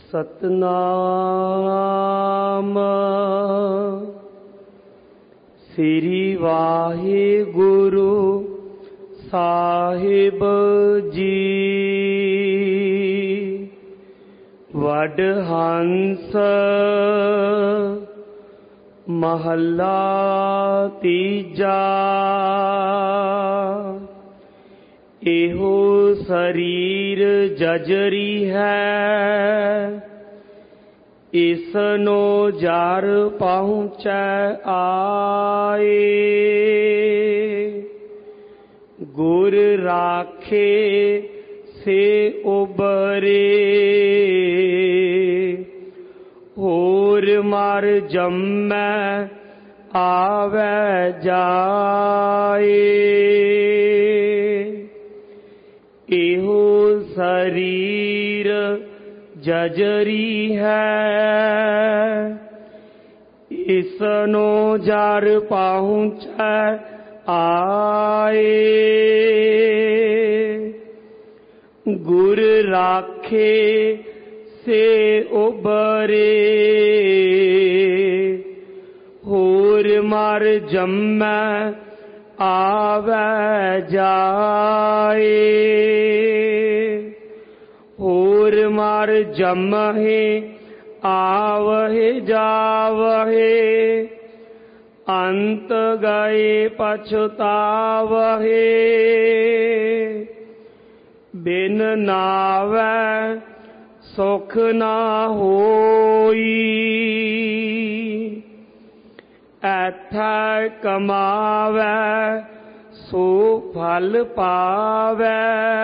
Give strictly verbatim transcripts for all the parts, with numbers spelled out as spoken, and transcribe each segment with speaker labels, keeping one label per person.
Speaker 1: सतनाम श्री वाहिगुरु साहिब जी। वडहंस महला तीजा। एहो शरीर जजरी है, इसनो जार पहुँचै आए। गुर राखे से उबरे, होर मर जम्मै आवे जाए। एहो शरीर जजरी है, इसनो जार पहुँचै आए। गुर राखे से उबरे, होर मर जम्मै आवे जाए। होर मर जमहे आवहे जावहे, अंत गए पछतावहे। बिन नावै सुख ना होई, ऐथा कमावै सो फल पावै।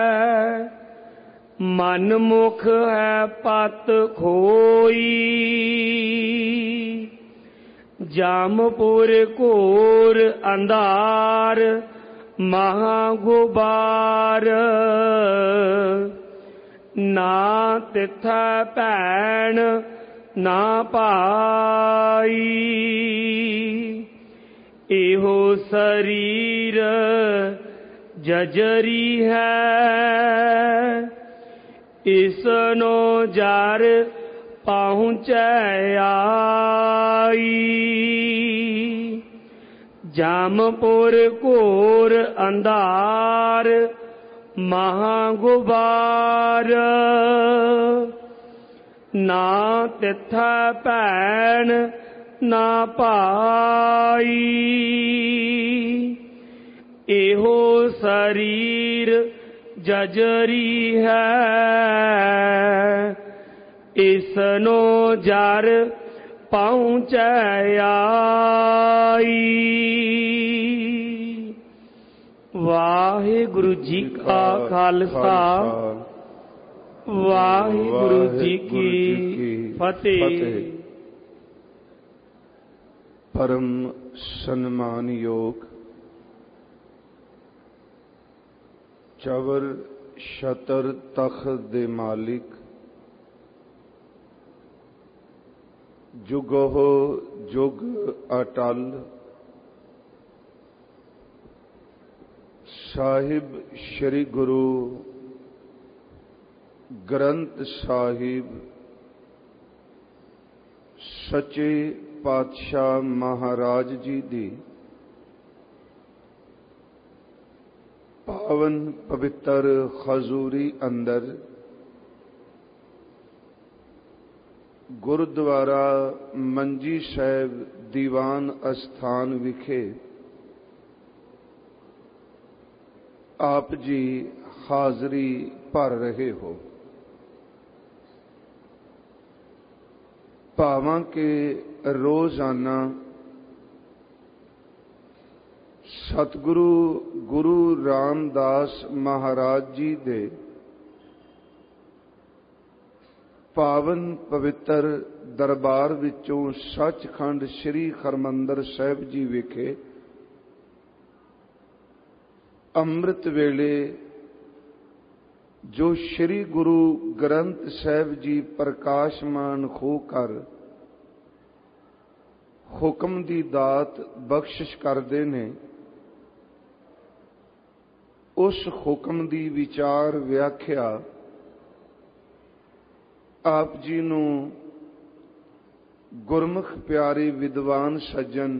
Speaker 1: मन मुख है पत खोई, जामपुर घोर अंधार महागुबार। ना तिथा भैन ना भाई, एहो शरीर जजरी है। इसनो जार पहुँचै आई, जामपुर घोर अंधार महागुबार। ना तिथा भैन ना भाई, एहो शरीर जजरी है। इसनो जार पहुँचै आई। वाहिगुरु जी का खालसा, वाहिगुरु जी की फतेह।
Speaker 2: परम सन्मान योग चवर छतर तख्त दे मालिक, जुगो जुग अटल, साहिब श्री गुरु ग्रंथ साहिब सच्चे पातशाह महाराज जी दी पावन पवित्र खजूरी अंदर गुरुद्वारा मंजी साहिब दीवान अस्थान विखे आप जी हाजरी भर रहे हो। भावां के रोजाना सतगुरु गुरु रामदास महाराज जी दे पावन पवित्र दरबार विचों सचखंड श्री हरमंदर साहिब जी विखे अमृत वेले जो श्री गुरु ग्रंथ साहिब जी प्रकाशमान होकर हुक्म दी दात बख्शिश करते ने, उस हुक्म दी विचार व्याख्या ਆਪ ਜੀ ਨੂੰ ਗੁਰਮੁਖ ਪਿਆਰੇ ਵਿਦਵਾਨ ਸੱਜਣ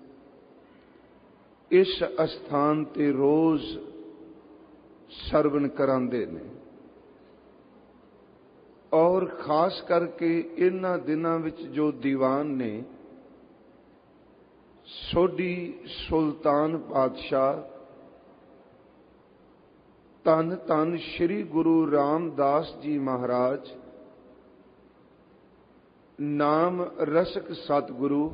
Speaker 2: ਇਸ ਅਸਥਾਨ ਤੇ ਰੋਜ਼ ਸਰਵਣ ਕਰਾਉਂਦੇ ਨੇ, ਔਰ ਖਾਸ ਕਰਕੇ ਇਹਨਾਂ ਦਿਨਾਂ ਵਿੱਚ ਜੋ ਦੀਵਾਨ ਨੇ ਸੋਢੀ ਸੁਲਤਾਨ ਪਾਤਸ਼ਾਹ ਧੰਨ ਧੰਨ ਸ੍ਰੀ ਗੁਰੂ ਰਾਮਦਾਸ ਜੀ ਮਹਾਰਾਜ ਨਾਮ ਰਸਕ ਸਤਿਗੁਰੂ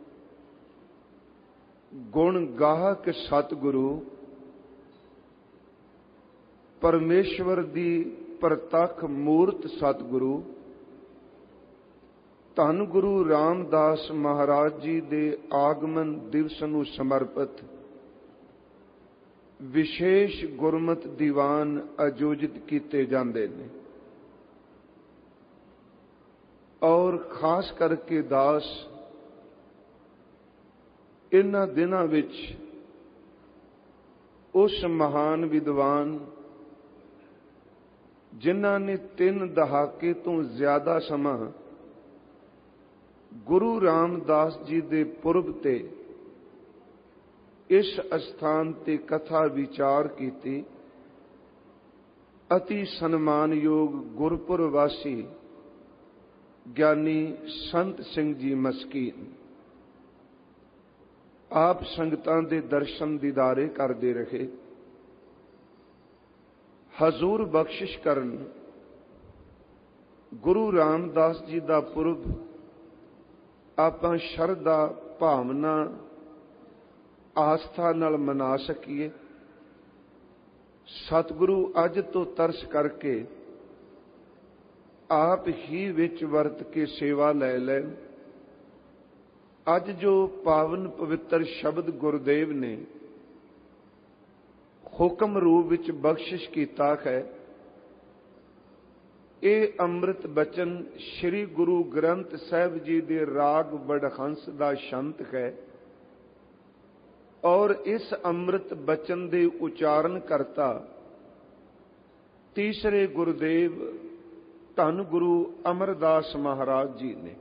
Speaker 2: ਗੁਣ ਗਾਹਕ ਸਤਿਗੁਰੂ ਪਰਮੇਸ਼ਵਰ ਦੀ ਪ੍ਰਤੱਖ ਮੂਰਤ ਸਤਿਗੁਰੂ ਧੰਨ ਗੁਰੂ ਰਾਮਦਾਸ ਮਹਾਰਾਜ ਜੀ ਦੇ ਆਗਮਨ ਦਿਵਸ ਨੂੰ ਸਮਰਪਿਤ ਵਿਸ਼ੇਸ਼ ਗੁਰਮਤਿ ਦੀਵਾਨ ਆਯੋਜਿਤ ਕੀਤੇ ਜਾਂਦੇ ਨੇ, ਔਰ ਖਾਸ ਕਰਕੇ ਦਾਸ ਇਹਨਾਂ ਦਿਨਾਂ ਵਿੱਚ ਉਸ ਮਹਾਨ ਵਿਦਵਾਨ ਜਿਨ੍ਹਾਂ ਨੇ ਤਿੰਨ ਦਹਾਕੇ ਤੋਂ ਜ਼ਿਆਦਾ ਸਮਾਂ ਗੁਰੂ ਰਾਮਦਾਸ ਜੀ ਦੇ ਪੁਰਬ ਤੇ ਇਸ ਅਸਥਾਨ ਤੇ ਕਥਾ ਵਿਚਾਰ ਕੀਤੀ, ਅਤੀ ਸਨਮਾਨਯੋਗ ਗੁਰਪੁਰ ਵਾਸੀ ਗਿਆਨੀ ਸੰਤ ਸਿੰਘ ਜੀ ਮਸਕੀਨ ਆਪ ਸੰਗਤਾਂ ਦੇ ਦਰਸ਼ਨ ਦੀਦਾਰੇ ਕਰਦੇ ਰਹੇ। ਹਜ਼ੂਰ ਬਖਸ਼ਿਸ਼ ਕਰਨ ਗੁਰੂ ਰਾਮਦਾਸ ਜੀ ਦਾ ਪੁਰਬ ਆਪਾਂ ਸ਼ਰਧਾ ਭਾਵਨਾ ਆਸਥਾ ਨਾਲ ਮਨਾ ਸਕੀਏ। ਸਤਿਗੁਰੂ ਅੱਜ ਤੋਂ ਤਰਸ ਕਰਕੇ ਆਪ ਹੀ ਵਿੱਚ ਵਰਤ ਕੇ ਸੇਵਾ ਲੈ ਲੈਣ। ਅੱਜ ਜੋ ਪਾਵਨ ਪਵਿੱਤਰ ਸ਼ਬਦ ਗੁਰਦੇਵ ਨੇ ਹੁਕਮ ਰੂਪ ਵਿੱਚ ਬਖਸ਼ਿਸ਼ ਕੀਤਾ ਹੈ, ਇਹ ਅੰਮ੍ਰਿਤ ਬਚਨ ਸ੍ਰੀ ਗੁਰੂ ਗ੍ਰੰਥ ਸਾਹਿਬ ਜੀ ਦੇ ਰਾਗ ਬੜਹੰਸ ਦਾ ਸ਼ੰਤ ਹੈ, ਔਰ ਇਸ ਅੰਮ੍ਰਿਤ ਬਚਨ ਦੇ ਉਚਾਰਨ ਕਰਤਾ ਤੀਸਰੇ ਗੁਰਦੇਵ ਧੰਨ ਗੁਰੂ ਅਮਰਦਾਸ ਮਹਾਰਾਜ ਜੀ ਨੇ।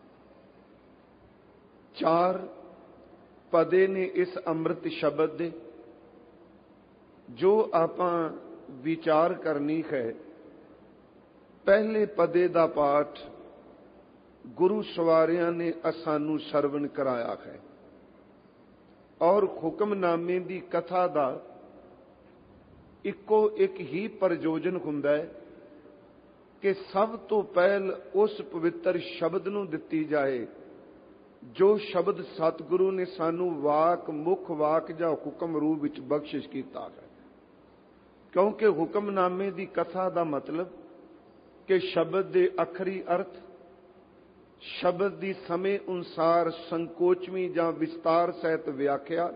Speaker 2: ਚਾਰ ਪਦੇ ਨੇ ਇਸ ਅੰਮ੍ਰਿਤ ਸ਼ਬਦ ਦੇ, ਜੋ ਆਪਾਂ ਵਿਚਾਰ ਕਰਨੀ ਹੈ। ਪਹਿਲੇ ਪਦੇ ਦਾ ਪਾਠ ਗੁਰੂ ਸਵਾਰਿਆਂ ਨੇ ਸਾਨੂੰ ਸਰਵਣ ਕਰਾਇਆ ਹੈ, ਔਰ ਹੁਕਮਨਾਮੇ ਦੀ ਕਥਾ ਦਾ ਇੱਕੋ ਇੱਕ ਹੀ ਪ੍ਰਯੋਜਨ ਹੁੰਦਾ ਹੈ ਕਿ ਸਭ ਤੋਂ ਪਹਿਲ ਉਸ ਪਵਿੱਤਰ ਸ਼ਬਦ ਨੂੰ ਦਿੱਤੀ ਜਾਏ ਜੋ ਸ਼ਬਦ ਸਤਿਗੁਰੂ ਨੇ ਸਾਨੂੰ ਵਾਕ ਮੁੱਖ ਵਾਕ ਜਾਂ ਹੁਕਮ ਰੂਪ ਵਿੱਚ ਬਖਸ਼ਿਸ਼ ਕੀਤਾ ਹੈ। ਕਿਉਂਕਿ ਹੁਕਮਨਾਮੇ ਦੀ ਕਥਾ ਦਾ ਮਤਲਬ ਕਿ ਸ਼ਬਦ ਦੇ ਅਖਰੀ ਅਰਥ, ਸ਼ਬਦ ਦੀ ਸਮੇਂ ਅਨੁਸਾਰ ਸੰਕੋਚਵੀਂ ਜਾਂ ਵਿਸਤਾਰ ਸਹਿਤ ਵਿਆਖਿਆ,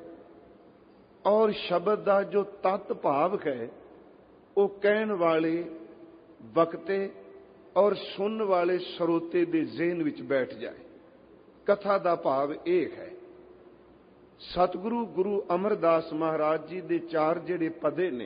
Speaker 2: ਔਰ ਸ਼ਬਦ ਦਾ ਜੋ ਤਤ ਭਾਵ ਹੈ ਉਹ ਕਹਿਣ ਵਾਲੇ ਵਕਤੇ ਔਰ ਸੁਣਨ ਵਾਲੇ ਸਰੋਤੇ ਦੇ ਜ਼ਿਹਨ ਵਿੱਚ ਬੈਠ ਜਾਏ। ਕਥਾ ਦਾ ਭਾਵ ਇਹ ਹੈ। ਸਤਿਗੁਰੂ ਗੁਰੂ ਅਮਰਦਾਸ ਮਹਾਰਾਜ ਜੀ ਦੇ ਚਾਰ ਜਿਹੜੇ ਪਦੇ ਨੇ,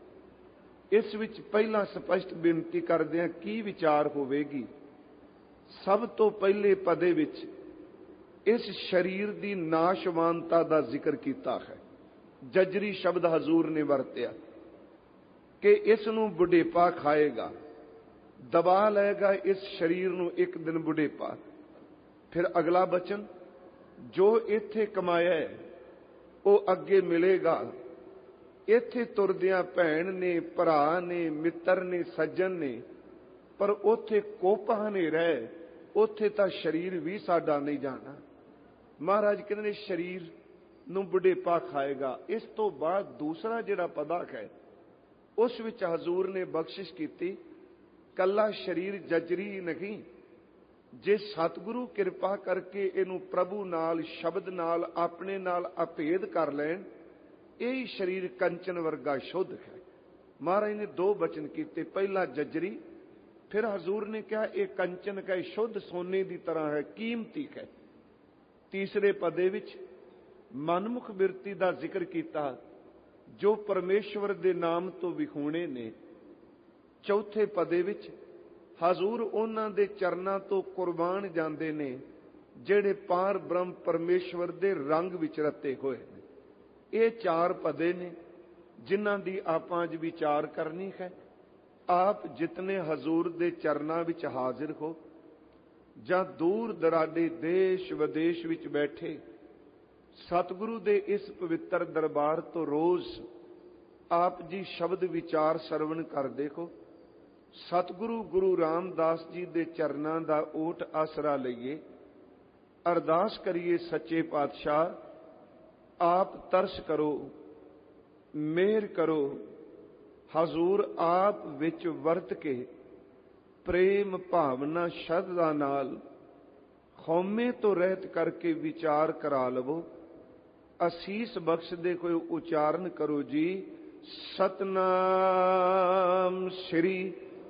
Speaker 2: ਇਸ ਵਿੱਚ ਪਹਿਲਾਂ ਸਪਸ਼ਟ ਬੇਨਤੀ ਕਰਦੇ ਹਾਂ ਕੀ ਵਿਚਾਰ ਹੋਵੇਗੀ। ਸਭ ਤੋਂ ਪਹਿਲੇ ਪਦੇ ਵਿੱਚ ਇਸ ਸਰੀਰ ਦੀ ਨਾਸ਼ਵਾਨਤਾ ਦਾ ਜ਼ਿਕਰ ਕੀਤਾ ਹੈ। ਜਜਰੀ ਸ਼ਬਦ ਹਜ਼ੂਰ ਨੇ ਵਰਤਿਆ ਕਿ ਇਸ ਨੂੰ ਬੁਢੇਪਾ ਖਾਏਗਾ, ਦਬਾ ਲਏਗਾ ਇਸ ਸਰੀਰ ਨੂੰ ਇੱਕ ਦਿਨ ਬੁਢੇਪਾ। ਫਿਰ ਅਗਲਾ ਬਚਨ, ਜੋ ਇੱਥੇ ਕਮਾਇਆ ਹੈ ਉਹ ਅੱਗੇ ਮਿਲੇਗਾ। ਇੱਥੇ ਤੁਰਦਿਆਂ ਭੈਣ ਨੇ, ਭਰਾ ਨੇ, ਮਿੱਤਰ ਨੇ, ਸੱਜਣ ਨੇ, ਪਰ ਉੱਥੇ ਕੋਪਾ ਹਨੇਰਾ ਹੈ, ਉੱਥੇ ਤਾਂ ਸਰੀਰ ਵੀ ਸਾਡਾ ਨਹੀਂ ਜਾਣਾ। ਮਹਾਰਾਜ ਕਹਿੰਦੇ ਨੇ ਸਰੀਰ ਨੂੰ ਬੁਢੇਪਾ ਖਾਏਗਾ। ਇਸ ਤੋਂ ਬਾਅਦ ਦੂਸਰਾ ਜਿਹੜਾ ਪਦਾ ਹੈ ਉਸ ਵਿੱਚ ਹਜ਼ੂਰ ਨੇ ਬਖਸ਼ਿਸ਼ ਕੀਤੀ, ਕੱਲਾ ਸਰੀਰ ਜਜਰੀ ਨਹੀਂ, ਜੇ ਸਤਿਗੁਰੂ ਕਿਰਪਾ ਕਰਕੇ ਇਹਨੂੰ ਪ੍ਰਭੂ ਨਾਲ, ਸ਼ਬਦ ਨਾਲ, ਆਪਣੇ ਨਾਲ ਅਭੇਦ ਕਰ ਲੈਣ, ਇਹ ਸਰੀਰ ਕੰਚਨ ਵਰਗਾ ਸ਼ੁੱਧ ਹੈ। ਮਹਾਰਾਜ ਨੇ ਦੋ ਬਚਨ ਕੀਤੇ, ਪਹਿਲਾ ਜਜਰੀ, ਫਿਰ ਹਜ਼ੂਰ ਨੇ ਕਿਹਾ ਇਹ ਕੰਚਨ ਹੈ, ਸ਼ੁੱਧ ਸੋਨੇ ਦੀ ਤਰ੍ਹਾਂ ਹੈ, ਕੀਮਤੀ ਹੈ। ਤੀਸਰੇ ਪਦੇ ਵਿੱਚ ਮਨਮੁਖ ਬਿਰਤੀ ਦਾ ਜ਼ਿਕਰ ਕੀਤਾ, ਜੋ ਪਰਮੇਸ਼ਵਰ ਦੇ ਨਾਮ ਤੋਂ ਵਿਖੂਣੇ ਨੇ। ਚੌਥੇ ਪਦੇ ਵਿੱਚ ਹਜ਼ੂਰ ਉਹਨਾਂ ਦੇ ਚਰਨਾਂ ਤੋਂ ਕੁਰਬਾਨ ਜਾਂਦੇ ਨੇ ਜਿਹੜੇ ਪਾਰ ਬ੍ਰਹਮ ਪਰਮੇਸ਼ਵਰ ਦੇ ਰੰਗ ਵਿੱਚ ਰਤੇ ਹੋਏ ਨੇ। ਇਹ ਚਾਰ ਪਦੇ ਨੇ ਜਿਨ੍ਹਾਂ ਦੀ ਆਪਾਂ ਅੱਜ ਵਿਚਾਰ ਕਰਨੀ ਹੈ। ਆਪ ਜਿਤਨੇ ਹਜ਼ੂਰ ਦੇ ਚਰਨਾਂ ਵਿੱਚ ਹਾਜ਼ਰ ਹੋ ਜਾਂ ਦੂਰ ਦਰਾਡੇ ਦੇਸ਼ ਵਿਦੇਸ਼ ਵਿੱਚ ਬੈਠੇ ਸਤਿਗੁਰੂ ਦੇ ਇਸ ਪਵਿੱਤਰ ਦਰਬਾਰ ਤੋਂ ਰੋਜ਼ ਆਪ ਜੀ ਸ਼ਬਦ ਵਿਚਾਰ ਸਰਵਣ ਕਰਦੇ ਹੋ। ਸਤਿਗੁਰੂ ਗੁਰੂ ਰਾਮਦਾਸ ਜੀ ਦੇ ਚਰਨਾਂ ਦਾ ਓਟ ਆਸਰਾ ਲਈਏ। ਅਰਦਾਸ ਕਰੀਏ ਸੱਚੇ ਪਾਤਸ਼ਾਹ ਆਪ ਤਰਸ ਕਰੋ, ਮਿਹਰ ਕਰੋ। ਹਜ਼ੂਰ ਆਪ ਵਿੱਚ ਵਰਤ ਕੇ ਪ੍ਰੇਮ ਭਾਵਨਾ ਸ਼ਰਧਾ ਨਾਲ ਹਉਮੈ ਤੋਂ ਰਹਿਤ ਕਰਕੇ ਵਿਚਾਰ ਕਰਾ ਲਵੋ। ਅਸੀਸ ਬਖਸ਼ਦੇ ਕੋਈ ਉਚਾਰਨ ਕਰੋ ਜੀ। ਸਤਨਾਮ ਸ੍ਰੀ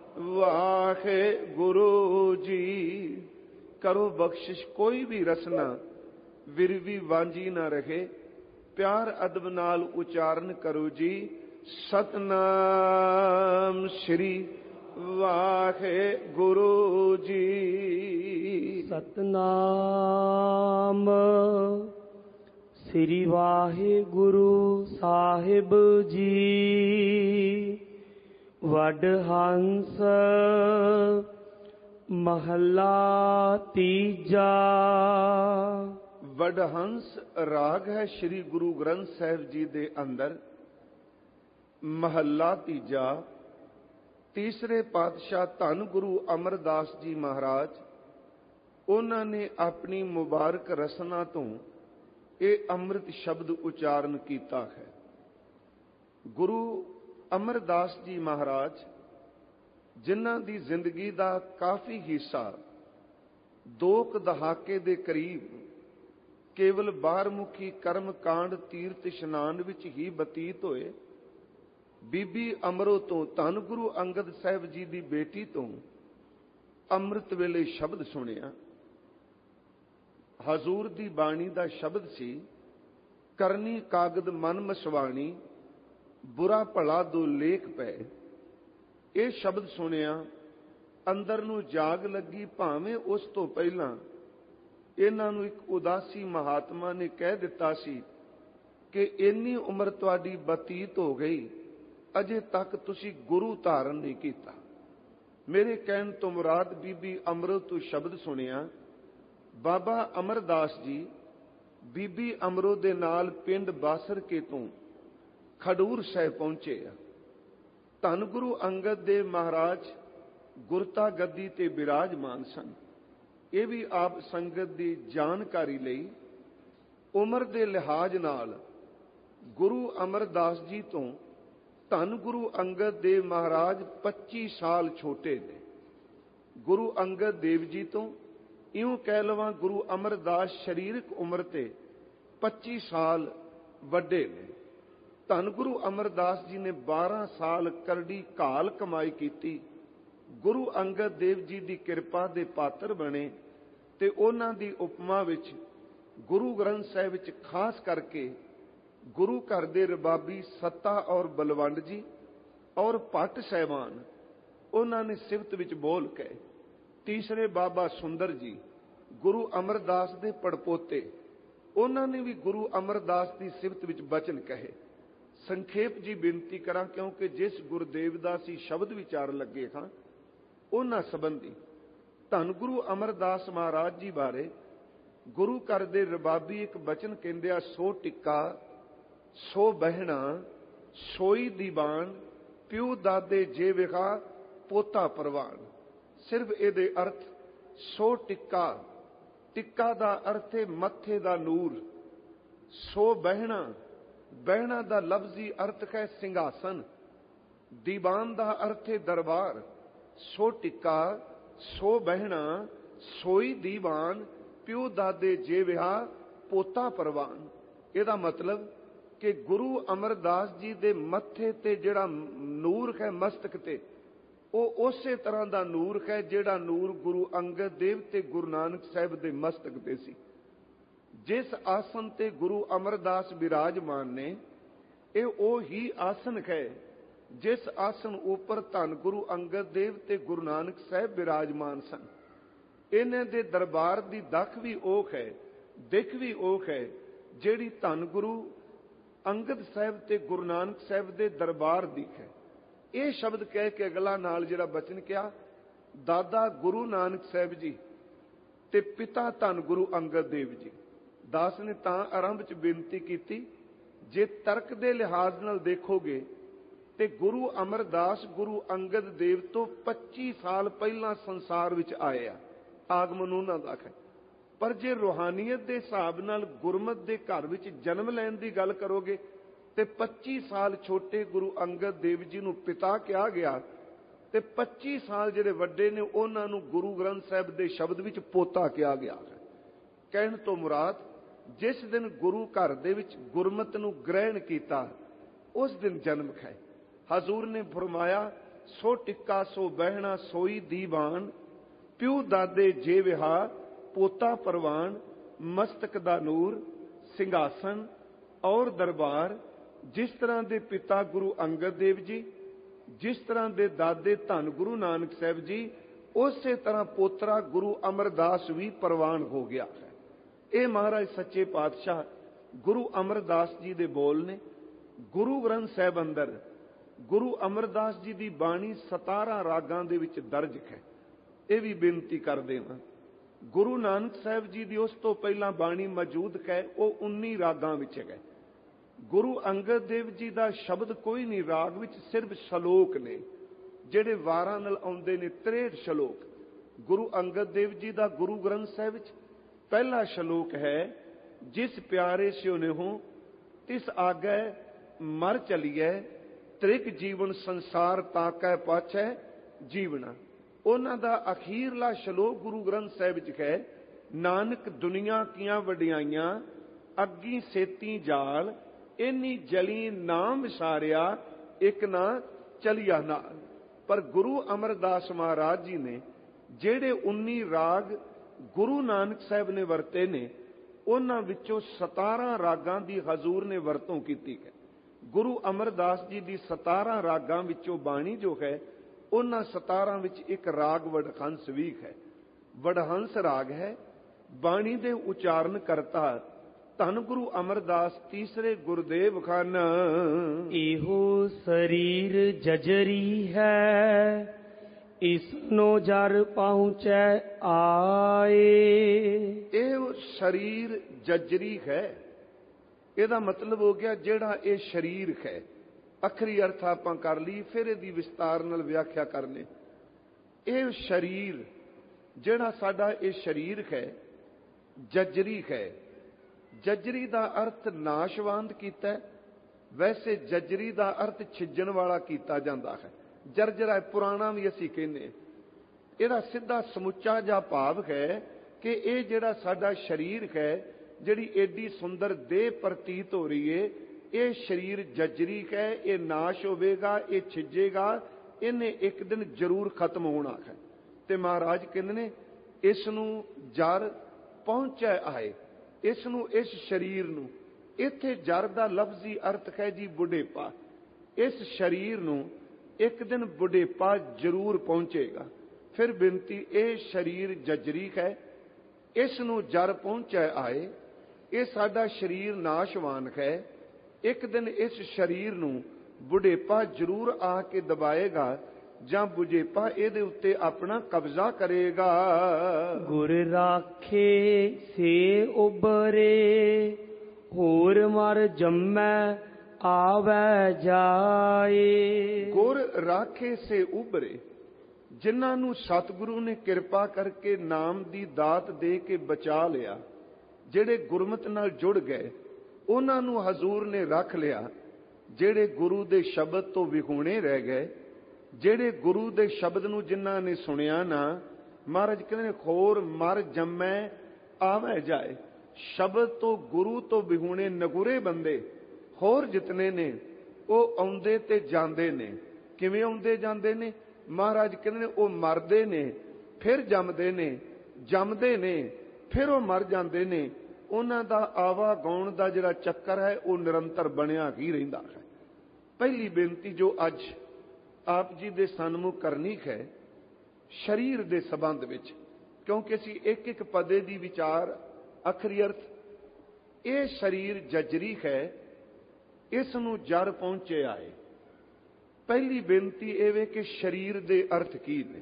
Speaker 2: ਵਾਹਿਗੁਰੂ ਜੀ। ਕਰੋ ਬਖਸ਼ਿਸ਼, ਕੋਈ ਵੀ ਰਸਨਾ ਵਿਰਵੀ ਵਾਂਝੀ ਨਾ ਰਹੇ। ਪਿਆਰ ਅਦਬ ਨਾਲ ਉਚਾਰਨ ਕਰੋ ਜੀ। ਸਤਨਾਮ ਸ੍ਰੀ ਵਾਹਿਗੁਰੂ ਜੀ।
Speaker 1: ਸਤਨਾਮ ਸ੍ਰੀ ਵਾਹਿਗੁਰੂ ਸਾਹਿਬ ਜੀ। ਵਡ ਹੰਸ ਮਹੱਲਾ ਤੀਜਾ।
Speaker 2: ਵਡਹੰਸ ਰਾਗ ਹੈ ਸ੍ਰੀ ਗੁਰੂ ਗ੍ਰੰਥ ਸਾਹਿਬ ਜੀ ਦੇ ਅੰਦਰ। ਮਹੱਲਾ ਤੀਜਾ। ਤੀਸਰੇ ਪਾਤਸ਼ਾਹ ਧੰਨ ਗੁਰੂ ਅਮਰਦਾਸ ਜੀ ਮਹਾਰਾਜ, ਉਹਨਾਂ ਨੇ ਆਪਣੀ ਮੁਬਾਰਕ ਰਸਨਾ ਤੋਂ ਇਹ ਅੰਮ੍ਰਿਤ ਸ਼ਬਦ ਉਚਾਰਨ ਕੀਤਾ ਹੈ। ਗੁਰੂ ਅਮਰਦਾਸ ਜੀ ਮਹਾਰਾਜ, ਜਿਨ੍ਹਾਂ ਦੀ ਜ਼ਿੰਦਗੀ ਦਾ ਕਾਫੀ ਹਿੱਸਾ ਦੋ ਕੁ ਦਹਾਕੇ ਦੇ ਕਰੀਬ ਕੇਵਲ ਬਾਹਰਮੁਖੀ ਕਰਮ ਕਾਂਡ ਤੀਰਥ ਇਸ਼ਨਾਨ ਵਿੱਚ ਹੀ ਬਤੀਤ ਹੋਏ। ਬੀਬੀ ਅਮਰੋ ਤੋਂ, ਧੰਨ ਗੁਰੂ ਅੰਗਦ ਸਾਹਿਬ ਜੀ ਦੀ ਬੇਟੀ ਤੋਂ ਅੰਮ੍ਰਿਤ ਵੇਲੇ ਸ਼ਬਦ ਸੁਣਿਆ। ਹਜ਼ੂਰ ਦੀ ਬਾਣੀ ਦਾ ਸ਼ਬਦ ਸੀ, ਕਰਨੀ ਕਾਗਦ ਮਨ ਮਸਵਾਣੀ, ਬੁਰਾ ਭਲਾ ਦੋ ਲੇਖ ਪਏ। ਇਹ ਸ਼ਬਦ ਸੁਣਿਆ, ਅੰਦਰ ਨੂੰ ਜਾਗ ਲੱਗੀ। ਭਾਵੇਂ ਉਸ ਤੋਂ ਪਹਿਲਾਂ ਇਹਨਾਂ ਨੂੰ ਇੱਕ ਉਦਾਸੀ ਮਹਾਤਮਾ ਨੇ ਕਹਿ ਦਿੱਤਾ ਸੀ ਕਿ ਇੰਨੀ ਉਮਰ ਤੁਹਾਡੀ ਬਤੀਤ ਹੋ ਗਈ, ਅਜੇ ਤੱਕ ਤੁਸੀਂ ਗੁਰੂ ਧਾਰਨ ਨਹੀਂ ਕੀਤਾ। ਮੇਰੇ ਕਹਿਣ ਤੋਂ ਮੁਰਾਦ ਬੀਬੀ ਅਮਰੋ ਤੋਂ ਸ਼ਬਦ ਸੁਣਿਆ। ਬਾਬਾ ਅਮਰਦਾਸ ਜੀ ਬੀਬੀ ਅਮਰੋ ਦੇ ਨਾਲ ਪਿੰਡ ਬਾਸਰਕੇ ਤੋਂ ਖਡੂਰ ਸਾਹਿਬ ਪਹੁੰਚੇ ਆ। ਧੰਨ ਗੁਰੂ ਅੰਗਦ ਦੇਵ ਮਹਾਰਾਜ ਗੁਰਤਾ ਗੱਦੀ ਤੇ ਬਿਰਾਜਮਾਨ ਸਨ। ਇਹ ਵੀ ਆਪ ਸੰਗਤ ਦੀ ਜਾਣਕਾਰੀ ਲਈ ਉਮਰ ਦੇ ਲਿਹਾਜ਼ ਨਾਲ ਗੁਰੂ ਅਮਰਦਾਸ ਜੀ ਤੋਂ ਧੰਨ ਗੁਰੂ ਅੰਗਦ ਦੇਵ ਮਹਾਰਾਜ ਪੱਚੀ ਸਾਲ ਛੋਟੇ ਨੇ। ਗੁਰੂ ਅੰਗਦ ਦੇਵ ਜੀ ਤੋਂ ਇਉਂ ਕਹਿ ਲਵਾਂ, ਗੁਰੂ ਅਮਰਦਾਸ ਸਰੀਰਕ ਉਮਰ ਤੇ ਪੱਚੀ ਸਾਲ ਵੱਡੇ ਨੇ। ਧੰਨ ਗੁਰੂ ਅਮਰਦਾਸ ਜੀ ਨੇ ਬਾਰਾਂ ਸਾਲ ਕਰੜੀ ਘਾਲ ਕਮਾਈ ਕੀਤੀ। ਗੁਰੂ ਅੰਗਦ ਦੇਵ ਜੀ ਦੀ ਕਿਰਪਾ ਦੇ ਪਾਤਰ ਬਣੇ ਤੇ ਉਹਨਾਂ ਦੀ ਉਪਮਾ ਵਿੱਚ ਗੁਰੂ ਗ੍ਰੰਥ ਸਾਹਿਬ ਵਿੱਚ ਖਾਸ ਕਰਕੇ ਗੁਰੂ ਘਰ ਦੇ ਰਬਾਬੀ ਸੱਤਾ ਔਰ ਬਲਵੰਡ ਜੀ ਔਰ ਭੱਟ ਸਾਹਿਬਾਨ, ਉਹਨਾਂ ਨੇ ਸਿਫਤ ਵਿੱਚ ਬੋਲ ਕੇ। ਤੀਸਰੇ ਬਾਬਾ ਸੁੰਦਰ ਜੀ ਗੁਰੂ ਅਮਰਦਾਸ ਦੇ ਪੜਪੋਤੇ, ਉਹਨਾਂ ਨੇ ਵੀ ਗੁਰੂ ਅਮਰਦਾਸ ਦੀ ਸਿਫਤ ਵਿੱਚ ਬਚਨ ਕਹੇ। ਸੰਖੇਪ ਜੀ ਬੇਨਤੀ ਕਰਾਂ, ਕਿਉਂਕਿ ਜਿਸ ਗੁਰਦੇਵ ਦਾ ਅਸੀਂ ਸ਼ਬਦ ਵਿਚਾਰ ਲੱਗੇ ਹਾਂ ਉਹਨਾਂ ਸੰਬੰਧੀ ਧੰਨ ਗੁਰੂ ਅਮਰਦਾਸ ਮਹਾਰਾਜ ਜੀ ਬਾਰੇ ਗੁਰੂ ਘਰ ਦੇ ਰਬਾਬੀ ਇੱਕ ਬਚਨ ਕਹਿੰਦੇ ਆ, ਸੋ ਟਿੱਕਾ ਸੋ ਬਹਿਣਾ ਸੋਈ ਦੀਵਾਨ, ਪਿਓ ਦਾਦੇ ਜੇ ਵਿਖਾ ਪੋਤਾ ਪ੍ਰਵਾਨ। ਸਿਰਫ ਇਹਦੇ ਅਰਥ ਸੋ ਟਿੱਕਾ, ਟਿੱਕਾ ਦਾ ਅਰਥ ਹੈ ਮੱਥੇ ਦਾ ਨੂਰ। ਸੋ ਬਹਿਣਾ, ਬਹਿਣਾ ਦਾ ਲਫ਼ਜ਼ੀ ਅਰਥ ਹੈ ਸਿੰਘਾਸਨ। ਦੀਵਾਨ ਦਾ ਅਰਥ ਹੈ ਦਰਬਾਰ। ਸੋ ਟਿੱਕਾ ਸੋ ਬਹਿਣਾ ਸੋਈ ਦੀਵਾਨ, ਪਿਓ ਦਾਦੇ ਜੇ ਵਿਆਹ ਪੋਤਾ ਪ੍ਰਵਾਨ। ਇਹਦਾ ਮਤਲਬ ਕਿ ਗੁਰੂ ਅਮਰਦਾਸ ਜੀ ਦੇ ਮੱਥੇ ਤੇ ਜਿਹੜਾ ਨੂਰ ਹੈ ਮਸਤਕ ਤੇ, ਉਹ ਉਸੇ ਤਰ੍ਹਾਂ ਦਾ ਨੂਰ ਹੈ ਜਿਹੜਾ ਨੂਰ ਗੁਰੂ ਅੰਗਦ ਦੇਵ ਤੇ ਗੁਰੂ ਨਾਨਕ ਸਾਹਿਬ ਦੇ ਮਸਤਕ ਤੇ ਸੀ। ਜਿਸ ਆਸਨ ਤੇ ਗੁਰੂ ਅਮਰਦਾਸ ਬਿਰਾਜਮਾਨ ਨੇ, ਇਹ ਉਹ ਹੀ ਆਸਨ ਹੈ ਜਿਸ ਆਸਣ ਉੱਪਰ ਧੰਨ ਗੁਰੂ ਅੰਗਦ ਦੇਵ ਤੇ ਗੁਰੂ ਨਾਨਕ ਸਾਹਿਬ ਬਿਰਾਜਮਾਨ ਸਨ। ਇਹਨਾਂ ਦੇ ਦਰਬਾਰ ਦੀ ਦਖ ਵੀ ਉਹ ਹੈ, ਦਿੱਖ ਵੀ ਉਹ ਹੈ, ਜਿਹੜੀ ਧੰਨ ਗੁਰੂ ਅੰਗਦ ਸਾਹਿਬ ਤੇ ਗੁਰੂ ਨਾਨਕ ਸਾਹਿਬ ਦੇ ਦਰਬਾਰ ਦੀ ਹੈ। ਇਹ ਸ਼ਬਦ ਕਹਿ ਕੇ ਅਗਲਾ ਨਾਲ ਜਿਹੜਾ ਬਚਨ ਕਿਹਾ, ਦਾਦਾ ਗੁਰੂ ਨਾਨਕ ਸਾਹਿਬ ਜੀ ਤੇ ਪਿਤਾ ਧੰਨ ਗੁਰੂ ਅੰਗਦ ਦੇਵ ਜੀ। ਦਾਸ ਨੇ ਤਾਂ ਆਰੰਭ ਚ ਬੇਨਤੀ ਕੀਤੀ, ਜੇ ਤਰਕ ਦੇ ਲਿਹਾਜ਼ ਨਾਲ ਦੇਖੋਗੇ ਤੇ ਗੁਰੂ ਅਮਰਦਾਸ ਗੁਰੂ ਅੰਗਦ ਦੇਵ ਤੋਂ ਪੱਚੀ ਸਾਲ ਪਹਿਲਾਂ ਸੰਸਾਰ ਵਿੱਚ ਆਏ ਆ, ਆਗਮਨ ਉਹਨਾਂ ਦਾ ਹੈ। ਪਰ ਜੇ ਰੂਹਾਨੀਅਤ ਦੇ ਹਿਸਾਬ ਨਾਲ ਗੁਰਮਤ ਦੇ ਘਰ ਵਿੱਚ ਜਨਮ ਲੈਣ ਦੀ ਗੱਲ ਕਰੋਗੇ ਤੇ ਪੱਚੀ ਸਾਲ ਛੋਟੇ ਗੁਰੂ ਅੰਗਦ ਦੇਵ ਜੀ ਨੂੰ ਪਿਤਾ ਕਿਹਾ ਗਿਆ ਤੇ ਪੱਚੀ ਸਾਲ ਜਿਹੜੇ ਵੱਡੇ ਨੇ ਉਹਨਾਂ ਨੂੰ ਗੁਰੂ ਗ੍ਰੰਥ ਸਾਹਿਬ ਦੇ ਸ਼ਬਦ ਵਿੱਚ ਪੋਤਾ ਕਿਹਾ ਗਿਆ ਹੈ। ਕਹਿਣ ਤੋਂ ਮੁਰਾਦ ਜਿਸ ਦਿਨ ਗੁਰੂ ਘਰ ਦੇ ਵਿੱਚ ਗੁਰਮਤ ਨੂੰ ਗ੍ਰਹਿਣ ਕੀਤਾ ਉਸ ਦਿਨ ਜਨਮ ਹੈ। ਹਜ਼ੂਰ ਨੇ ਫਰਮਾਇਆ, ਸੋ ਟਿੱਕਾ ਸੋ ਬਹਿਣਾ ਸੋਈ ਦੀਵਾਨ, ਪਿਉ ਦਾਦੇ ਜੇ ਵਿਹਾ ਪੋਤਾ ਪਰਵਾਨ, ਮਸਤਕ ਦਾ ਨੂਰ ਸਿੰਘਾਸਨ ਔਰ ਦਰਬਾਰ। ਜਿਸ ਤਰ੍ਹਾਂ ਦੇ ਪਿਤਾ ਗੁਰੂ ਅੰਗਦ ਦੇਵ ਜੀ, ਜਿਸ ਤਰ੍ਹਾਂ ਦੇ ਦਾਦੇ ਧੰਨ ਗੁਰੂ ਨਾਨਕ ਸਾਹਿਬ ਜੀ, ਉਸੇ ਤਰ੍ਹਾਂ ਪੋਤਰਾ ਗੁਰੂ ਅਮਰਦਾਸ ਵੀ ਪ੍ਰਵਾਨ ਹੋ ਗਿਆ ਹੈ। ਇਹ ਮਹਾਰਾਜ ਸੱਚੇ ਪਾਤਸ਼ਾਹ ਗੁਰੂ ਅਮਰਦਾਸ ਜੀ ਦੇ ਬੋਲ ਨੇ। ਗੁਰੂ ਗ੍ਰੰਥ ਸਾਹਿਬ ਅੰਦਰ ਗੁਰੂ ਅਮਰਦਾਸ ਜੀ ਦੀ ਬਾਣੀ ਸਤਾਰਾਂ ਰਾਗਾਂ ਦੇ ਵਿੱਚ ਦਰਜ ਹੈ। ਇਹ ਵੀ ਬੇਨਤੀ ਕਰਦੇ ਹਾਂ, ਗੁਰੂ ਨਾਨਕ ਸਾਹਿਬ ਜੀ ਦੀ ਉਸ ਤੋਂ ਪਹਿਲਾਂ ਬਾਣੀ ਮੌਜੂਦ ਹੈ, ਉਹ ਉੱਨੀ ਰਾਗਾਂ ਵਿੱਚ ਹੈ। ਗੁਰੂ ਅੰਗਦ ਦੇਵ ਜੀ ਦਾ ਸ਼ਬਦ ਕੋਈ ਨਹੀਂ, ਰਾਗ ਵਿੱਚ ਸਿਰਫ ਸ਼ਲੋਕ ਨੇ ਜਿਹੜੇ ਵਾਰਾਂ ਨਾਲ ਆਉਂਦੇ ਨੇ, ਤ੍ਰੇਹਠ ਸ਼ਲੋਕ। ਗੁਰੂ ਅੰਗਦ ਦੇਵ ਜੀ ਦਾ ਗੁਰੂ ਗ੍ਰੰਥ ਸਾਹਿਬ ਵਿੱਚ ਪਹਿਲਾ ਸ਼ਲੋਕ ਹੈ, ਜਿਸ ਪਿਆਰੇ ਸਿਉ ਨਿਹੋ ਤਿਸ ਆਗੈ ਮਰ ਚਲੀਐ, ਤ੍ਰਿਕ ਜੀਵਨ ਸੰਸਾਰ ਤਾਕੈ ਪਾਛੈ ਜੀਵਨਾ। ਉਹਨਾਂ ਦਾ ਅਖੀਰਲਾ ਸ਼ਲੋਕ ਗੁਰੂ ਗ੍ਰੰਥ ਸਾਹਿਬ ਵਿੱਚ ਹੈ, ਨਾਨਕ ਦੁਨੀਆ ਕੀਆਂ ਵਡਿਆਈਆਂ ਅੱਗੀ ਸੇਤੀ ਜਾਲ, ਇੰਨੀ ਜਲੀ ਨਾਮ ਵਿਸਾਰਿਆ ਇੱਕ ਨਾ ਚਲਿਆ ਨਾਲ। ਪਰ ਗੁਰੂ ਅਮਰਦਾਸ ਮਹਾਰਾਜ ਜੀ ਨੇ ਜਿਹੜੇ ਉੱਨੀ ਰਾਗ ਗੁਰੂ ਨਾਨਕ ਸਾਹਿਬ ਨੇ ਵਰਤੇ ਨੇ, ਉਹਨਾਂ ਵਿੱਚੋਂ ਸਤਾਰਾਂ ਰਾਗਾਂ ਦੀ ਹਜ਼ੂਰ ਨੇ ਵਰਤੋਂ ਕੀਤੀ ਹੈ। ਗੁਰੂ ਅਮਰਦਾਸ ਜੀ ਦੀ ਸਤਾਰਾਂ ਰਾਗਾਂ ਵਿੱਚੋਂ ਬਾਣੀ ਜੋ ਹੈ, ਉਹਨਾਂ ਸਤਾਰਾਂ ਵਿੱਚ ਇੱਕ ਰਾਗ ਵਡਹੰਸ ਵੀ ਹੈ। ਵਡਹੰਸ ਰਾਗ ਹੈ। ਬਾਣੀ ਦੇ ਉਚਾਰਨ ਕਰਤਾ ਧੰਨ ਗੁਰੂ ਅਮਰਦਾਸ ਤੀਸਰੇ ਗੁਰਦੇਵ ਖਨ।
Speaker 1: ਇਹੋ ਸਰੀਰ ਜਜਰੀ ਹੈ, ਇਸਨੋ ਜਰ ਪਹੁੰਚੈ ਆਏ।
Speaker 2: ਇਹ ਸਰੀਰ ਜਜਰੀ ਹੈ। ਇਹਦਾ ਮਤਲਬ ਹੋ ਗਿਆ ਜਿਹੜਾ ਇਹ ਸਰੀਰ ਹੈ। ਅਖਰੀ ਅਰਥ ਆਪਾਂ ਕਰ ਲਈ, ਫਿਰ ਇਹਦੀ ਵਿਸਤਾਰ ਨਾਲ ਵਿਆਖਿਆ ਕਰਨੇ। ਇਹ ਸਰੀਰ ਜਿਹੜਾ ਸਾਡਾ ਇਹ ਸਰੀਰ ਹੈ, ਜਜਰੀ ਹੈ। ਜਜਰੀ ਦਾ ਅਰਥ ਨਾਸ਼ਵੰਦ ਕੀਤਾ, ਵੈਸੇ ਜਜਰੀ ਦਾ ਅਰਥ ਛਿੱਜਣ ਵਾਲਾ ਕੀਤਾ ਜਾਂਦਾ ਹੈ। ਜਰਜਰਾ ਪੁਰਾਣਾ ਵੀ ਅਸੀਂ ਕਹਿੰਦੇ। ਇਹਦਾ ਸਿੱਧਾ ਸਮੁੱਚਾ ਜਿਹਾ ਭਾਵ ਹੈ ਕਿ ਇਹ ਜਿਹੜਾ ਸਾਡਾ ਸਰੀਰ ਹੈ, ਜਿਹੜੀ ਏਡੀ ਸੁੰਦਰ ਦੇਹ ਪ੍ਰਤੀਤ ਹੋ ਰਹੀ ਹੈ, ਇਹ ਸਰੀਰ ਜਜਰੀ ਹੈ। ਇਹ ਨਾਸ਼ ਹੋਵੇਗਾ, ਇਹ ਛਿੱਜੇਗਾ, ਇਹਨੇ ਇੱਕ ਦਿਨ ਜ਼ਰੂਰ ਖਤਮ ਹੋਣਾ ਹੈ। ਤੇ ਮਹਾਰਾਜ ਕਹਿੰਦੇ ਨੇ ਇਸ ਨੂੰ ਜਰ ਪਹੁੰਚੈ ਆਏ, ਇਸ ਨੂੰ ਇਸ ਸਰੀਰ ਨੂੰ। ਇੱਥੇ ਜਰ ਦਾ ਲਫ਼ਜ਼ੀ ਅਰਥ ਹੈ ਜੀ ਬੁਢੇਪਾ। ਇਸ ਸਰੀਰ ਨੂੰ ਇੱਕ ਦਿਨ ਬੁਢੇਪਾ ਜ਼ਰੂਰ ਪਹੁੰਚੇਗਾ। ਫਿਰ ਬੇਨਤੀ, ਇਹ ਸਰੀਰ ਜਜਰੀ ਹੈ, ਇਸ ਨੂੰ ਜਰ ਪਹੁੰਚੈ ਆਏ। ਇਹ ਸਾਡਾ ਸਰੀਰ ਨਾਸ਼ਵਾਨ ਹੈ। ਇੱਕ ਦਿਨ ਇਸ ਸਰੀਰ ਨੂੰ ਬੁਢੇਪਾ ਜ਼ਰੂਰ ਆ ਕੇ ਦਬਾਏਗਾ, ਜਾਂ ਬੁਢੇਪਾ ਇਹਦੇ ਉੱਤੇ ਆਪਣਾ ਕਬਜ਼ਾ ਕਰੇਗਾ।
Speaker 1: ਗੁਰ ਰਾਖੇ ਸੇ ਉਬਰੇ, ਹੋਰ ਮਰ ਜੰਮੈ ਆਵੈ ਜਾਏ।
Speaker 2: ਗੁਰ ਰਾਖੇ ਸੇ ਉਬਰੇ, ਜਿਨ੍ਹਾਂ ਨੂੰ ਸਤਿਗੁਰੂ ਨੇ ਕਿਰਪਾ ਕਰਕੇ ਨਾਮ ਦੀ ਦਾਤ ਦੇ ਕੇ ਬਚਾ ਲਿਆ, ਜਿਹੜੇ ਗੁਰਮਤਿ ਨਾਲ ਜੁੜ ਗਏ, ਉਹਨਾਂ ਨੂੰ ਹਜ਼ੂਰ ਨੇ ਰੱਖ ਲਿਆ। ਜਿਹੜੇ ਗੁਰੂ ਦੇ ਸ਼ਬਦ ਤੋਂ ਵਿਹੂਣੇ ਰਹਿ ਗਏ, ਜਿਹੜੇ ਗੁਰੂ ਦੇ ਸ਼ਬਦ ਨੂੰ ਜਿਨ੍ਹਾਂ ਨੇ ਸੁਣਿਆ ਨਾ, ਮਹਾਰਾਜ ਕਹਿੰਦੇ ਨੇ ਹੋਰ ਮਰ ਜੰਮੈ ਆਵੈ ਜਾਏ। ਸ਼ਬਦ ਤੋਂ ਗੁਰੂ ਤੋਂ ਵਿਹੂਣੇ ਨਗੁਰੇ ਬੰਦੇ ਹੋਰ ਜਿਤਨੇ ਨੇ, ਉਹ ਆਉਂਦੇ ਤੇ ਜਾਂਦੇ ਨੇ। ਕਿਵੇਂ ਆਉਂਦੇ ਜਾਂਦੇ ਨੇ? ਮਹਾਰਾਜ ਕਹਿੰਦੇ ਨੇ ਉਹ ਮਰਦੇ ਨੇ, ਫਿਰ ਜੰਮਦੇ ਨੇ, ਜੰਮਦੇ ਨੇ, ਫਿਰ ਉਹ ਮਰ ਜਾਂਦੇ ਨੇ। ਉਹਨਾਂ ਦਾ ਆਵਾ ਗਾਉਣ ਦਾ ਜਿਹੜਾ ਚੱਕਰ ਹੈ ਉਹ ਨਿਰੰਤਰ ਬਣਿਆ ਹੀ ਰਹਿੰਦਾ ਹੈ। ਪਹਿਲੀ ਬੇਨਤੀ ਜੋ ਅੱਜ ਆਪ ਜੀ ਦੇ ਸਨਮੁਖ ਕਰਨੀ ਹੈ ਸਰੀਰ ਦੇ ਸੰਬੰਧ ਵਿੱਚ, ਕਿਉਂਕਿ ਅਸੀਂ ਇੱਕ ਇੱਕ ਪਦੇ ਦੀ ਵਿਚਾਰ ਅਖਰੀ ਅਰਥ, ਇਹ ਸਰੀਰ ਜਜਰੀ ਹੈ, ਇਸ ਨੂੰ ਜੜ ਪਹੁੰਚੇ ਆਏ। ਪਹਿਲੀ ਬੇਨਤੀ ਇਹ ਵੇ ਕਿ ਸਰੀਰ ਦੇ ਅਰਥ ਕੀ ਨੇ।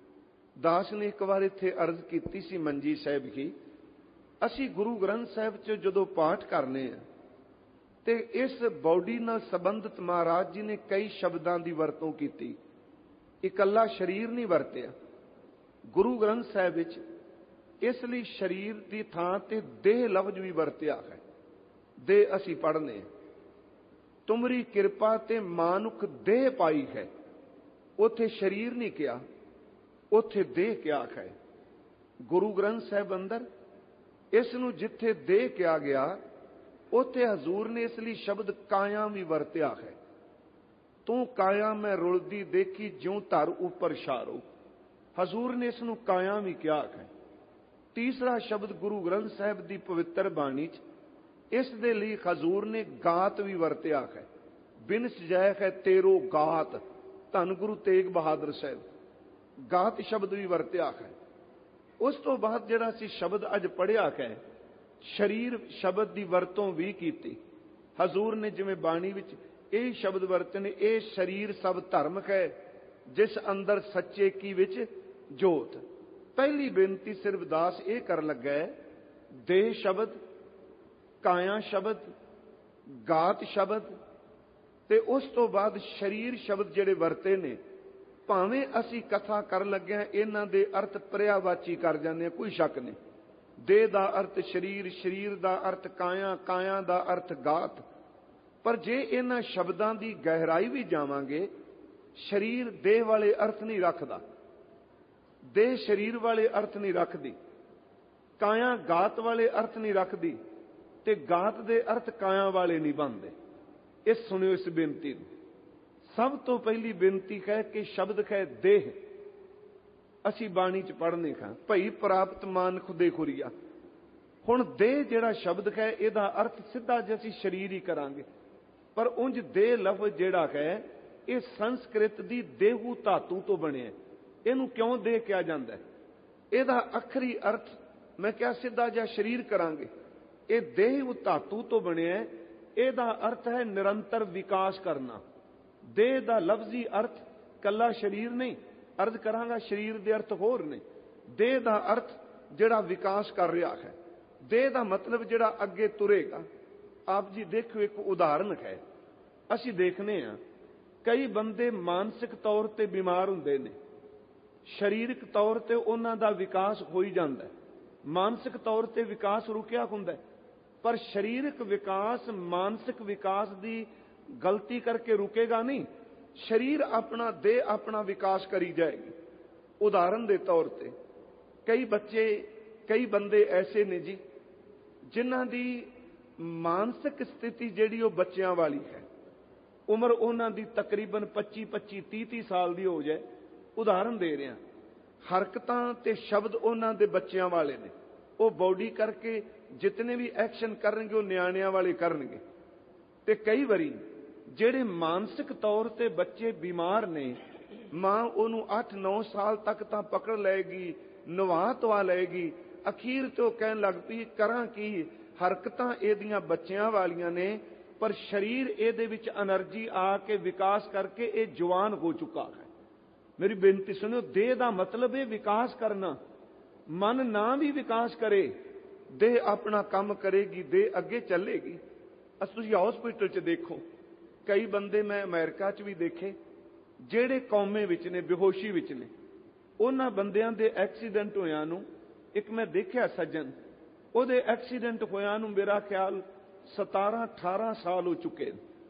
Speaker 2: ਦਾਸ ਨੇ ਇੱਕ ਵਾਰ ਇੱਥੇ ਅਰਜ਼ ਕੀਤੀ ਸੀ ਮੰਜੀ ਸਾਹਿਬ ਕੀ, ਅਸੀਂ ਗੁਰੂ ਗ੍ਰੰਥ ਸਾਹਿਬ 'ਚ ਜਦੋਂ ਪਾਠ ਕਰਨੇ ਆ ਤੇ ਇਸ ਬੋਡੀ ਨਾਲ ਸੰਬੰਧਿਤ ਮਹਾਰਾਜ ਜੀ ਨੇ ਕਈ ਸ਼ਬਦਾਂ ਦੀ ਵਰਤੋਂ ਕੀਤੀ, ਇਕੱਲਾ ਸਰੀਰ ਨਹੀਂ ਵਰਤਿਆ ਗੁਰੂ ਗ੍ਰੰਥ ਸਾਹਿਬ ਵਿੱਚ। ਇਸ ਲਈ ਸਰੀਰ ਦੀ ਥਾਂ ਤੇ ਦੇਹ ਲਫ਼ਜ਼ ਵੀ ਵਰਤਿਆ ਹੈ। ਦੇਹ ਅਸੀਂ ਪੜ੍ਹਨੇ, ਤੁਮਰੀ ਕਿਰਪਾ ਤੇ ਮਾਨੁਖ ਦੇਹ ਪਾਈ ਹੈ, ਉੱਥੇ ਸਰੀਰ ਨਹੀਂ ਕਿਹਾ, ਉੱਥੇ ਦੇਹ ਕਿਹਾ ਹੈ। ਗੁਰੂ ਗ੍ਰੰਥ ਸਾਹਿਬ ਅੰਦਰ ਇਸ ਨੂੰ ਜਿੱਥੇ ਦੇਹ ਕਿਹਾ ਗਿਆ ਉੱਥੇ ਹਜ਼ੂਰ ਨੇ ਇਸ ਲਈ ਸ਼ਬਦ ਕਾਇਆ ਵੀ ਵਰਤਿਆ ਹੈ। ਤੂੰ ਕਾਇਆ ਮੈਂ ਰੁਲਦੀ ਦੇਖੀ ਜਿਉਂ ਧਰ ਉੱਪਰ ਸ਼ਾਰੋ, ਹਜ਼ੂਰ ਨੇ ਇਸ ਨੂੰ ਕਾਇਆ ਵੀ ਕਿਹਾ ਹੈ। ਤੀਸਰਾ ਸ਼ਬਦ ਗੁਰੂ ਗ੍ਰੰਥ ਸਾਹਿਬ ਦੀ ਪਵਿੱਤਰ ਬਾਣੀ 'ਚ ਇਸ ਦੇ ਲਈ ਹਜ਼ੂਰ ਨੇ ਗਾਤ ਵੀ ਵਰਤਿਆ ਹੈ। ਬਿਨ ਸਜੈ ਹੈ ਤੇਰੋ ਗਾਤ, ਧੰਨ ਗੁਰੂ ਤੇਗ ਬਹਾਦਰ ਸਾਹਿਬ, ਗਾਤ ਸ਼ਬਦ ਵੀ ਵਰਤਿਆ ਹੈ। ਉਸ ਤੋਂ ਬਾਅਦ ਜਿਹੜਾ ਅਸੀਂ ਸ਼ਬਦ ਅੱਜ ਪੜ੍ਹਿਆ ਹੈ ਸਰੀਰ ਸ਼ਬਦ ਦੀ ਵਰਤੋਂ ਵੀ ਕੀਤੀ ਹਜ਼ੂਰ ਨੇ, ਜਿਵੇਂ ਬਾਣੀ ਵਿੱਚ ਇਹ ਸ਼ਬਦ ਵਰਤੇ ਨੇ, ਇਹ ਸਰੀਰ ਸਭ ਧਰਮ ਹੈ ਜਿਸ ਅੰਦਰ ਸੱਚੇ ਕੀ ਵਿੱਚ ਜੋਤ। ਪਹਿਲੀ ਬੇਨਤੀ ਸਿਰਫ ਦਾਸ ਇਹ ਕਰਨ ਲੱਗਾ ਹੈ, ਦੇਹ ਸ਼ਬਦ, ਕਾਇਆ ਸ਼ਬਦ, ਗਾਤ ਸ਼ਬਦ ਤੇ ਉਸ ਤੋਂ ਬਾਅਦ ਸਰੀਰ ਸ਼ਬਦ ਜਿਹੜੇ ਵਰਤੇ ਨੇ, ਭਾਵੇਂ ਅਸੀਂ ਕਥਾ ਕਰਨ ਲੱਗੇ ਹਾਂ ਇਹਨਾਂ ਦੇ ਅਰਥ ਪਰਿਆਵਾਚੀ ਕਰ ਜਾਂਦੇ ਹਾਂ, ਕੋਈ ਸ਼ੱਕ ਨਹੀਂ। ਦੇਹ ਦਾ ਅਰਥ ਸਰੀਰ, ਸਰੀਰ ਦਾ ਅਰਥ ਕਾਇਆ, ਕਾਇਆ ਦਾ ਅਰਥ ਗਾਤ। ਪਰ ਜੇ ਇਹਨਾਂ ਸ਼ਬਦਾਂ ਦੀ ਗਹਿਰਾਈ ਵੀ ਜਾਵਾਂਗੇ, ਸਰੀਰ ਦੇਹ ਵਾਲੇ ਅਰਥ ਨਹੀਂ ਰੱਖਦਾ, ਦੇਹ ਸਰੀਰ ਵਾਲੇ ਅਰਥ ਨਹੀਂ ਰੱਖਦੀ, ਕਾਇਆ ਗਾਤ ਵਾਲੇ ਅਰਥ ਨਹੀਂ ਰੱਖਦੀ ਤੇ ਗਾਤ ਦੇ ਅਰਥ ਕਾਇਆ ਵਾਲੇ ਨਹੀਂ ਬਣਦੇ। ਇਹ ਸੁਣਿਓ ਇਸ ਬੇਨਤੀ ਨੂੰ। ਸਭ ਤੋਂ ਪਹਿਲੀ ਬੇਨਤੀ ਹੈ ਕਿ ਸ਼ਬਦ ਹੈ ਦੇਹ, ਅਸੀਂ ਬਾਣੀ 'ਚ ਪੜ੍ਹਨੇ ਖਾਂ ਭਈ ਪ੍ਰਾਪਤ ਮਾਨ ਖੁਦੇ ਖੁਰੀਆ। ਹੁਣ ਦੇਹ ਜਿਹੜਾ ਸ਼ਬਦ ਹੈ ਇਹਦਾ ਅਰਥ ਸਿੱਧਾ ਜੇ ਅਸੀਂ ਸਰੀਰ ਹੀ ਕਰਾਂਗੇ, ਪਰ ਉਂਝ ਦੇਹ ਲਫ਼ਜ਼ ਜਿਹੜਾ ਹੈ ਇਹ ਸੰਸਕ੍ਰਿਤ ਦੀ ਦੇਹੂ ਧਾਤੂ ਤੋਂ ਬਣਿਆ। ਇਹਨੂੰ ਕਿਉਂ ਦੇਹ ਕਿਹਾ ਜਾਂਦਾ? ਇਹਦਾ ਅਖਰੀ ਅਰਥ ਮੈਂ ਕਿਹਾ ਸਿੱਧਾ ਜਿਹਾ ਸਰੀਰ ਕਰਾਂਗੇ, ਇਹ ਦੇਹੂ ਧਾਤੂ ਤੋਂ ਬਣਿਆ। ਇਹਦਾ ਅਰਥ ਹੈ ਨਿਰੰਤਰ ਵਿਕਾਸ ਕਰਨਾ। ਦੇਹ ਦਾ ਲਫ਼ਜ਼ੀ ਅਰਥ ਕੱਲਾ ਸਰੀਰ ਨਹੀਂ, ਅਰਜ਼ ਕਰਾਂਗਾ ਸਰੀਰ ਦੇ ਅਰਥ ਹੋਰ ਨੇ। ਦੇਹ ਦਾ ਅਰਥ ਜਿਹੜਾ ਵਿਕਾਸ ਕਰ ਰਿਹਾ ਹੈ, ਦੇਹ ਦਾ ਮਤਲਬ ਜਿਹੜਾ ਅੱਗੇ ਤੁਰੇਗਾ। ਆਪ ਜੀ ਦੇਖੋ, ਇੱਕ ਉਦਾਹਰਨ ਹੈ, ਅਸੀਂ ਦੇਖਨੇ ਆ ਕਈ ਬੰਦੇ ਮਾਨਸਿਕ ਤੌਰ ਤੇ ਬਿਮਾਰ ਹੁੰਦੇ ਨੇ, ਸਰੀਰਕ ਤੌਰ ਤੇ ਉਹਨਾਂ ਦਾ ਵਿਕਾਸ ਹੋ ਹੀ ਜਾਂਦਾ, ਮਾਨਸਿਕ ਤੌਰ ਤੇ ਵਿਕਾਸ ਰੁਕਿਆ ਹੁੰਦਾ, ਪਰ ਸਰੀਰਕ ਵਿਕਾਸ ਮਾਨਸਿਕ ਵਿਕਾਸ ਦੀ ਗਲਤੀ ਕਰਕੇ ਰੁਕੇਗਾ ਨਹੀਂ। ਸਰੀਰ ਆਪਣਾ, ਦੇਹ ਆਪਣਾ ਵਿਕਾਸ ਕਰੀ ਜਾਏਗੀ। ਉਦਾਹਰਨ ਦੇ ਤੌਰ ਤੇ ਕਈ ਬੱਚੇ, ਕਈ ਬੰਦੇ ਐਸੇ ਨੇ ਜੀ ਜਿਨ੍ਹਾਂ ਦੀ ਮਾਨਸਿਕ ਸਥਿਤੀ ਜਿਹੜੀ ਉਹ ਬੱਚਿਆਂ ਵਾਲੀ ਹੈ, ਉਮਰ ਉਹਨਾਂ ਦੀ ਤਕਰੀਬਨ ਪੱਚੀ ਪੱਚੀ ਤੀਹ ਤੀਹ ਸਾਲ ਦੀ ਹੋ ਜਾਏ। ਉਦਾਹਰਨ ਦੇ ਰਿਹਾ, ਹਰਕਤਾਂ ਤੇ ਸ਼ਬਦ ਉਹਨਾਂ ਦੇ ਬੱਚਿਆਂ ਵਾਲੇ ਨੇ, ਉਹ ਬੋਡੀ ਕਰਕੇ ਜਿਤਨੇ ਵੀ ਐਕਸ਼ਨ ਕਰਨਗੇ ਉਹ ਨਿਆਣਿਆਂ ਵਾਲੇ ਕਰਨਗੇ। ਤੇ ਕਈ ਵਾਰੀ ਜਿਹੜੇ ਮਾਨਸਿਕ ਤੌਰ ਤੇ ਬੱਚੇ ਬਿਮਾਰ ਨੇ, ਮਾਂ ਉਹਨੂੰ ਅੱਠ ਨੌ ਸਾਲ ਤੱਕ ਤਾਂ ਪਕੜ ਲਏਗੀ, ਨਵਾ ਧਵਾ ਲਏਗੀ, ਅਖੀਰ ਤੇ ਉਹ ਕਹਿਣ ਲੱਗ ਪਈ ਕਰਾਂ ਕੀ, ਹਰਕਤਾਂ ਇਹਦੀਆਂ ਬੱਚਿਆਂ ਵਾਲੀਆਂ ਨੇ ਪਰ ਸਰੀਰ ਇਹਦੇ ਵਿੱਚ એનર્ਜੀ ਆ ਕੇ ਵਿਕਾਸ ਕਰਕੇ ਇਹ ਜਵਾਨ ਹੋ ਚੁੱਕਾ ਹੈ। ਮੇਰੀ ਬੇਨਤੀ ਸੁਣਿਓ, ਦੇਹ ਦਾ ਮਤਲਬ ਇਹ ਵਿਕਾਸ ਕਰਨਾ। ਮਨ ਨਾ ਵੀ ਵਿਕਾਸ ਕਰੇ, ਦੇਹ ਆਪਣਾ ਕੰਮ ਕਰੇਗੀ, ਦੇਹ ਅੱਗੇ ਚੱਲੇਗੀ। ਅਸ ਤੁਸੀਂ ਹਸਪੀਟਲ 'ਚ ਦੇਖੋ, ਕਈ ਬੰਦੇ ਮੈਂ ਅਮਰੀਕਾ 'ਚ ਵੀ ਦੇਖੇ ਜਿਹੜੇ ਕੌਮੇ ਵਿੱਚ ਨੇ, ਬੇਹੋਸ਼ੀ ਵਿੱਚ ਨੇ, ਉਹਨਾਂ ਬੰਦਿਆਂ ਦੇ ਐਕਸੀਡੈਂਟ ਹੋਇਆਂ ਨੂੰ, ਇੱਕ ਮੈਂ ਦੇਖਿਆ ਸੱਜਣ, ਉਹਦੇ ਐਕਸੀਡੈਂਟ ਹੋਇਆਂ ਨੂੰ ਮੇਰਾ ਖਿਆਲ ਸਤਾਰਾਂ ਅਠਾਰਾਂ ਸਾਲ ਹੋ ਚੁੱਕੇ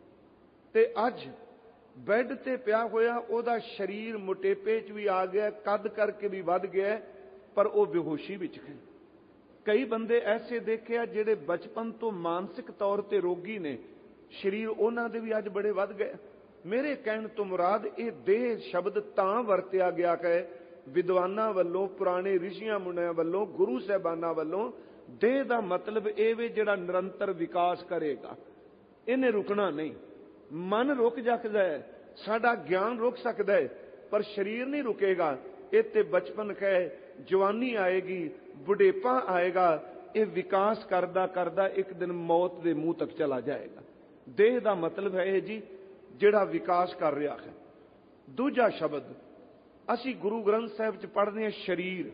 Speaker 2: ਤੇ ਅੱਜ ਬੈੱਡ ਤੇ ਪਿਆ ਹੋਇਆ, ਉਹਦਾ ਸਰੀਰ ਮੋਟੇਪੇ 'ਚ ਵੀ ਆ ਗਿਆ, ਕੱਦ ਕਰਕੇ ਵੀ ਵੱਧ ਗਿਆ, ਪਰ ਉਹ ਬੇਹੋਸ਼ੀ ਵਿੱਚ ਹੈ। ਕਈ ਬੰਦੇ ਐਸੇ ਦੇਖਿਆ ਜਿਹੜੇ ਬਚਪਨ ਤੋਂ ਮਾਨਸਿਕ ਤੌਰ ਤੇ ਰੋਗੀ ਨੇ, ਸਰੀਰ ਉਹਨਾਂ ਦੇ ਵੀ ਅੱਜ ਬੜੇ ਵੱਧ ਗਏ। ਮੇਰੇ ਕਹਿਣ ਤੋਂ ਮੁਰਾਦ ਇਹ ਦੇਹ ਸ਼ਬਦ ਤਾਂ ਵਰਤਿਆ ਗਿਆ ਹੈ ਵਿਦਵਾਨਾਂ ਵੱਲੋਂ, ਪੁਰਾਣੇ ਰਿਸ਼ੀਆਂ ਮੁੰਡਿਆਂ ਵੱਲੋਂ, ਗੁਰੂ ਸਾਹਿਬਾਨਾਂ ਵੱਲੋਂ। ਦੇਹ ਦਾ ਮਤਲਬ ਇਹ ਵੇ ਜਿਹੜਾ ਨਿਰੰਤਰ ਵਿਕਾਸ ਕਰੇਗਾ, ਇਹਨੇ ਰੁਕਣਾ ਨਹੀਂ। ਮਨ ਰੁਕ ਸਕਦਾ ਹੈ, ਸਾਡਾ ਗਿਆਨ ਰੁਕ ਸਕਦਾ ਹੈ, ਪਰ ਸਰੀਰ ਨਹੀਂ ਰੁਕੇਗਾ। ਇਹ ਤੇ ਬਚਪਨ ਹੈ, ਜਵਾਨੀ ਆਏਗੀ, ਬੁਢੇਪਾ ਆਏਗਾ। ਇਹ ਵਿਕਾਸ ਕਰਦਾ ਕਰਦਾ ਇੱਕ ਦਿਨ ਮੌਤ ਦੇ ਮੂੰਹ ਤੱਕ ਚਲਾ ਜਾਏਗਾ। ਦੇਹ ਦਾ ਮਤਲਬ ਹੈ ਇਹ ਜੀ ਜਿਹੜਾ ਵਿਕਾਸ ਕਰ ਰਿਹਾ ਹੈ। ਦੂਜਾ ਸ਼ਬਦ ਅਸੀਂ ਗੁਰੂ ਗ੍ਰੰਥ ਸਾਹਿਬ 'ਚ ਪੜ੍ਹਦੇ ਹਾਂ ਸਰੀਰ।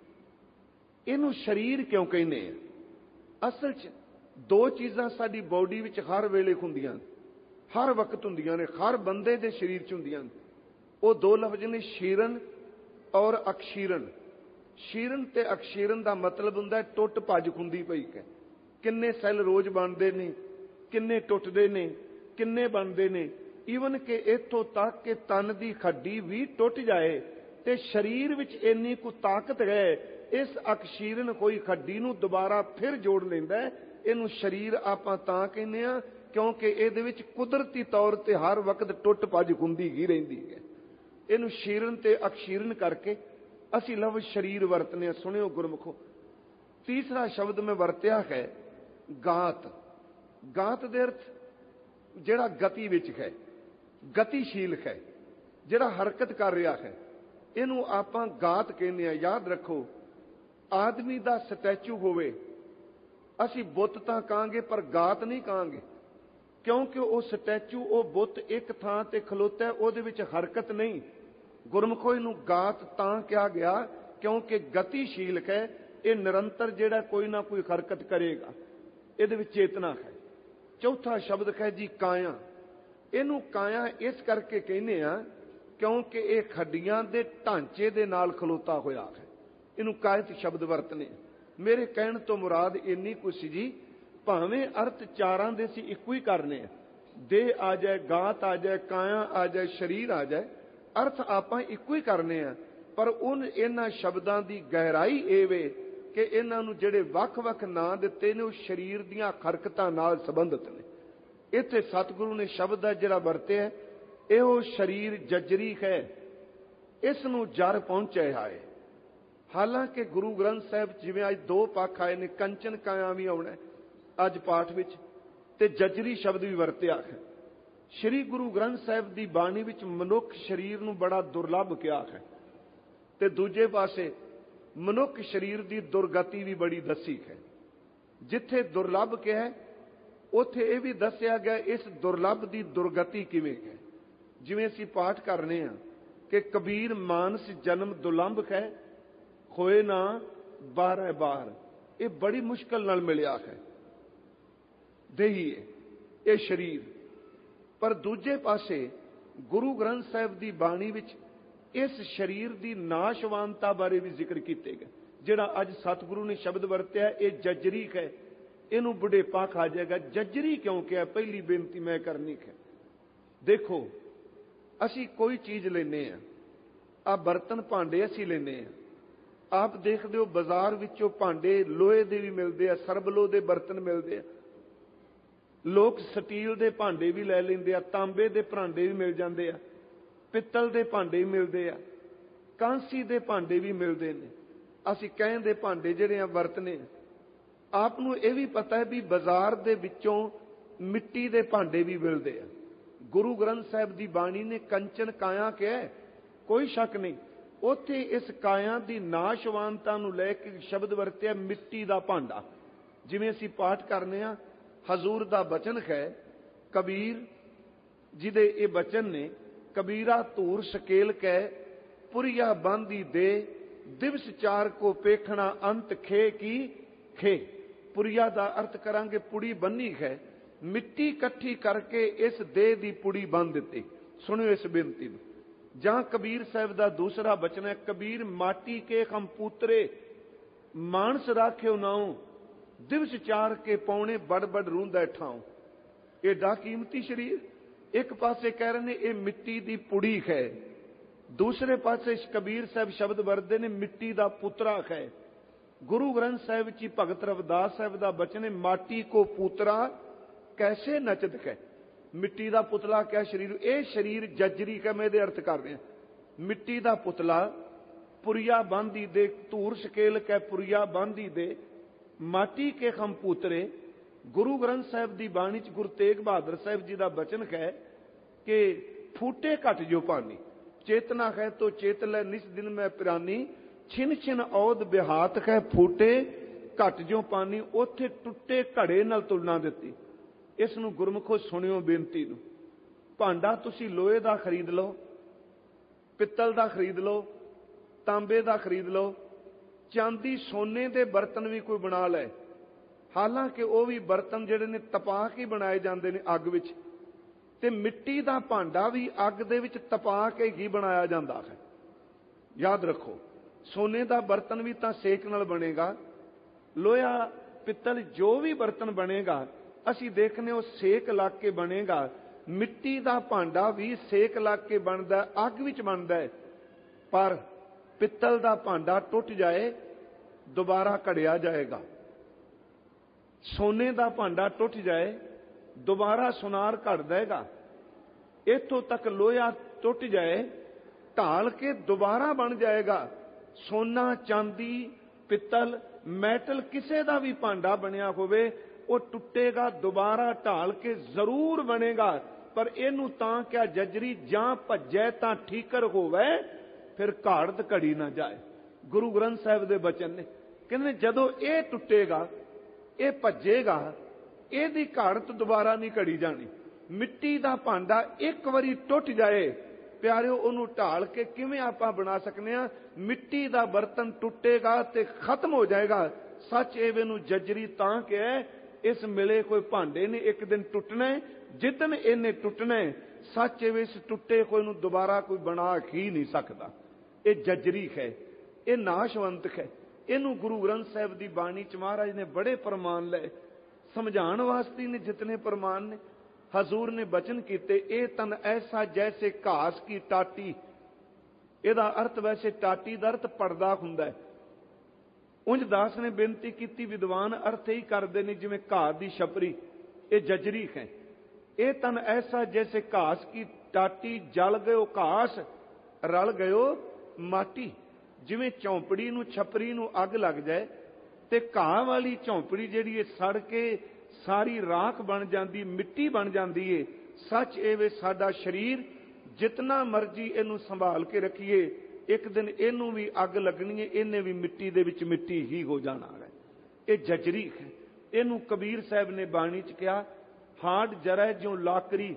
Speaker 2: ਇਹਨੂੰ ਸਰੀਰ ਕਿਉਂ ਕਹਿੰਦੇ ਆ? ਅਸਲ 'ਚ ਦੋ ਚੀਜ਼ਾਂ ਸਾਡੀ ਬੋਡੀ ਵਿੱਚ ਹਰ ਵੇਲੇ ਹੁੰਦੀਆਂ, ਹਰ ਵਕਤ ਹੁੰਦੀਆਂ ਨੇ, ਹਰ ਬੰਦੇ ਦੇ ਸਰੀਰ 'ਚ ਹੁੰਦੀਆਂ ਨੇ। ਉਹ ਦੋ ਲਫ਼ਜ਼ ਨੇ ਸ਼ੀਰਨ ਔਰ ਅਕਸ਼ੀਰਨ। ਸ਼ੀਰਨ ਤੇ ਅਕਸ਼ੀਰਨ ਦਾ ਮਤਲਬ ਹੁੰਦਾ ਟੁੱਟ ਭੱਜ ਹੁੰਦੀ ਪਈ ਹੈ। ਕਿੰਨੇ ਸੈੱਲ ਰੋਜ਼ ਬਣਦੇ ਨੇ, ਕਿੰਨੇ ਟੁੱਟਦੇ ਨੇ, ਕਿੰਨੇ ਬਣਦੇ ਨੇ। ਈਵਨ ਕਿ ਇੱਥੋਂ ਤੱਕ ਕਿ ਤਨ ਦੀ ਹੱਡੀ ਵੀ ਟੁੱਟ ਜਾਏ ਤੇ ਸਰੀਰ ਵਿੱਚ ਇੰਨੀ ਕੁ ਤਾਕਤ ਹੈ, ਇਸ ਅਕਸ਼ੀਰਨ ਹੋਈ ਹੱਡੀ ਨੂੰ ਦੁਬਾਰਾ ਫਿਰ ਜੋੜ ਲੈਂਦਾ ਹੈ। ਇਹਨੂੰ ਸਰੀਰ ਆਪਾਂ ਤਾਂ ਕਹਿੰਦੇ ਆ ਕਿਉਂਕਿ ਇਹਦੇ ਵਿੱਚ ਕੁਦਰਤੀ ਤੌਰ ਤੇ ਹਰ ਵਕਤ ਟੁੱਟ ਭੱਜ ਹੁੰਦੀ ਹੀ ਰਹਿੰਦੀ ਹੈ। ਇਹਨੂੰ ਸ਼ੀਰਨ ਤੇ ਅਕਸ਼ੀਰਨ ਕਰਕੇ ਅਸੀਂ ਲਫ਼ਜ਼ ਸਰੀਰ ਵਰਤਨੇ ਆ। ਸੁਣਿਓ ਗੁਰਮੁਖੋ, ਤੀਸਰਾ ਸ਼ਬਦ ਮੈਂ ਵਰਤਿਆ ਹੈ ਗਾਤ। ਗਾਤ ਦੇ ਅਰਥ ਜਿਹੜਾ ਗਤੀ ਵਿੱਚ ਹੈ, ਗਤੀਸ਼ੀਲ ਹੈ, ਜਿਹੜਾ ਹਰਕਤ ਕਰ ਰਿਹਾ ਹੈ, ਇਹਨੂੰ ਆਪਾਂ ਗਾਤ ਕਹਿੰਦੇ ਆ। ਯਾਦ ਰੱਖੋ, ਆਦਮੀ ਦਾ ਸਟੈਚੂ ਹੋਵੇ, ਅਸੀਂ ਬੁੱਤ ਤਾਂ ਕਹਾਂਗੇ ਪਰ ਗਾਤ ਨਹੀਂ ਕਹਾਂਗੇ, ਕਿਉਂਕਿ ਉਹ ਸਟੈਚੂ, ਉਹ ਬੁੱਤ ਇੱਕ ਥਾਂ ਤੇ ਖਲੋਤਾ ਹੈ, ਉਹਦੇ ਵਿੱਚ ਹਰਕਤ ਨਹੀਂ। ਗੁਰਮੁਖੋ ਇਹਨੂੰ ਗਾਤ ਤਾਂ ਕਿਹਾ ਗਿਆ ਕਿਉਂਕਿ ਗਤੀਸ਼ੀਲ ਹੈ, ਇਹ ਨਿਰੰਤਰ ਜਿਹੜਾ ਕੋਈ ਨਾ ਕੋਈ ਹਰਕਤ ਕਰੇਗਾ, ਇਹਦੇ ਵਿੱਚ ਚੇਤਨਾ ਹੈ। ਚੌਥਾ ਸ਼ਬਦ ਹੈ ਜੀ ਕਾਇਆ। ਇਹਨੂੰ ਕਾਇਆ ਇਸ ਕਰਕੇ ਕਹਿੰਦੇ ਆ ਕਿਉਂਕਿ ਇਹ ਹੱਡੀਆਂ ਦੇ ਢਾਂਚੇ ਦੇ ਨਾਲ ਖਲੋਤਾ ਹੋਇਆ ਹੈ। ਇਹਨੂੰ ਕਾਇਤ ਸ਼ਬਦ ਵਰਤਨੇ। ਮੇਰੇ ਕਹਿਣ ਤੋਂ ਮੁਰਾਦ ਇੰਨੀ ਕੁ ਸੀ ਜੀ, ਭਾਵੇਂ ਅਰਥ ਚਾਰਾਂ ਦੇ ਸੀ ਇੱਕੋ ਹੀ ਕਰਨੇ ਆ। ਦੇਹ ਆ ਜਾਏ, ਗਾਤ ਆ ਜਾਏ, ਕਾਇਆ ਆ ਜਾਏ, ਸਰੀਰ ਆ ਜਾਏ, ਅਰਥ ਆਪਾਂ ਇੱਕੋ ਹੀ ਕਰਨੇ ਆ। ਪਰ ਉਨ ਇਹਨਾਂ ਸ਼ਬਦਾਂ ਦੀ ਗਹਿਰਾਈ ਇਹ ਵੇ ਕਿ ਇਹਨਾਂ ਨੂੰ ਜਿਹੜੇ ਵੱਖ-ਵੱਖ ਨਾਂ ਦਿੱਤੇ ਨੇ ਉਹ ਸਰੀਰ ਦੀਆਂ ਹਰਕਤਾਂ ਨਾਲ ਸੰਬੰਧਿਤ ਨੇ। ਇੱਥੇ ਸਤਿਗੁਰੂ ਨੇ ਸ਼ਬਦ ਹੈ ਜਿਹੜਾ ਵਰਤਿਆ, ਇਹੋ ਸਰੀਰ ਜਜਰੀ ਹੈ, ਇਸ ਨੂੰ ਜਰ ਪਹੁੰਚਿਆ ਹੈ। ਹਾਲਾਂਕਿ ਗੁਰੂ ਗ੍ਰੰਥ ਸਾਹਿਬ ਜਿਵੇਂ ਅੱਜ ਦੋ ਪੱਖ ਆਏ ਨੇ, ਕੰਚਨ ਕਾਇਆ ਵੀ ਆਉਣਾ ਅੱਜ ਪਾਠ ਵਿੱਚ, ਤੇ ਜਜਰੀ ਸ਼ਬਦ ਵੀ ਵਰਤਿਆ ਹੈ। ਸ੍ਰੀ ਗੁਰੂ ਗ੍ਰੰਥ ਸਾਹਿਬ ਦੀ ਬਾਣੀ ਵਿੱਚ ਮਨੁੱਖ ਸਰੀਰ ਨੂੰ ਬੜਾ ਦੁਰਲੱਭ ਕਿਹਾ ਹੈ, ਤੇ ਦੂਜੇ ਪਾਸੇ ਮਨੁੱਖ ਸਰੀਰ ਦੀ ਦੁਰਗਤੀ ਵੀ ਬੜੀ ਦੱਸੀ ਹੈ। ਜਿੱਥੇ ਦੁਰਲੱਭ ਕਿਹਾ ਉੱਥੇ ਇਹ ਵੀ ਦੱਸਿਆ ਗਿਆ ਇਸ ਦੁਰਲੱਭ ਦੀ ਦੁਰਗਤੀ ਕਿਵੇਂ ਹੈ। ਜਿਵੇਂ ਅਸੀਂ ਪਾਠ ਕਰਨੇ ਆ ਕਿ ਕਬੀਰ ਮਾਨਸ ਜਨਮ ਦੁਲੰਭ ਹੈ, ਹੋਏ ਨਾ ਬਾਹਰ ਬਾਹਰ। ਇਹ ਬੜੀ ਮੁਸ਼ਕਲ ਨਾਲ ਮਿਲਿਆ ਹੈ ਦੇਹੀ ਇਹ ਸਰੀਰ। ਪਰ ਦੂਜੇ ਪਾਸੇ ਗੁਰੂ ਗ੍ਰੰਥ ਸਾਹਿਬ ਦੀ ਬਾਣੀ ਵਿੱਚ ਇਸ ਸਰੀਰ ਦੀ ਨਾਸ਼ਵਾਨਤਾ ਬਾਰੇ ਵੀ ਜ਼ਿਕਰ ਕੀਤੇ ਗਏ। ਜਿਹੜਾ ਅੱਜ ਸਤਿਗੁਰੂ ਨੇ ਸ਼ਬਦ ਵਰਤਿਆ ਇਹ ਜਜਰੀ ਹੈ, ਇਹਨੂੰ ਬੁਢੇਪਾ ਖਾ ਜਾਏਗਾ। ਜਜਰੀ ਕਿਉਂ ਕਿਹਾ? ਪਹਿਲੀ ਬੇਨਤੀ ਮੈਂ ਕਰਨੀ ਹੈ, ਦੇਖੋ ਅਸੀਂ ਕੋਈ ਚੀਜ਼ ਲੈਨੇ ਆ, ਆ ਬਰਤਨ ਭਾਂਡੇ ਅਸੀਂ ਲੈਨੇ ਆ, ਆਪ ਦੇਖਦੇ ਹੋ ਬਾਜ਼ਾਰ ਵਿੱਚੋਂ ਭਾਂਡੇ ਲੋਹੇ ਦੇ ਵੀ ਮਿਲਦੇ ਆ, ਸਰਬਲੋ ਦੇ ਬਰਤਨ ਮਿਲਦੇ ਆ, ਲੋਕ ਸਟੀਲ ਦੇ ਭਾਂਡੇ ਵੀ ਲੈ ਲੈਂਦੇ ਆ, ਤਾਂਬੇ ਦੇ ਭਾਂਡੇ ਵੀ ਮਿਲ ਜਾਂਦੇ ਆ, ਪਿੱਤਲ ਦੇ ਭਾਂਡੇ ਵੀ ਮਿਲਦੇ ਆ, ਕਾਂਸੀ ਦੇ ਭਾਂਡੇ ਵੀ ਮਿਲਦੇ ਨੇ। ਅਸੀਂ ਕਹਿੰਦੇ ਭਾਂਡੇ ਜਿਹੜੇ ਆ ਵਰਤਨੇ। ਆਪ ਨੂੰ ਇਹ ਵੀ ਪਤਾ ਹੈ ਵੀ ਬਾਜ਼ਾਰ ਦੇ ਵਿੱਚੋਂ ਮਿੱਟੀ ਦੇ ਭਾਂਡੇ ਵੀ ਮਿਲਦੇ ਆ। ਗੁਰੂ ਗ੍ਰੰਥ ਸਾਹਿਬ ਦੀ ਬਾਣੀ ਨੇ ਕੰਚਨ ਕਾਇਆ ਕਿਹਾ, ਕੋਈ ਸ਼ੱਕ ਨਹੀਂ। ਉੱਥੇ ਇਸ ਕਾਇਆ ਦੀ ਨਾਸ਼ਵਾਨਤਾ ਨੂੰ ਲੈ ਕੇ ਸ਼ਬਦ ਵਰਤਿਆ ਮਿੱਟੀ ਦਾ ਭਾਂਡਾ। ਜਿਵੇਂ ਅਸੀਂ ਪਾਠ ਕਰਨੇ ਆ, ਹਜ਼ੂਰ ਦਾ ਬਚਨ ਹੈ, ਕਬੀਰ ਜਿਹਦੇ ਇਹ ਬਚਨ ਨੇ, ਕਬੀਰਾ ਧੂਰ ਸਕੇਲ ਕਹਿ ਪੁਰੀਆ ਬਾਂਦੀ ਦੇ ਦਿਵਸ ਚਾਰ ਕੋ ਪੇਖਣਾ ਅੰਤ ਖੇ ਕੀ ਖੇ। ਪੁਰੀਆ ਦਾ ਅਰਥ ਕਰਾਂਗੇ ਪੁੜੀ ਬੰਨੀ ਹੈ, ਮਿੱਟੀ ਇਕੱਠੀ ਕਰਕੇ ਇਸ ਦੇਹ ਦੀ ਪੁੜੀ ਬੰਨ ਦਿੱਤੀ। ਸੁਣਿਓ ਇਸ ਬੇਨਤੀ ਨੂੰ। ਜਾਂ ਕਬੀਰ ਸਾਹਿਬ ਦਾ ਦੂਸਰਾ ਬਚਨ ਹੈ, ਕਬੀਰ ਮਾਟੀ ਕੇ ਹਮ ਪੂਤਰੇ ਮਾਨਸ ਰਾਖਿਓ ਨਾਉ ਦਿਵਸ ਚਾਰ ਕੇ ਪੌਣੇ ਬੜ ਬੜ ਰੂੰਦਾ ਠਾਉ। ਏਡਾ ਕੀਮਤੀ ਸਰੀਰ। ਇੱਕ ਪਾਸੇ ਕਹਿ ਰਹੇ ਨੇ ਇਹ ਮਿੱਟੀ ਦੀ ਪੁੜੀ ਹੈ, ਦੂਸਰੇ ਪਾਸੇ ਕਬੀਰ ਸਾਹਿਬ ਸ਼ਬਦ ਵਰਤਦੇ ਨੇ ਮਿੱਟੀ ਦਾ ਪੁੱਤਰਾ ਹੈ। ਗੁਰੂ ਗ੍ਰੰਥ ਸਾਹਿਬ ਵਿੱਚ ਭਗਤ ਰਵਿਦਾਸ ਸਾਹਿਬ ਦਾ ਬਚਨ ਹੈ, ਮਾਟੀ ਕੋ ਪੁੱਤਰਾ ਕੈਸੇ ਨਚਤ ਹੈ। ਮਿੱਟੀ ਦਾ ਪੁਤਲਾ ਕਿਹਾ ਸਰੀਰ। ਇਹ ਸਰੀਰ ਜਜਰੀ ਹੈ, ਮੈਂ ਇਹਦੇ ਅਰਥ ਕਰ ਰਿਹਾ। ਮਿੱਟੀ ਦਾ ਪੁਤਲਾ ਪੁਰੀਆ ਬਾਂਦੀ ਦੇ, ਧੂਰ ਸਕੇਲ ਕਹਿ ਪੁਰੀਆ ਬਾਂਦੀ ਦੇ, ਮਾਟੀ ਕੇ ਹਮ ਪੁੱਤਰੇ ਗੁਰੂ ਗ੍ਰੰਥ ਸਾਹਿਬ ਦੀ ਬਾਣੀ ਚ ਗੁਰੂ ਤੇਗ ਬਹਾਦਰ ਸਾਹਿਬ ਜੀ ਦਾ ਬਚਨ ਹੈ ਕਿ ਫੂਟੇ ਘਟ ਜੋ ਪਾਣੀ, ਚੇਤਨਾ ਹੈ ਤੋ ਚੇਤ ਲੈ ਨਿਸ ਦਿਨ ਮੈਂ ਪਿਰਾਨੀ, ਛਿਨ ਛਿਨ ਔਦ ਬਿਹਾਤ ਹੈ ਫੂਟੇ ਘਟ ਜੋ ਪਾਣੀ। ਉੱਥੇ ਟੁੱਟੇ ਘੜੇ ਨਾਲ ਤੁਲਨਾ ਦਿੱਤੀ। ਇਸ ਨੂੰ ਗੁਰਮੁਖੋ ਸੁਣਿਓ ਬੇਨਤੀ ਨੂੰ। ਭਾਂਡਾ ਤੁਸੀਂ ਲੋਹੇ ਦਾ ਖਰੀਦ ਲਓ, ਪਿੱਤਲ ਦਾ ਖਰੀਦ ਲਓ, ਤਾਂਬੇ ਦਾ ਖਰੀਦ ਲਓ, ਚਾਂਦੀ ਸੋਨੇ ਦੇ ਬਰਤਨ ਵੀ ਕੋਈ ਬਣਾ ਲੈ, ਹਾਲਾਂਕਿ ਉਹ ਵੀ ਬਰਤਨ ਜਿਹੜੇ ਨੇ ਤਪਾ ਕੇ ਬਣਾਏ ਜਾਂਦੇ ਨੇ ਅੱਗ ਵਿੱਚ, ਤੇ ਮਿੱਟੀ ਦਾ ਭਾਂਡਾ ਵੀ ਅੱਗ ਦੇ ਵਿੱਚ ਤਪਾ ਕੇ ਹੀ ਬਣਾਇਆ ਜਾਂਦਾ ਹੈ। ਯਾਦ ਰੱਖੋ, ਸੋਨੇ ਦਾ ਬਰਤਨ ਵੀ ਤਾਂ ਸੇਕ ਨਾਲ ਬਣੇਗਾ, ਲੋਹਾ ਪਿੱਤਲ ਜੋ ਵੀ ਬਰਤਨ ਬਣੇਗਾ ਅਸੀਂ ਦੇਖਨੇ ਉਹ ਸੇਕ ਲੱਗ ਕੇ ਬਣੇਗਾ। ਮਿੱਟੀ ਦਾ ਭਾਂਡਾ ਵੀ ਸੇਕ ਲੱਗ ਕੇ ਬਣਦਾ, ਅੱਗ ਵਿੱਚ ਬਣਦਾ ਹੈ। ਪਰ ਪਿੱਤਲ ਦਾ ਭਾਂਡਾ ਟੁੱਟ ਜਾਏ ਦੁਬਾਰਾ ਘੜਿਆ ਜਾਏਗਾ, ਸੋਨੇ ਦਾ ਭਾਂਡਾ ਟੁੱਟ ਜਾਏ ਦੁਬਾਰਾ ਸੁਨਾਰ ਘੜ ਦੇਗਾ। ਇੱਥੋਂ ਤੱਕ ਲੋਹਾ ਟੁੱਟ ਜਾਏ ਢਾਲ ਕੇ ਦੁਬਾਰਾ ਬਣ ਜਾਏਗਾ। ਸੋਨਾ, ਚਾਂਦੀ, ਪਿੱਤਲ, ਮੈਟਲ ਕਿਸੇ ਦਾ ਵੀ ਭਾਂਡਾ ਬਣਿਆ ਹੋਵੇ ਉਹ ਟੁੱਟੇਗਾ, ਦੁਬਾਰਾ ਢਾਲ ਕੇ ਜ਼ਰੂਰ ਬਣੇਗਾ। ਪਰ ਇਹਨੂੰ ਤਾਂ ਕਿਆ ਜਜਰੀ ਜਾਂ ਭੱਜੈ ਤਾਂ ਠੀਕਰ ਹੋਵੇ, ਫਿਰ ਘਾੜਤ ਘੜੀ ਨਾ ਜਾਏ। ਗੁਰੂ ਗ੍ਰੰਥ ਸਾਹਿਬ ਦੇ ਬਚਨ ਨੇ, ਕਹਿੰਦੇ ਜਦੋਂ ਇਹ ਟੁੱਟੇਗਾ, ਇਹ ਭੱਜੇਗਾ, ਇਹਦੀ ਘਾੜਤ ਦੁਬਾਰਾ ਨਹੀਂ ਘੜੀ ਜਾਣੀ। ਮਿੱਟੀ ਦਾ ਭਾਂਡਾ ਇੱਕ ਵਾਰੀ ਟੁੱਟ ਜਾਏ ਪਿਆਰਿਓ, ਉਹਨੂੰ ਢਾਲ ਕੇ ਕਿਵੇਂ ਆਪਾਂ ਬਣਾ ਸਕਨੇ ਆ? ਮਿੱਟੀ ਦਾ ਬਰਤਨ ਟੁੱਟੇਗਾ ਤੇ ਖਤਮ ਹੋ ਜਾਏਗਾ। ਸੱਚ ਐਵੇਂ ਨੂੰ ਜਜਰੀ ਤਾਂ ਕਿ ਇਸ ਮਿਲੇ ਕੋਈ ਭਾਂਡੇ ਨੇ ਇੱਕ ਦਿਨ ਟੁੱਟਣਾ, ਜਿੱਦਨ ਇਹਨੇ ਟੁੱਟਣਾ ਸੱਚ ਐਵੇਂ ਇਸ ਟੁੱਟੇ ਕੋਈ ਨੂੰ ਦੁਬਾਰਾ ਕੋਈ ਬਣਾ ਹੀ ਨਹੀਂ ਸਕਦਾ। ਇਹ ਜਜਰੀ ਹੈ, ਇਹ ਨਾਸ਼ਵੰਤ ਹੈ। ਇਹਨੂੰ ਗੁਰੂ ਗ੍ਰੰਥ ਸਾਹਿਬ ਦੀ ਬਾਣੀ ਚ ਮਹਾਰਾਜ ਨੇ ਬੜੇ ਪ੍ਰਮਾਣ ਲਏ, ਸਮਝਾਉਣ ਵਾਸਤੇ ਨੇ ਜਿਤਨੇ ਪ੍ਰਮਾਣ ਨੇ। ਹਜ਼ੂਰ ਨੇ ਬਚਨ ਕੀਤੇ, ਇਹ ਤਨ ਐਸਾ ਜੈਸੇ ਘਾਸ ਕੀ ਟਾਟੀ। ਇਹਦਾ ਅਰਥ ਵੈਸੇ ਟਾਟੀ ਦਾ ਅਰਥ ਪਰਦਾ ਹੁੰਦਾ ਹੈ। ਉਂਝ ਦਾਸ ਨੇ ਬੇਨਤੀ ਕੀਤੀ, ਵਿਦਵਾਨ ਅਰਥ ਹੀ ਕਰਦੇ ਨੇ ਜਿਵੇਂ ਘਾਹ ਦੀ ਛਪਰੀ। ਇਹ ਜਜਰੀ ਹੈ। ਇਹ ਤਨ ਐਸਾ ਜੈਸੇ ਘਾਸ ਕੀ ਟਾਟੀ, ਜਲ ਗਇਓ ਘਾਸ ਰਲ ਗਇਓ ਮਾਟੀ। ਜਿਵੇਂ ਝੌਂਪੜੀ ਨੂੰ, ਛਪਰੀ ਨੂੰ ਅੱਗ ਲੱਗ ਜਾਏ ਤੇ ਘਾਹ ਵਾਲੀ ਝੌਂਪੜੀ ਜਿਹੜੀ ਹੈ ਸੜ ਕੇ ਸਾਰੀ ਰਾਖ ਬਣ ਜਾਂਦੀ, ਮਿੱਟੀ ਬਣ ਜਾਂਦੀ ਏ। ਸੱਚ ਇਹ ਵੇ ਸਾਡਾ ਸਰੀਰ, ਜਿਤਨਾ ਮਰਜੀ ਇਹਨੂੰ ਸੰਭਾਲ ਕੇ ਰੱਖੀਏ, ਇੱਕ ਦਿਨ ਇਹਨੂੰ ਵੀ ਅੱਗ ਲੱਗਣੀ ਹੈ, ਇਹਨੇ ਵੀ ਮਿੱਟੀ ਦੇ ਵਿੱਚ ਮਿੱਟੀ ਹੀ ਹੋ ਜਾਣਾ ਹੈ। ਇਹ ਜਜਰੀ ਹੈ। ਇਹਨੂੰ ਕਬੀਰ ਸਾਹਿਬ ਨੇ ਬਾਣੀ ਚ ਕਿਹਾ, ਹਾੜ ਜਰੈ ਜਿਉ ਲਾਕਰੀ।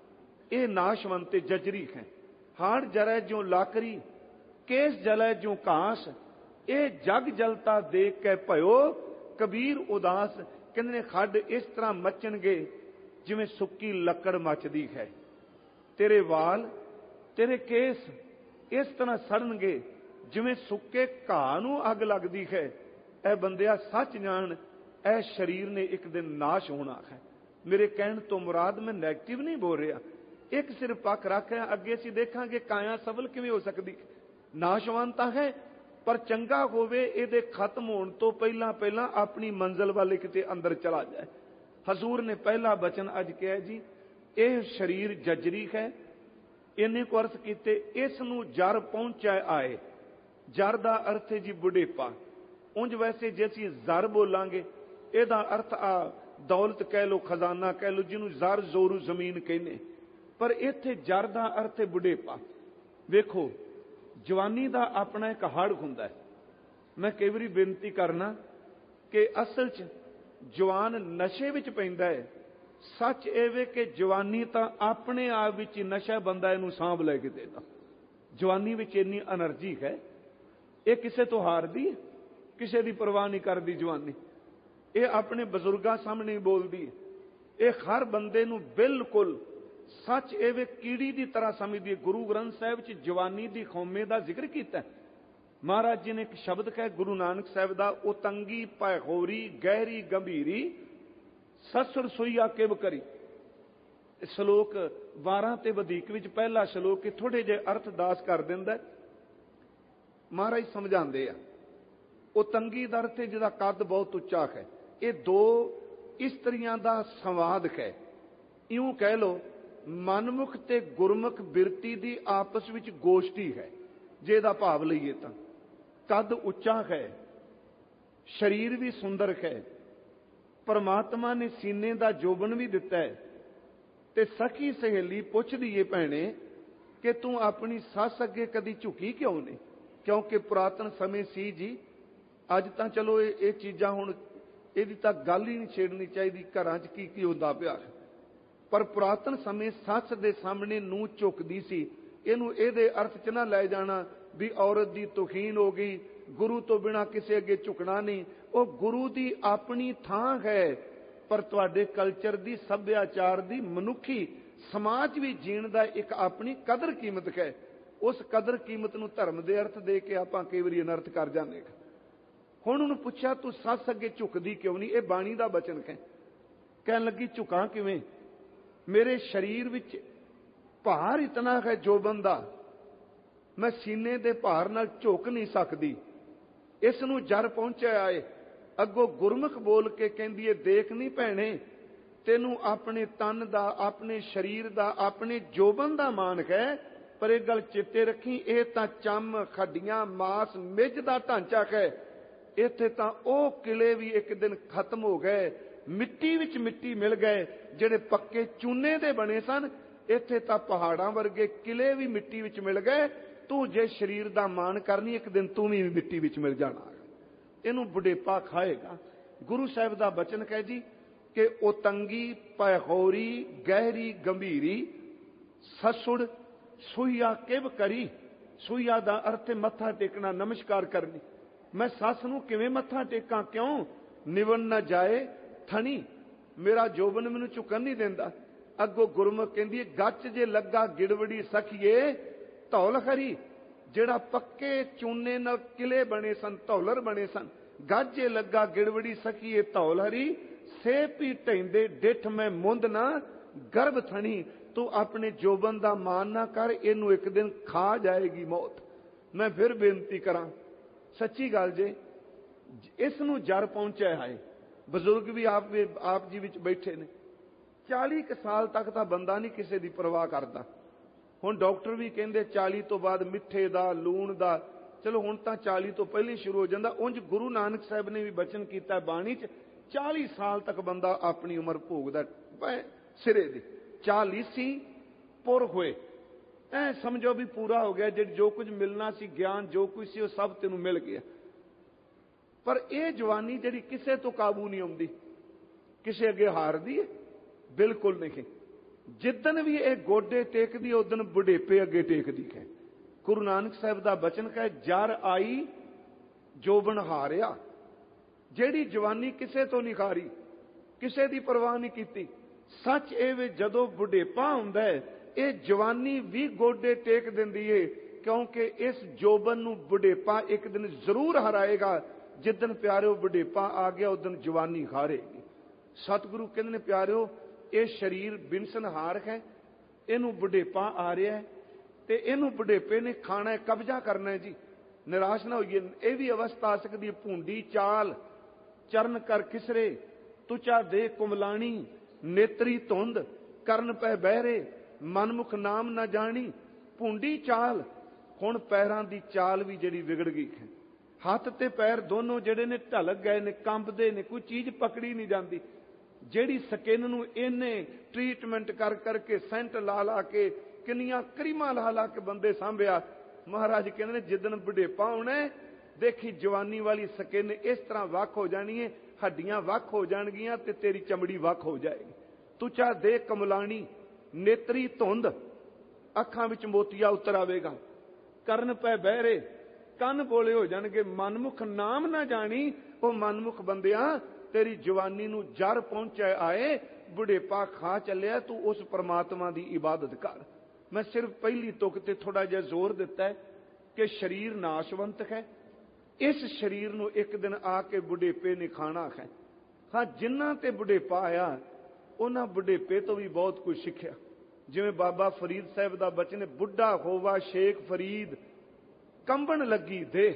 Speaker 2: ਇਹ ਨਾਸ਼ਵੰਤ ਜਜਰੀ ਹੈ। ਹਾੜ ਜਰੈ ਜਿਉ ਲਾਕਰੀ, ਕੇਸ ਜਲੈ ਜਿਉ ਘਾਸ। ਇਹ ਜਗ ਜਲਤਾ ਦੇਖ ਕੇ ਭਇਓ ਕਬੀਰ ਉਦਾਸ। ਕਹਿੰਦੇ ਨੇ ਖੱਡ ਇਸ ਤਰ੍ਹਾਂ ਮੱਚਣਗੇ ਜਿਵੇਂ ਸੁੱਕੀ ਲੱਕੜ ਮੱਚਦੀ ਹੈ। ਤੇਰੇ ਵਾਲ, ਤੇਰੇ ਕੇਸ ਇਸ ਤਰ੍ਹਾਂ ਸੜਨਗੇ ਜਿਵੇਂ ਸੁੱਕੇ ਘਾਹ ਨੂੰ ਅੱਗ ਲੱਗਦੀ ਹੈ। ਇਹ ਬੰਦਿਆ ਸੱਚ ਜਾਣ, ਇਹ ਸਰੀਰ ਨੇ ਇੱਕ ਦਿਨ ਨਾਸ਼ ਹੋਣਾ ਹੈ। ਮੇਰੇ ਕਹਿਣ ਤੋਂ ਮੁਰਾਦ ਮੈਂ ਨੈਗੇਟਿਵ ਨਹੀਂ ਬੋਲ ਰਿਹਾ, ਇੱਕ ਸਿਰਫ ਪੱਖ ਰੱਖ ਰਿਹਾ। ਅੱਗੇ ਅਸੀਂ ਦੇਖਾਂਗੇ ਕਾਇਆ ਸਫਲ ਕਿਵੇਂ ਹੋ ਸਕਦੀ। ਨਾਸ਼ਵਾਨ ਤਾਂ ਹੈ, ਪਰ ਚੰਗਾ ਹੋਵੇ ਇਹਦੇ ਖਤਮ ਹੋਣ ਤੋਂ ਪਹਿਲਾਂ ਪਹਿਲਾਂ ਆਪਣੀ ਮੰਜ਼ਲ ਵੱਲ ਕਿਤੇ ਅੰਦਰ ਚਲਾ ਜਾਏ। ਹਜ਼ੂਰ ਨੇ ਪਹਿਲਾ ਬਚਨ ਅੱਜ ਕਿਹਾ ਜੀ, ਇਹ ਸਰੀਰ ਜਜਰੀ ਹੈ। ਇਹਨੇ ਕੋ ਅਰਥ ਕੀਤੇ, ਇਸ ਨੂੰ ਜਰ ਪਹੁੰਚਾਏ ਆਏ। ਜਰ ਦਾ ਅਰਥ ਹੈ ਜੀ ਬੁਢੇਪਾ। ਉਂਝ ਵੈਸੇ ਜੇ ਅਸੀਂ ਜ਼ਰ ਬੋਲਾਂਗੇ ਇਹਦਾ ਅਰਥ ਆ ਦੌਲਤ ਕਹਿ ਲੋ, ਖਜ਼ਾਨਾ ਕਹਿ ਲੋ, ਜਿਹਨੂੰ ਜ਼ਰ ਜ਼ੋਰੂ ਜ਼ਮੀਨ ਕਹਿੰਦੇ। ਪਰ ਇੱਥੇ ਜਰ ਦਾ ਅਰਥ ਹੈ ਬੁਢੇਪਾ। ਵੇਖੋ, ਜਵਾਨੀ ਦਾ ਆਪਣਾ ਇੱਕ ਹੜ ਹੁੰਦਾ ਹੈ। ਮੈਂ ਕਈ ਵਾਰੀ ਬੇਨਤੀ ਕਰਨਾ ਕਿ ਅਸਲ 'ਚ ਜਵਾਨ ਨਸ਼ੇ ਵਿੱਚ ਪੈਂਦਾ ਹੈ। ਸੱਚ ਇਹ ਵੇ ਕਿ ਜਵਾਨੀ ਤਾਂ ਆਪਣੇ ਆਪ ਵਿੱਚ ਹੀ ਨਸ਼ਾ, ਬੰਦਾ ਇਹਨੂੰ ਸਾਂਭ ਲੈ ਕੇ ਦੇਦਾ। ਜਵਾਨੀ ਵਿੱਚ ਇੰਨੀ એનર્ਜੀ ਹੈ, ਇਹ ਕਿਸੇ ਤੋਂ ਹਾਰਦੀ, ਕਿਸੇ ਦੀ ਪਰਵਾਹ ਨਹੀਂ ਕਰਦੀ ਜਵਾਨੀ। ਇਹ ਆਪਣੇ ਬਜ਼ੁਰਗਾਂ ਸਾਹਮਣੇ ਬੋਲਦੀ, ਇਹ ਹਰ ਬੰਦੇ ਨੂੰ ਬਿਲਕੁਲ ਸੱਚ ਇਹ ਵੇ ਕੀੜੀ ਦੀ ਤਰ੍ਹਾਂ ਸਮਝਦੀ ਹੈ। ਗੁਰੂ ਗ੍ਰੰਥ ਸਾਹਿਬ 'ਚ ਜਵਾਨੀ ਦੀ ਖੌਮੇ ਦਾ ਜ਼ਿਕਰ ਕੀਤਾ। ਮਹਾਰਾਜ ਜੀ ਨੇ ਇੱਕ ਸ਼ਬਦ ਕਿਹਾ ਗੁਰੂ ਨਾਨਕ ਸਾਹਿਬ ਦਾ, ਉਤੰਗੀ ਪੈਹੋਰੀ ਗਹਿਰੀ ਗੰਭੀਰੀ ਸਸੁਰ ਸੋਈਆ ਕਿਵ ਕਰੀ। ਸ਼ਲੋਕ ਬਾਰਾਂ ਤੇ ਵਧੀਕ ਵਿੱਚ ਪਹਿਲਾ ਸ਼ਲੋਕ ਥੋੜੇ ਜਿਹੇ ਅਰਥ ਦਾਸ ਕਰ ਦਿੰਦਾ। ਮਹਾਰਾਜ ਸਮਝਾਉਂਦੇ ਆ, ਉਤੰਗੀ ਦਾ ਅਰਥ ਜਿਹਦਾ ਕੱਦ ਬਹੁਤ ਉੱਚਾ ਹੈ। ਇਹ ਦੋ ਇਸਤਰੀਆਂ ਦਾ ਸੰਵਾਦ ਹੈ। ਇਉਂ ਕਹਿ ਲੋ ਮਨਮੁਖ ਤੇ ਗੁਰਮੁਖ ਬਿਰਤੀ ਦੀ ਆਪਸ ਵਿੱਚ ਗੋਸ਼ਟੀ ਹੈ। ਜੇ ਇਹਦਾ ਭਾਵ ਲਈਏ ਤਾਂ ਕੱਦ ਉੱਚਾ ਹੈ, ਸਰੀਰ ਵੀ ਸੁੰਦਰ ਹੈ, परमात्मा ने सीने का जोबन भी दिता है। ते सखी सहेली पुछदी है भैणे कि तू अपनी सस अगे कदी झुकी क्यों नहीं? क्योंकि पुरातन समय सी जी, अज तां चलो ये चीज़ां हुण इहदी तां गल ही नहीं छेड़नी चाहिए, घरां च की की हुंदा पिया, पर पुरातन समय सस दे सामने नूं झुकदी सी। इहनूं इहदे अर्थ च ना लै जाना भी औरत दी तौहीन हो गई, गुरु तो बिना किसी अगे झुकना नहीं। वो गुरु दी अपनी थां है, पर तुहाडे कल्चर दी, सभ्याचार दी, मनुखी समाज भी जीण दा एक अपनी कदर कीमत है। उस कदर कीमत नूं धर्म दे अर्थ दे के आपां कई वारी अनर्थ कर जांदे। हुण उहनूं पुछया तू सस अगे झुकदी क्यों नहीं? इह बाणी दा बचन है। कहण लगी झुकां किवें? मेरे शरीर विच भार इतना है जोबन दा, मैं सीने दे भार नाल झुक नहीं सकदी। इस नूं जर पहुंचिया है। अगों गुरमुख बोल के कहंदी है, देख नहीं भैणे, तेनू अपने तन दा, अपने शरीर दा, अपने जोबन दा मान है, पर एक गल चेते रखी, यह तां चम, खड्डियां, मास, मिज दा ढांचा है। इत्थे तां ओह किले भी एक दिन खत्म हो गए, मिट्टी विच मिट्टी मिल गए जिहड़े पक्के चूने दे बने सन। इत्थे तां पहाड़ां वर्गे किले भी मिट्टी विच मिल गए। तू जे शरीर दा मान करनी, एक दिन तू भी मिट्टी विच मिल जाना। इहनूं बुढ़ेपा खाएगा। गुरु साहिब दा बचन है जी कि ओतंगी, पैहोरी, गहरी, गंभीरी, ससुड़, सुइया किव करी। सुइया दा अर्थ है मत्था टेकना, नमस्कार करनी। मैं सस नूं किवें मत्था टेकां? क्यों? निवन न जाए थनी, मेरा जोबन मैनूं झुकन नहीं देंदा। अगों गुरमुख कहंदी है, गच जे लगा गिड़वड़ी सखिए धौल हरी। ਜਿਹੜਾ पक्के चूने नाल किले बने सन, धौलर बने सन। गाजे लगा गिड़वड़ी सखीए धौल हरी, सेप ही ढेंदे डिठ मैं मुंद ना गर्भ थनी। तू अपने जोबन दा मान ना कर, इनू एक दिन खा जाएगी मौत। मैं फिर बेनती करा, सच्ची गल जे इस नू जर पहुंचा है। बजुर्ग भी आप आप जी विच बैठे ने, चाली क साल तक तां बंदा नहीं किसी दी परवाह करता। हुण डॉक्टर भी कहंदे चाली तो बाद मिठे दा, लूण दा, चलो हुण तां चाली तो पहले शुरू हो जांदा। उंज गुरु नानक साहब ने भी बचन कीता बाणी च, चाली साल तक बंदा अपनी उम्र भोगदा सिरे दी। चालीसी पुर होए, ऐ समझो भी पूरा हो गया। जे जो कुछ मिलना सी, ज्ञान जो कुछ सी, वो सब तेनू मिल गया। पर यह जवानी जिहड़ी किसे तो काबू नहीं आउंदी, किसे अगे हारदी है? बिल्कुल नहीं। जिदन भी यह गोडे टेकदी, उदन बुढ़ेपे अगे टेकदी है। गुरु नानक साहब का बचन है, जर आई जोबन हारिया। जिहड़ी जवानी किसे तो नहीं हारी, किसे दी परवाह नहीं कीती। सच ए वे जदों बुढ़ेपा हुंदा है, ये जवानी भी गोडे टेक दिंदी है, क्योंकि इस जोबन नूं बुढ़ेपा एक दिन जरूर हराएगा। जिदन प्यारिओ बुढ़ेपा आ गया, उदन जवानी हारेगी। सतगुरु कहंदे ने, प्यारिओ ये शरीर बिनसनहार है, इनू बुढ़ेपा आ रहा है, तो इनू बुढ़ेपे ने खाना है, कब्जा करना है जी। निराश ना होइए। यह भी अवस्था आ सकती है। भूंडी चाल चरण कर खिसरे, तुचा दे कुमलाणी, नेत्री धुंध करन पै बहरे, मनमुख नाम न जानी। भूंडी चाल, हुण पैरां दी चाल भी जिहड़ी विगड़ गई है। हथ ते पैर दोनों जिहड़े ने ढलक गए ने, कंबदे ने, कोई चीज पकड़ी नहीं जाती। ਜਿਹੜੀ ਸਕਿਨ ਨੂੰ ਇਹਨੇ ट्रीटमेंट कर करके सेंट ला ला के, किनियां क्रीमां ला ला के बंदे सांभिया। महाराज कहते हैं, जिदन बुढ़ेपा होना देखी जवानी वाली सकिन इस तरह वख हो जानी है, हड्डियां वख हो जाएगियां ते तेरी चमड़ी वख हो जाएगी। तुचा दे कमलानी, नेत्री धुंध, अखां विच मोतिया उतर आवेगा। करन पै बहरे, कन बोले हो जाणगे। मनमुख नाम ना जानी, वो मनमुख बंदियां तेरी जवानी नूं जर पहुंचा आए, बुढ़ेपा खा चलिया, तू उस परमात्मा की इबादत कर। मैं सिर्फ पहली तुक ते थोड़ा जिहा जोर दिता है कि शरीर नाशवंत है। इस शरीर नूं एक दिन आके बुढ़ेपे ने खाना है। हाँ, जिन्हां ते बुढ़ेपा आया उन्हां बुढ़ेपे तो भी बहुत कुछ सीखिया। जिवें बाबा फरीद साहब का बचन है, बुढ़ा होवा शेख फरीद कंबन लगी दे।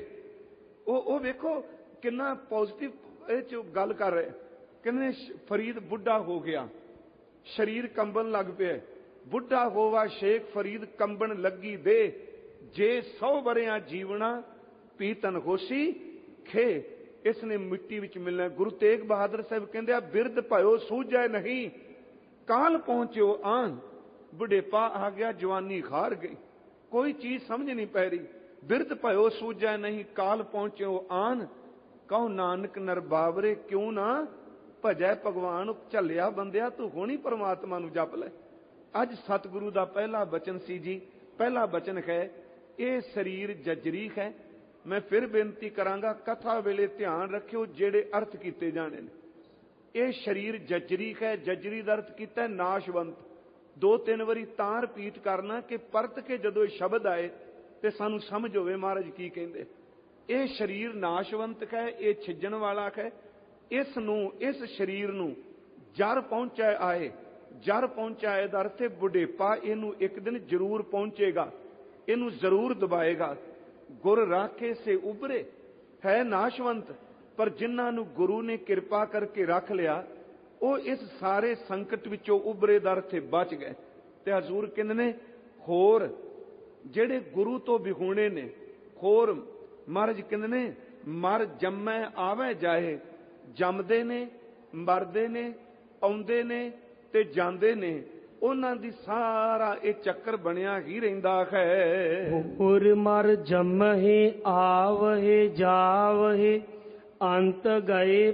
Speaker 2: वो वेखो कितना पॉजिटिव गल कर रहे। कहने फरीद बुढ़ा हो गया, शरीर कंबन लग पे। बुढ़ा होवा शेख फरीद कंबन लगी दे, जे सौ वरिया जीवना पीतन होसी खे। ਇਸ ਨੇ ਮਿੱਟੀ ਵਿੱਚ ਮਿਲਣਾ। ਗੁਰੂ ਤੇਗ ਬਹਾਦਰ ਸਾਹਿਬ ਕਹਿੰਦੇ ਆ, ਬਿਰਧ ਭਇਓ ਸੂਝੈ ਨਹੀਂ, ਕਾਲ ਪਹੁੰਚਿਓ ਆਨ। ਬੁਢੇਪਾ ਆ ਗਿਆ, ਜਵਾਨੀ ਖਾਰ ਗਈ, ਕੋਈ ਚੀਜ਼ ਸਮਝ ਨਹੀਂ ਪੈ ਰਹੀ। ਬਿਰਧ ਭਇਓ ਸੂਝੈ ਨਹੀਂ, ਕਾਲ ਪਹੁੰਚਿਓ ਆਨ। ਕਹੋ ਨਾਨਕ ਨਰ ਬਾਵਰੇ ਕਿਉਂ ਨਾ ਭਜੈ ਭਗਵਾਨ। ਝੱਲਿਆ ਬੰਦਿਆ, ਤੂੰ ਹੁਣੀ ਪਰਮਾਤਮਾ ਨੂੰ ਜਪ ਲੈ। ਅੱਜ ਸਤਿਗੁਰੂ ਦਾ ਪਹਿਲਾ ਬਚਨ ਸੀ ਜੀ। ਪਹਿਲਾ ਬਚਨ ਹੈ, ਇਹ ਸਰੀਰ ਜਜਰੀਖ ਹੈ। ਮੈਂ ਫਿਰ ਬੇਨਤੀ ਕਰਾਂਗਾ, ਕਥਾ ਵੇਲੇ ਧਿਆਨ ਰੱਖਿਓ ਜਿਹੜੇ ਅਰਥ ਕੀਤੇ ਜਾਣੇ ਨੇ। ਇਹ ਸਰੀਰ ਜਜਰੀਖ ਹੈ। ਜਜਰੀ ਦਾ ਅਰਥ ਕੀਤਾ ਨਾਸ਼ਵੰਤ। ਦੋ ਤਿੰਨ ਵਾਰੀ ਤਾਂ ਰਿਪੀਟ ਕਰਨਾ ਕਿ ਪਰਤ ਕੇ ਜਦੋਂ ਇਹ ਸ਼ਬਦ ਆਏ ਤੇ ਸਾਨੂੰ ਸਮਝ ਹੋਵੇ ਮਹਾਰਾਜ ਕੀ ਕਹਿੰਦੇ। ਇਹ ਸਰੀਰ ਨਾਸ਼ਵੰਤ ਹੈ, ਇਹ ਛਿੱਜਣ ਵਾਲਾ ਹੈ। ਇਸ ਨੂੰ, ਇਸ ਸਰੀਰ ਨੂੰ ਜਰ ਪਹੁੰਚਾਏ ਆਏ। ਜਰ ਪਹੁੰਚਾਏ ਦਾ ਅਰਥ ਹੈ ਬੁਢੇਪਾ ਇਹਨੂੰ ਇੱਕ ਦਿਨ ਜ਼ਰੂਰ ਪਹੁੰਚੇਗਾ, ਇਹਨੂੰ ਜ਼ਰੂਰ ਦਬਾਏਗਾ। ਗੁਰ ਰਾਖੇ ਸੇ ਉਬਰੇ ਹੈ ਨਾਸ਼ਵੰਤ। ਪਰ ਜਿਨ੍ਹਾਂ ਨੂੰ ਗੁਰੂ ਨੇ ਕਿਰਪਾ ਕਰਕੇ ਰੱਖ ਲਿਆ, ਉਹ ਇਸ ਸਾਰੇ ਸੰਕਟ ਵਿੱਚੋਂ ਉਬਰੇ ਦਾ ਅਰਥ ਬਚ ਗਏ। ਤੇ ਹਜ਼ੂਰ ਕਹਿੰਦੇ ਨੇ, ਹੋਰ ਜਿਹੜੇ ਗੁਰੂ ਤੋਂ ਵਿਹੂਣੇ ਨੇ, ਹੋਰ ਮਹਾਰਾਜ ਕਹਿੰਦੇ ਨੇ, ਮਰ ਜੰਮੈ ਆਵੇ ਜਾਏ। ਜੰਮਦੇ ਨੇ, ਮਰਦੇ ਨੇ, ਆਉਂਦੇ ਨੇ ਤੇ ਜਾਂਦੇ ਨੇ। ਉਹਨਾਂ ਦੀ ਸਾਰਾ ਇਹ ਚੱਕਰ ਬਣਿਆ ਹੀ ਰਹਿੰਦਾ ਹੈ।
Speaker 1: ਹੋਰ ਮਰ ਜੰਮਹਿ ਆਵਹਿ ਜਾਵਹਿ, ਅੰਤ ਗਏ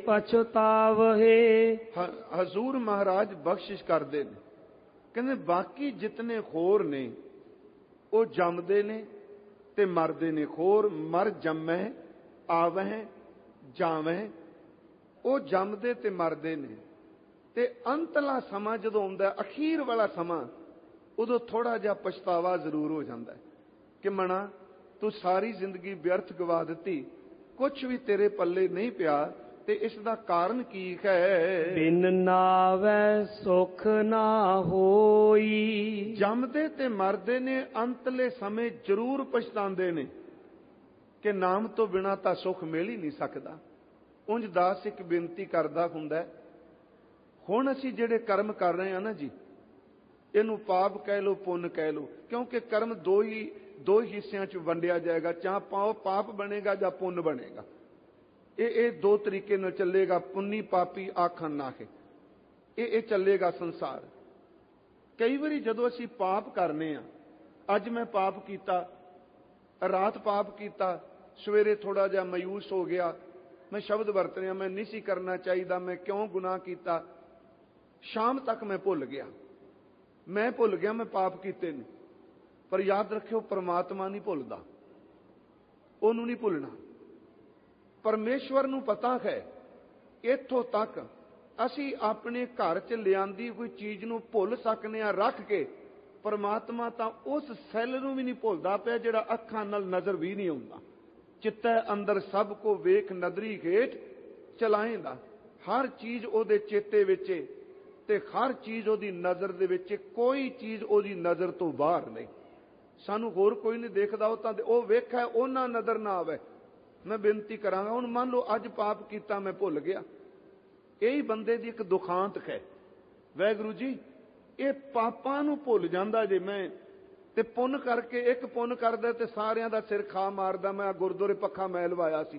Speaker 1: ਪਛਤਾਵਹਿ।
Speaker 2: ਹਜ਼ੂਰ ਮਹਾਰਾਜ ਬਖਸ਼ਿਸ਼ ਕਰਦੇ ਨੇ, ਕਹਿੰਦੇ ਬਾਕੀ ਜਿਤਨੇ ਹੋਰ ਨੇ ਉਹ ਜੰਮਦੇ ਨੇ ਤੇ ਮਰਦੇ ਨੇ। ਹੋਰ ਮਰ ਜੰਮੈ ਆਵਹਿ ਜਾਵਹਿ, ਉਹ ਜੰਮਦੇ ਤੇ ਮਰਦੇ ਨੇ। ਤੇ ਅੰਤਲਾ ਸਮਾਂ ਜਦੋਂ ਆਉਂਦਾ, ਅਖੀਰ ਵਾਲਾ ਸਮਾਂ, ਉਦੋਂ ਥੋੜਾ ਜਿਹਾ ਪਛਤਾਵਾ ਜ਼ਰੂਰ ਹੋ ਜਾਂਦਾ ਕਿ ਮਣਾ ਤੂੰ ਸਾਰੀ ਜ਼ਿੰਦਗੀ ਵਿਅਰਥ ਗਵਾ ਦਿੱਤੀ, ਕੁਛ ਵੀ ਤੇਰੇ ਪੱਲੇ ਨਹੀਂ ਪਿਆ। ਤੇ ਇਸ ਦਾ ਕਾਰਨ ਕੀ ਹੈ?
Speaker 1: ਬਿਨ ਨਾਵੈ ਸੁਖ ਨਾ ਹੋਈ।
Speaker 2: ਜੰਮਦੇ ਤੇ ਮਰਦੇ ਨੇ, ਅੰਤਲੇ ਸਮੇਂ ਜ਼ਰੂਰ ਪਛਤਾਉਂਦੇ ਨੇ ਕਿ ਨਾਮ ਤੋਂ ਬਿਨਾਂ ਤਾਂ ਸੁਖ ਮਿਲ ਹੀ ਨਹੀਂ ਸਕਦਾ। ਉਂਝ ਦਾਸ ਇੱਕ ਬੇਨਤੀ ਕਰਦਾ ਹੁੰਦਾ, ਹੁਣ ਅਸੀਂ ਜਿਹੜੇ ਕਰਮ ਕਰ ਰਹੇ ਹਾਂ ਨਾ ਜੀ, ਇਹਨੂੰ ਪਾਪ ਕਹਿ ਲੋ, ਪੁੰਨ ਕਹਿ ਲੋ, ਕਿਉਂਕਿ ਕਰਮ ਦੋ ਹੀ ਦੋ ਹਿੱਸਿਆਂ 'ਚ ਵੰਡਿਆ ਜਾਏਗਾ, ਚਾਹ ਪਾਪ ਬਣੇਗਾ ਜਾਂ ਪੁੰਨ ਬਣੇਗਾ। ਇਹ ਇਹ ਦੋ ਤਰੀਕੇ ਨਾਲ ਚੱਲੇਗਾ, ਪੁੰਨੀ ਪਾਪੀ ਆਖਣ ਨਾਖੇ। ਇਹ ਇਹ ਚੱਲੇਗਾ ਸੰਸਾਰ। ਕਈ ਵਾਰੀ ਜਦੋਂ ਅਸੀਂ ਪਾਪ ਕਰਨੇ ਆ, ਅੱਜ ਮੈਂ ਪਾਪ ਕੀਤਾ, ਰਾਤ ਪਾਪ ਕੀਤਾ, ਸਵੇਰੇ ਥੋੜਾ ਜਿਹਾ ਮਾਯੂਸ ਹੋ ਗਿਆ, ਮੈਂ ਸ਼ਬਦ ਵਰਤ ਰਿਹਾ, ਮੈਂ ਨਹੀਂ ਸੀ ਕਰਨਾ ਚਾਹੀਦਾ, ਮੈਂ ਕਿਉਂ ਗੁਨਾਹ ਕੀਤਾ। ਸ਼ਾਮ ਤੱਕ ਮੈਂ ਭੁੱਲ ਗਿਆ, ਮੈਂ ਭੁੱਲ ਗਿਆ ਮੈਂ ਪਾਪ ਕੀਤੇ ਨੇ। ਪਰ ਯਾਦ ਰੱਖਿਓ, ਪਰਮਾਤਮਾ ਨਹੀਂ ਭੁੱਲਦਾ, ਉਹਨੂੰ ਨਹੀਂ ਭੁੱਲਣਾ। ਪਰਮੇਸ਼ਵਰ ਨੂੰ ਪਤਾ ਹੈ। ਇੱਥੋਂ ਤੱਕ ਅਸੀਂ ਆਪਣੇ ਘਰ 'ਚ ਲਿਆਂਦੀ ਕੋਈ ਚੀਜ਼ ਨੂੰ ਭੁੱਲ ਸਕਨੇ ਆ ਰੱਖ ਕੇ, ਪਰਮਾਤਮਾ ਤਾਂ ਉਸ ਸੈੱਲ ਨੂੰ ਵੀ ਨਹੀਂ ਭੁੱਲਦਾ ਪਿਆ ਜਿਹੜਾ ਅੱਖਾਂ ਨਾਲ ਨਜ਼ਰ ਵੀ ਨਹੀਂ ਆਉਂਦਾ। ਚਿੱਤੈ ਅੰਦਰ ਸਭ ਕੋ ਵੇਖ ਨਦਰੀ ਹੇਠ ਚਲਾਏਂਦਾ। ਹਰ ਚੀਜ਼ ਉਹਦੇ ਚੇਤੇ ਵਿੱਚ, ਤੇ ਹਰ ਚੀਜ਼ ਉਹਦੀ ਨਜ਼ਰ ਦੇ ਵਿੱਚ, ਕੋਈ ਚੀਜ਼ ਉਹਦੀ ਨਜ਼ਰ ਤੋਂ ਬਾਹਰ ਨਹੀਂ। ਸਾਨੂੰ ਹੋਰ ਕੋਈ ਨਹੀਂ ਦੇਖਦਾ, ਉਹ ਤਾਂ ਉਹ ਵੇਖਿਆ, ਉਹਨਾਂ ਨਜ਼ਰ ਨਾ ਆਵੇ। ਮੈਂ ਬੇਨਤੀ ਕਰਾਂਗਾ, ਹੁਣ ਮੰਨ ਲਓ ਅੱਜ ਪਾਪ ਕੀਤਾ, ਮੈਂ ਭੁੱਲ ਗਿਆ, ਇਹੀ ਬੰਦੇ ਦੀ ਇੱਕ ਦੁਖਾਂਤ ਹੈ। ਵਾਹਿਗੁਰੂ ਜੀ, ਇਹ ਪਾਪਾਂ ਨੂੰ ਭੁੱਲ ਜਾਂਦਾ ਜੇ ਮੈਂ, ਤੇ ਪੁੰਨ ਕਰਕੇ, ਇੱਕ ਪੁੰਨ ਕਰਦਾ ਤੇ ਸਾਰਿਆਂ ਦਾ ਸਿਰ ਖਾ ਮਾਰਦਾ। ਮੈਂ ਗੁਰਦੁਆਰੇ ਪੱਖਾ ਮੈਂ ਲਵਾਇਆ ਸੀ,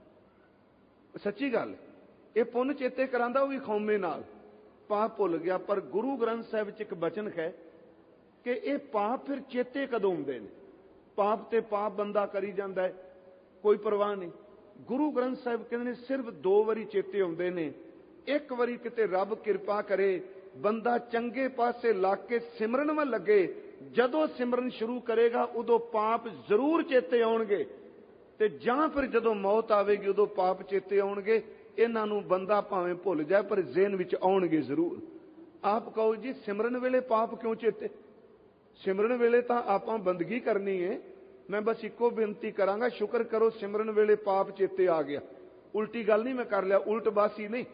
Speaker 2: ਸੱਚੀ ਗੱਲ। ਇਹ ਪੁੰਨ ਚੇਤੇ ਕਰਾਂਦਾ, ਉਹ ਵੀ ਖੌਮੇ ਨਾਲ। ਪਾਪ ਭੁੱਲ ਗਿਆ। ਪਰ ਗੁਰੂ ਗ੍ਰੰਥ ਸਾਹਿਬ ਵਿੱਚ ਇੱਕ ਬਚਨ ਹੈ ਕਿ ਇਹ ਪਾਪ ਫਿਰ ਚੇਤੇ ਕਦੋਂ ਆਉਂਦੇ ਨੇ? ਪਾਪ ਤੇ ਪਾਪ ਬੰਦਾ ਕਰੀ ਜਾਂਦਾ ਹੈ, ਕੋਈ ਪਰਵਾਹ ਨਹੀਂ। ਗੁਰੂ ਗ੍ਰੰਥ ਸਾਹਿਬ ਕਹਿੰਦੇ ਨੇ ਸਿਰਫ ਦੋ ਵਾਰੀ ਚੇਤੇ ਆਉਂਦੇ ਨੇ। ਇੱਕ ਵਾਰੀ ਕਿਤੇ ਰੱਬ ਕਿਰਪਾ ਕਰੇ, ਬੰਦਾ ਚੰਗੇ ਪਾਸੇ ਲੱਗ ਕੇ ਸਿਮਰਨ ਵੱਲ ਲੱਗੇ, ਜਦੋਂ ਸਿਮਰਨ ਸ਼ੁਰੂ ਕਰੇਗਾ ਉਦੋਂ ਪਾਪ ਜ਼ਰੂਰ ਚੇਤੇ ਆਉਣਗੇ। ਤੇ ਜਾਂ ਫਿਰ ਜਦੋਂ ਮੌਤ ਆਵੇਗੀ ਉਦੋਂ ਪਾਪ ਚੇਤੇ ਆਉਣਗੇ। ਇਹਨਾਂ ਨੂੰ ਬੰਦਾ ਭਾਵੇਂ ਭੁੱਲ ਜਾਏ ਪਰ ਜ਼ਿਹਨ ਵਿੱਚ ਆਉਣਗੇ ਜ਼ਰੂਰ। ਆਪ ਕਹੋ ਜੀ, ਸਿਮਰਨ ਵੇਲੇ ਪਾਪ ਕਿਉਂ ਚੇਤੇ? ਸਿਮਰਨ ਵੇਲੇ ਤਾਂ ਆਪਾਂ ਬੰਦਗੀ ਕਰਨੀ ਹੈ। ਮੈਂ ਬਸ ਇੱਕੋ ਬੇਨਤੀ ਕਰਾਂਗਾ, ਸ਼ੁਕਰ ਕਰੋ ਸਿਮਰਨ ਵੇਲੇ ਪਾਪ ਚੇਤੇ ਆ ਗਿਆ। ਉਲਟੀ ਗੱਲ ਨਹੀਂ ਮੈਂ ਕਰ ਲਿਆ, ਉਲਟ ਬਾਸੀ ਨਹੀਂ।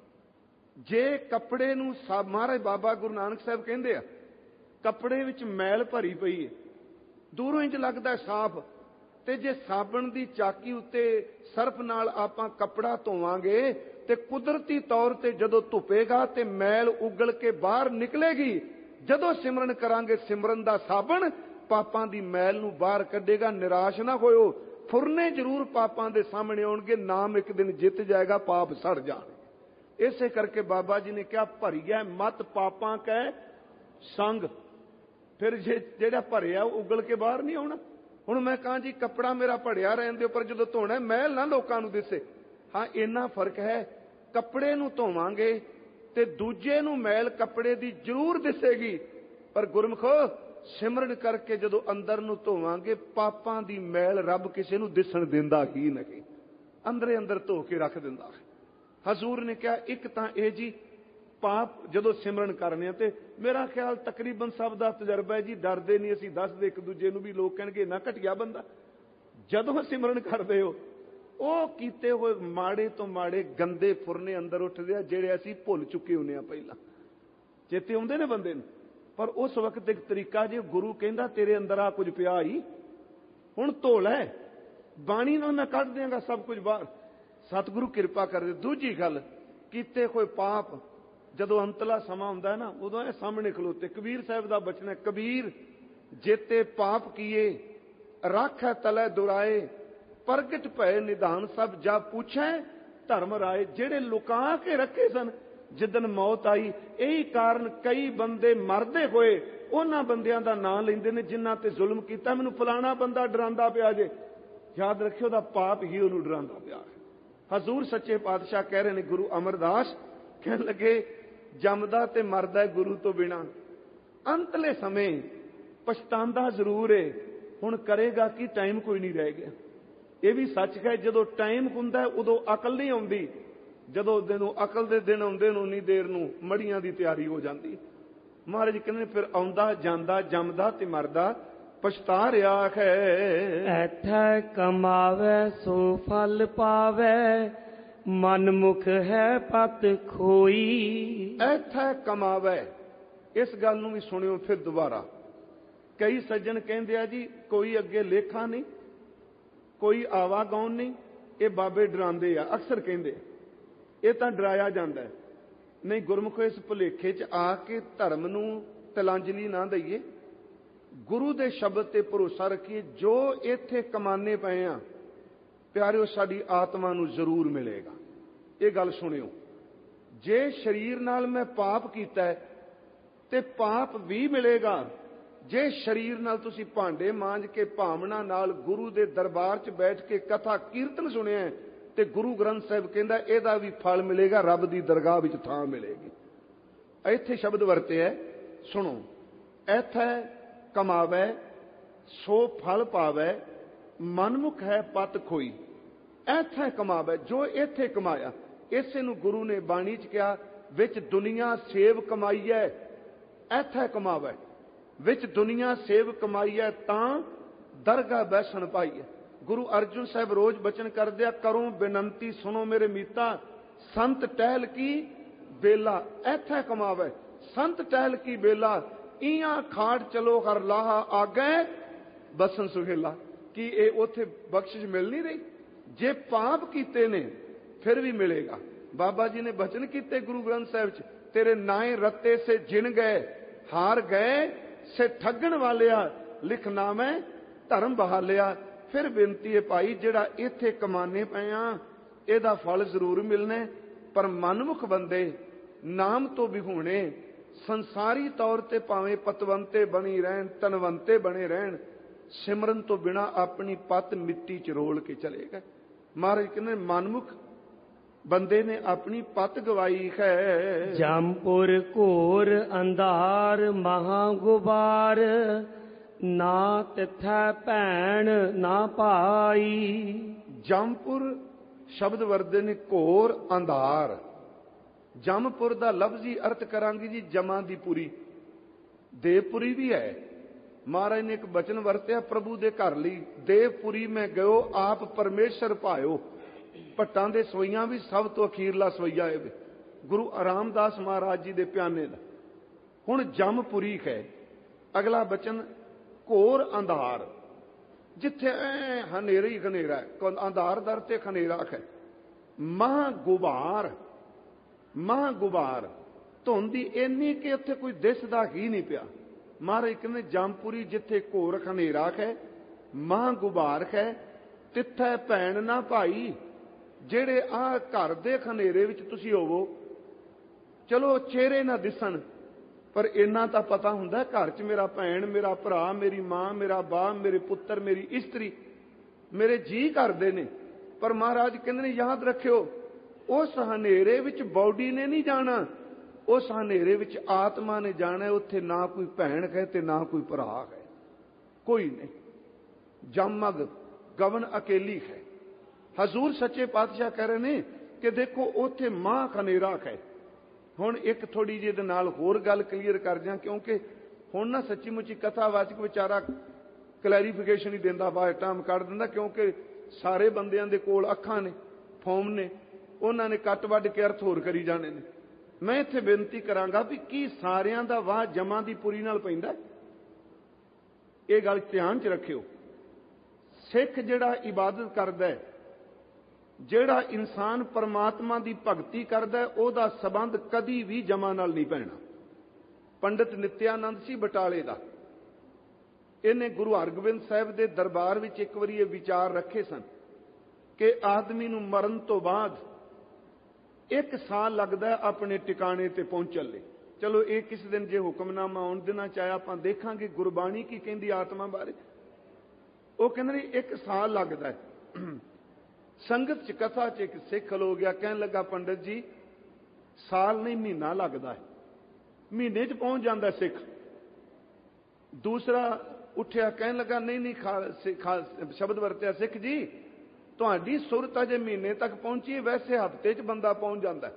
Speaker 2: ਜੇ ਕੱਪੜੇ ਨੂੰ, ਮਹਾਰਾਜ ਬਾਬਾ ਗੁਰੂ ਨਾਨਕ ਸਾਹਿਬ ਕਹਿੰਦੇ ਆ, ਕੱਪੜੇ ਵਿੱਚ ਮੈਲ ਭਰੀ ਪਈ ਹੈ, ਦੂਰੋਂ ਇੰਜ ਲੱਗਦਾ ਸਾਫ਼, ਤੇ ਜੇ ਸਾਬਣ ਦੀ ਚਾਕੀ ਉੱਤੇ ਸਰਫ ਨਾਲ ਆਪਾਂ ਕੱਪੜਾ ਧੋਵਾਂਗੇ ਤੇ ਕੁਦਰਤੀ ਤੌਰ ਤੇ ਜਦੋਂ ਧੁੱਪੇਗਾ ਤੇ ਮੈਲ ਉਗਲ ਕੇ ਬਾਹਰ ਨਿਕਲੇਗੀ। ਜਦੋਂ ਸਿਮਰਨ ਕਰਾਂਗੇ, ਸਿਮਰਨ ਦਾ ਸਾਬਣ ਪਾਪਾਂ ਦੀ ਮੈਲ ਨੂੰ ਬਾਹਰ ਕੱਢੇਗਾ। ਨਿਰਾਸ਼ ਨਾ ਹੋਇਓ, ਫੁਰਨੇ ਜ਼ਰੂਰ ਪਾਪਾਂ ਦੇ ਸਾਹਮਣੇ ਆਉਣਗੇ, ਨਾਮ ਇੱਕ ਦਿਨ ਜਿੱਤ ਜਾਏਗਾ, ਪਾਪ ਸੜ ਜਾਣਗੇ। ਇਸੇ ਕਰਕੇ ਬਾਬਾ ਜੀ ਨੇ ਕਿਹਾ ਭਰੀਐ ਮਤ ਪਾਪਾਂ ਕੈ ਸੰਗ। ਫਿਰ ਜੇ ਜਿਹੜਾ ਭਰਿਆ ਉਹ ਉਗਲ ਕੇ ਬਾਹਰ ਨਹੀਂ ਆਉਣਾ। ਹੁਣ ਮੈਂ ਕਹਾਂ ਜੀ ਕੱਪੜਾ ਮੇਰਾ ਭੜਿਆ ਰਹਿਣ ਦਿਓ, ਪਰ ਜਦੋਂ ਧੋਣਾ ਮੈਲ ਨਾ ਲੋਕਾਂ ਨੂੰ ਦਿਸੇ। ਹਾਂ, ਇੰਨਾ ਫਰਕ ਹੈ, ਕੱਪੜੇ ਨੂੰ ਧੋਵਾਂਗੇ ਤੇ ਦੂਜੇ ਨੂੰ ਮੈਲ ਕੱਪੜੇ ਦੀ ਜ਼ਰੂਰ ਦਿਸੇਗੀ, ਪਰ ਗੁਰਮਖੋ ਸਿਮਰਨ ਕਰਕੇ ਜਦੋਂ ਅੰਦਰ ਨੂੰ ਧੋਵਾਂਗੇ, ਪਾਪਾਂ ਦੀ ਮੈਲ ਰੱਬ ਕਿਸੇ ਨੂੰ ਦਿਸਣ ਦਿੰਦਾ ਹੀ ਨਹੀਂ, ਅੰਦਰੇ ਅੰਦਰ ਧੋ ਕੇ ਰੱਖ ਦਿੰਦਾ ਹੈ। ਹਜ਼ੂਰ ਨੇ ਕਿਹਾ ਇੱਕ ਤਾਂ ਇਹ ਜੀ ਪਾਪ ਜਦੋਂ ਸਿਮਰਨ ਕਰਨੇ ਆ, ਤੇ ਮੇਰਾ ਖਿਆਲ ਤਕਰੀਬਨ ਸਭ ਦਾ ਤਜਰਬਾ ਹੈ ਜੀ, ਡਰਦੇ ਨਹੀਂ ਅਸੀਂ ਦੱਸਦੇ ਇੱਕ ਦੂਜੇ ਨੂੰ ਵੀ, ਲੋਕ ਕਹਿਣਗੇ ਨਾ ਘਟਿਆ ਬੰਦਾ। ਜਦੋਂ ਸਿਮਰਨ ਕਰਦੇ ਹੋ ਉਹ ਕੀਤੇ ਹੋਏ ਮਾੜੇ ਤੋਂ ਮਾੜੇ ਗੰਦੇ ਫੁਰਨੇ ਅੰਦਰ ਉੱਠਦੇ ਆ, ਜਿਹੜੇ ਅਸੀਂ ਭੁੱਲ ਚੁੱਕੇ ਹੁੰਦੇ ਆ। ਪਹਿਲਾਂ ਚੇਤੇ ਆਉਂਦੇ ਨੇ ਬੰਦੇ ਨੂੰ, ਪਰ ਉਸ ਵਕਤ ਇੱਕ ਤਰੀਕਾ ਜੇ ਗੁਰੂ ਕਹਿੰਦਾ ਤੇਰੇ ਅੰਦਰ ਆ ਕੁਝ ਪਿਆ ਹੀ, ਹੁਣ ਧੋ ਲੈ, ਬਾਣੀ ਨਾਲ ਮੈਂ ਕੱਢ ਦਿਆਂਗਾ ਸਭ ਕੁਝ ਬਾਹਰ। ਸਤਿਗੁਰੂ ਕਿਰਪਾ ਕਰਦੇ। ਦੂਜੀ ਗੱਲ, ਕੀਤੇ ਹੋਏ ਪਾਪ ਜਦੋਂ ਅੰਤਲਾ ਸਮਾਂ ਹੁੰਦਾ ਨਾ, ਉਦੋਂ ਇਹ ਸਾਹਮਣੇ ਖਲੋਤੇ। ਕਬੀਰ ਸਾਹਿਬ ਦਾ ਬਚਨ ਹੈ, ਕਬੀਰ ਜੇਤੇ ਪਾਪ ਕੀਏ ਰਾਖੈ ਤਲੈ ਦੁਰਾਏ, ਪ੍ਰਗਟ ਭਏ ਨਿਧਾਨ ਸਭ ਜਾ ਪੁੱਛੈ ਧਰਮ ਰਾਏ। ਜਿਹੜੇ ਲੁਕਾ ਕੇ ਰੱਖੇ ਸਨ, ਜਿੱਦਣ ਮੌਤ ਆਈ, ਇਹੀ ਕਾਰਨ ਕਈ ਬੰਦੇ ਮਰਦੇ ਹੋਏ ਉਹਨਾਂ ਬੰਦਿਆਂ ਦਾ ਨਾਂ ਲੈਂਦੇ ਨੇ ਜਿਨ੍ਹਾਂ ਤੇ ਜ਼ੁਲਮ ਕੀਤਾ। ਮੈਨੂੰ ਫਲਾਣਾ ਬੰਦਾ ਡਰਾਉਂਦਾ ਪਿਆ ਜੇ, ਯਾਦ ਰੱਖਿਓ ਉਹਦਾ ਪਾਪ ਹੀ ਉਹਨੂੰ ਡਰਾਉਂਦਾ ਪਿਆ ਹੈ। ਹਜ਼ੂਰ ਸੱਚੇ ਪਾਤਸ਼ਾਹ ਕਹਿ ਰਹੇ ਨੇ, ਗੁਰੂ ਅਮਰਦਾਸ ਕਹਿਣ ਲੱਗੇ ਜੰਮਦਾ ਤੇ ਮਰਦਾ ਗੁਰੂ ਤੋਂ ਬਿਨਾਂ, ਅੰਤਲੇ ਸਮੇਂ ਪਛਤਾਉਂਦਾ ਜ਼ਰੂਰ ਏ, ਹੁਣ ਕਰੇਗਾ ਕੀ, ਟਾਈਮ ਕੋਈ ਨਹੀਂ ਰਹਿ ਗਿਆ। ਇਹ ਵੀ ਸੱਚ ਹੈ, ਜਦੋਂ ਟਾਈਮ ਹੁੰਦਾ ਉਦੋਂ ਅਕਲ ਨਹੀਂ ਆਉਂਦੀ, ਜਦੋਂ ਦਿਨੋਂ ਅਕਲ ਦੇ ਦਿਨ ਆਉਂਦੇ ਨੂੰ ਉਨੀ ਦੇਰ ਨੂੰ ਮੜੀਆਂ ਦੀ ਤਿਆਰੀ ਹੋ ਜਾਂਦੀ। ਮਹਾਰਾਜ ਕਹਿੰਦੇ ਫਿਰ ਆਉਂਦਾ ਜਾਂਦਾ ਜੰਮਦਾ ਤੇ ਮਰਦਾ ਪਛਤਾ ਰਿਹਾ ਹੈ।
Speaker 1: ਐਥੈ ਕਮਾਵੇ ਸੋ ਫਲ ਪਾਵੇ, ਮਨਮੁਖ ਹੈ ਪਤ ਖੋਈ।
Speaker 2: ਐਥੈ ਕਮਾਵੇ, ਇਸ ਗੱਲ ਨੂੰ ਵੀ ਸੁਣਿਓ ਫਿਰ ਦੁਬਾਰਾ। ਕਈ ਸੱਜਣ ਕਹਿੰਦੇ ਆ ਜੀ ਕੋਈ ਅੱਗੇ ਲੇਖਾ ਨਹੀਂ, ਕੋਈ ਆਵਾਗੌਨ ਨਹੀਂ, ਇਹ ਬਾਬੇ ਡਰਾਉਂਦੇ ਆ, ਅਕਸਰ ਕਹਿੰਦੇ ਇਹ ਤਾਂ ਡਰਾਇਆ ਜਾਂਦਾ ਹੈ। ਨਹੀਂ, ਗੁਰਮੁਖੋ ਇਸ ਭੁਲੇਖੇ 'ਚ ਆ ਕੇ ਧਰਮ ਨੂੰ ਤਿਲਾਂਜਲੀ ਨਾ ਦਈਏ, ਗੁਰੂ ਦੇ ਸ਼ਬਦ ਤੇ ਭਰੋਸਾ ਰੱਖੀਏ। ਜੋ ਇੱਥੇ ਕਮਾਨੇ ਪਏ ਆ ਪਿਆਰਿਓ, ਸਾਡੀ ਆਤਮਾ ਨੂੰ ਜ਼ਰੂਰ ਮਿਲੇਗਾ। ਇਹ ਗੱਲ ਸੁਣਿਓ, ਜੇ ਸਰੀਰ ਨਾਲ ਮੈਂ ਪਾਪ ਕੀਤਾ ਹੈ ਤੇ ਪਾਪ ਵੀ ਮਿਲੇਗਾ। ਜੇ ਸਰੀਰ ਨਾਲ ਤੁਸੀਂ ਭਾਂਡੇ ਮਾਂਜ ਕੇ ਭਾਵਨਾ ਨਾਲ ਗੁਰੂ ਦੇ ਦਰਬਾਰ 'ਚ ਬੈਠ ਕੇ ਕਥਾ ਕੀਰਤਨ ਸੁਣਿਆ ਤੇ ਗੁਰੂ ਗ੍ਰੰਥ ਸਾਹਿਬ ਕਹਿੰਦਾ ਇਹਦਾ ਵੀ ਫਲ ਮਿਲੇਗਾ, ਰੱਬ ਦੀ ਦਰਗਾਹ ਵਿੱਚ ਥਾਂ ਮਿਲੇਗੀ। ਇੱਥੇ ਸ਼ਬਦ ਵਰਤੇ ਹੈ, ਸੁਣੋ। ਐਥੈ ਕਮਾਵੇ ਸੋ ਫਲ ਪਾਵੇ, ਮਨਮੁਖ ਹੈ ਪਤ ਖੋਈ। ਐਥੈ ਕਮਾਵੇ, ਜੋ ਇੱਥੇ ਕਮਾਇਆ, ਇਸੇ ਨੂੰ ਗੁਰੂ ਨੇ ਬਾਣੀ 'ਚ ਕਿਹਾ ਵਿੱਚ ਦੁਨੀਆ ਸੇਵ ਕਮਾਈ ਹੈ। ਐਥੈ ਕਮਾਵੇ, ਵਿੱਚ ਦੁਨੀਆ ਸੇਵ ਕਮਾਈ ਹੈ, ਤਾਂ ਦਰਗਾਹ ਬੈਸਣ ਪਾਈ ਹੈ। ਗੁਰੂ ਅਰਜਨ ਸਾਹਿਬ ਰੋਜ਼ ਬਚਨ ਕਰਦੇ ਆ, ਕਰੋ ਬੇਨੰਤੀ ਸੁਣੋ ਮੇਰੇ ਮੀਤਾ, ਸੰਤ ਟਹਿਲ ਕੀ ਬੇਲਾ। ਐਥੈ ਕਮਾਵੇ, ਸੰਤ ਟਹਿਲ ਕੀ ਬੇਲਾ, ਇਆਂ ਖਾੜ ਚਲੋ ਹਰ ਲਾਹਾ ਆਗੇ ਬਸਨ ਸੁਹੇਲਾ। ਕੀ ਇਹ ਉੱਥੇ ਬਖਸ਼ਿਸ਼ ਮਿਲ ਨਹੀਂ ਰਹੀ? ਜੇ ਪਾਪ ਕੀਤੇ ਨੇ ਫਿਰ ਵੀ ਮਿਲੇਗਾ। ਬਾਬਾ ਜੀ ਨੇ ਬਚਨ ਕੀਤੇ ਗੁਰੂ ਗ੍ਰੰਥ ਸਾਹਿਬ 'ਚ, ਤੇਰੇ ਨਾਏ ਰੱਤੇ ਸੇ ਜਿਣ ਗਏ, ਹਾਰ ਗਏ ਸੇ ਠੱਗਣ ਵਾਲਿਆ, ਲਿਖਨਾਮੈ ਧਰਮ ਬਹਾਲਿਆ। ਫਿਰ ਬੇਨਤੀ ਹੈ ਭਾਈ, ਜਿਹੜਾ ਇੱਥੇ ਕਮਾਨੇ ਪਏ ਆ ਇਹਦਾ ਫਲ ਜ਼ਰੂਰ ਮਿਲਣਾ, ਪਰ ਮਨਮੁਖ ਬੰਦੇ ਨਾਮ ਤੋਂ ਵਿਹੂਣੇ ਸੰਸਾਰੀ ਤੌਰ ਤੇ ਭਾਵੇਂ ਪਤਵੰਤੇ ਬਣੀ ਰਹਿਣ, ਤਨਵੰਤੇ ਬਣੇ ਰਹਿਣ, ਸਿਮਰਨ ਤੋਂ ਬਿਨਾ ਆਪਣੀ ਪੱਤ ਮਿੱਟੀ 'ਚ ਰੋਲ ਕੇ ਚਲੇਗਾ। ਮਹਾਰਾਜ ਕਹਿੰਦੇ ਮਨਮੁਖ ਬੰਦੇ ਨੇ ਆਪਣੀ ਪੱਤ ਗਵਾਈ ਹੈ।
Speaker 1: ਜੰਪੁਰ ਘੋਰ ਅੰਧਾਰ ਮਹਾ ਗੁਬਾਰ, ਨਾ ਤਿਥੈ ਭੈਣ ਨਾ ਭਾਈ।
Speaker 2: ਜੰਪੁਰ ਸ਼ਬਦ ਵਰਦੇ ਨੇ ਘੋਰ ਅੰਧਾਰ। ਜਮਪੁਰ ਦਾ ਲਫ਼ਜ਼ੀ ਅਰਥ ਕਰਾਂਗੇ ਜੀ ਜਮਾਂ ਦੀ ਪੁਰੀ, ਦੇਵਪੁਰੀ ਵੀ ਹੈ। ਮਹਾਰਾਜ ਨੇ ਇੱਕ ਬਚਨ ਵਰਤਿਆ ਪ੍ਰਭੂ ਦੇ ਘਰ ਲਈ, ਦੇਵਪੁਰੀ ਮੈਂ ਗਇਓ ਆਪ ਪਰਮੇਸ਼ਰ ਭਾਇਓ। ਭੱਟਾਂ ਦੇ ਸਵਈਆਂ ਵੀ ਸਭ ਤੋਂ ਅਖੀਰਲਾ ਸਵਈਆ ਹੈ ਗੁਰੂ ਰਾਮਦਾਸ ਮਹਾਰਾਜ ਜੀ ਦੇ ਪਿਆਨੇ ਦਾ। ਹੁਣ ਜਮਪੁਰੀ ਹੈ। ਅਗਲਾ ਬਚਨ ਘੋਰ ਅੰਧਾਰ, ਜਿੱਥੇ ਐ ਹਨੇਰਾ ਹੀ ਹਨੇਰਾ ਹੈ, ਅੰਧਾਰ ਦਰ ਤੇ ਹਨੇਰਾ ਹੈ। ਮਹਾਂ ਗੁਬਾਰ, ਮਹਾਂ ਗੁਬਾਰ, ਧੁੰਦ ਦੀ ਇੰਨੀ ਕਿ ਉੱਥੇ ਕੋਈ ਦਿਸਦਾ ਹੀ ਨਹੀਂ ਪਿਆ। ਮਹਾਰਾਜ ਕਹਿੰਦੇ ਜਮਪੁਰੀ ਜਿੱਥੇ ਘੋਰ ਹਨੇਰਾ ਹੈ, ਮਹਾਂ ਗੁਬਾਰ ਹੈ, ਤਿੱਥੈ ਭੈਣ ਨਾ ਭਾਈ। ਜਿਹੜੇ ਆ ਘਰ ਦੇ ਖਨੇਰੇ ਵਿੱਚ ਤੁਸੀਂ ਹੋਵੋ, ਚਲੋ ਚਿਹਰੇ ਨਾ ਦਿਸਣ, ਪਰ ਇੰਨਾ ਤਾਂ ਪਤਾ ਹੁੰਦਾ ਘਰ 'ਚ ਮੇਰਾ ਭੈਣ, ਮੇਰਾ ਭਰਾ, ਮੇਰੀ ਮਾਂ, ਮੇਰਾ ਬਾਪ, ਮੇਰੇ ਪੁੱਤਰ, ਮੇਰੀ ਇਸਤਰੀ, ਮੇਰੇ ਜੀਅ ਕਰਦੇ ਨੇ। ਪਰ ਮਹਾਰਾਜ ਕਹਿੰਦੇ ਨੇ ਯਾਦ ਰੱਖਿਓ, ਉਸ ਹਨੇਰੇ ਵਿੱਚ ਬੌਡੀ ਨੇ ਨਹੀਂ ਜਾਣਾ, ਉਸ ਹਨੇਰੇ ਵਿੱਚ ਆਤਮਾ ਨੇ ਜਾਣਾ। ਉੱਥੇ ਨਾ ਕੋਈ ਭੈਣ ਹੈ ਤੇ ਨਾ ਕੋਈ ਭਰਾ ਹੈ, ਕੋਈ ਨਹੀਂ। ਜਮਮਗ ਗਵਨ ਅਕੇਲੀ ਹੈ। ਹਜ਼ੂਰ ਸੱਚੇ ਪਾਤਸ਼ਾਹ ਕਹਿ ਰਹੇ ਨੇ ਕਿ ਦੇਖੋ ਉੱਥੇ ਮਾਂ ਖਨੇਰਾ ਹੈ। ਹੁਣ ਇੱਕ ਥੋੜੀ ਜਿਹੀ ਦੇ ਨਾਲ ਹੋਰ ਗੱਲ ਕਲੀਅਰ ਕਰ ਜਾਂ, ਕਿਉਂਕਿ ਹੁਣ ਨਾ ਸੱਚੀ ਮੁੱਚੀ ਕਥਾਵਾਚਕ ਵਿਚਾਰਾ ਕਲੈਰੀਫਿਕੇਸ਼ਨ ਹੀ ਦਿੰਦਾ, ਬਾਹਰ ਟਾਈਮ ਕੱਢ ਦਿੰਦਾ, ਕਿਉਂਕਿ ਸਾਰੇ ਬੰਦਿਆਂ ਦੇ ਕੋਲ ਅੱਖਾਂ ਨੇ, ਫੋਮ ਨੇ, ਉਹਨਾਂ ਨੇ ਕੱਟ ਵੱਢ ਕੇ ਅਰਥ ਹੋਰ ਕਰੀ ਜਾਣੇ ਨੇ। ਮੈਂ ਇੱਥੇ ਬੇਨਤੀ ਕਰਾਂਗਾ ਵੀ ਕੀ ਸਾਰਿਆਂ ਦਾ ਵਾਹ ਜਮਾਂ ਦੀ ਪੁਰੀ ਨਾਲ ਪੈਂਦਾ? ਇਹ ਗੱਲ ਧਿਆਨ 'ਚ ਰੱਖਿਓ। ਸਿੱਖ ਜਿਹੜਾ ਇਬਾਦਤ ਕਰਦਾ ਹੈ, ਜਿਹੜਾ ਇਨਸਾਨ ਪਰਮਾਤਮਾ ਦੀ ਭਗਤੀ ਕਰਦਾ, ਉਹਦਾ ਸਬੰਧ ਕਦੀ ਵੀ ਜਮਾਂ ਨਾਲ ਨਹੀਂ ਪੈਣਾ। ਪੰਡਿਤ ਨਿਤਿਆਨੰਦ ਸੀ ਬਟਾਲੇ ਦਾ, ਇਹਨੇ ਗੁਰੂ ਹਰਗੋਬਿੰਦ ਸਾਹਿਬ ਦੇ ਦਰਬਾਰ ਵਿੱਚ ਇੱਕ ਵਾਰੀ ਇਹ ਵਿਚਾਰ ਰੱਖੇ ਸਨ ਕਿ ਆਦਮੀ ਨੂੰ ਮਰਨ ਤੋਂ ਬਾਅਦ ਇੱਕ ਸਾਲ ਲੱਗਦਾ ਆਪਣੇ ਟਿਕਾਣੇ ਤੇ ਪਹੁੰਚਣ ਲਈ। ਚਲੋ ਇਹ ਕਿਸੇ ਦਿਨ ਜੇ ਹੁਕਮਨਾਮਾ ਆਉਣ ਦੇਣਾ ਚਾਹਿਆ ਆਪਾਂ ਦੇਖਾਂਗੇ ਗੁਰਬਾਣੀ ਕੀ ਕਹਿੰਦੀ ਆਤਮਾ ਬਾਰੇ। ਉਹ ਕਹਿੰਦੇ ਨੇ ਇੱਕ ਸਾਲ ਲੱਗਦਾ। ਸੰਗਤ 'ਚ ਕਥਾ 'ਚ ਇੱਕ ਸਿੱਖ ਖਲੋ ਗਿਆ, ਕਹਿਣ ਲੱਗਾ ਪੰਡਿਤ ਜੀ ਸਾਲ ਨਹੀਂ ਮਹੀਨਾ ਲੱਗਦਾ ਹੈ। ਮਹੀਨੇ 'ਚ ਪਹੁੰਚ ਜਾਂਦਾ ਸਿੱਖ। ਦੂਸਰਾ ਉੱਠਿਆ, ਕਹਿਣ ਲੱਗਾ ਨਹੀਂ ਨਹੀਂ ਖਾ ਸ਼ਬਦ ਵਰਤਿਆ, ਸਿੱਖ ਜੀ ਤੁਹਾਡੀ ਸੁਰਤ ਅਜੇ ਮਹੀਨੇ ਤੱਕ ਪਹੁੰਚੀ ਹੈ, ਵੈਸੇ ਹਫ਼ਤੇ 'ਚ ਬੰਦਾ ਪਹੁੰਚ ਜਾਂਦਾ।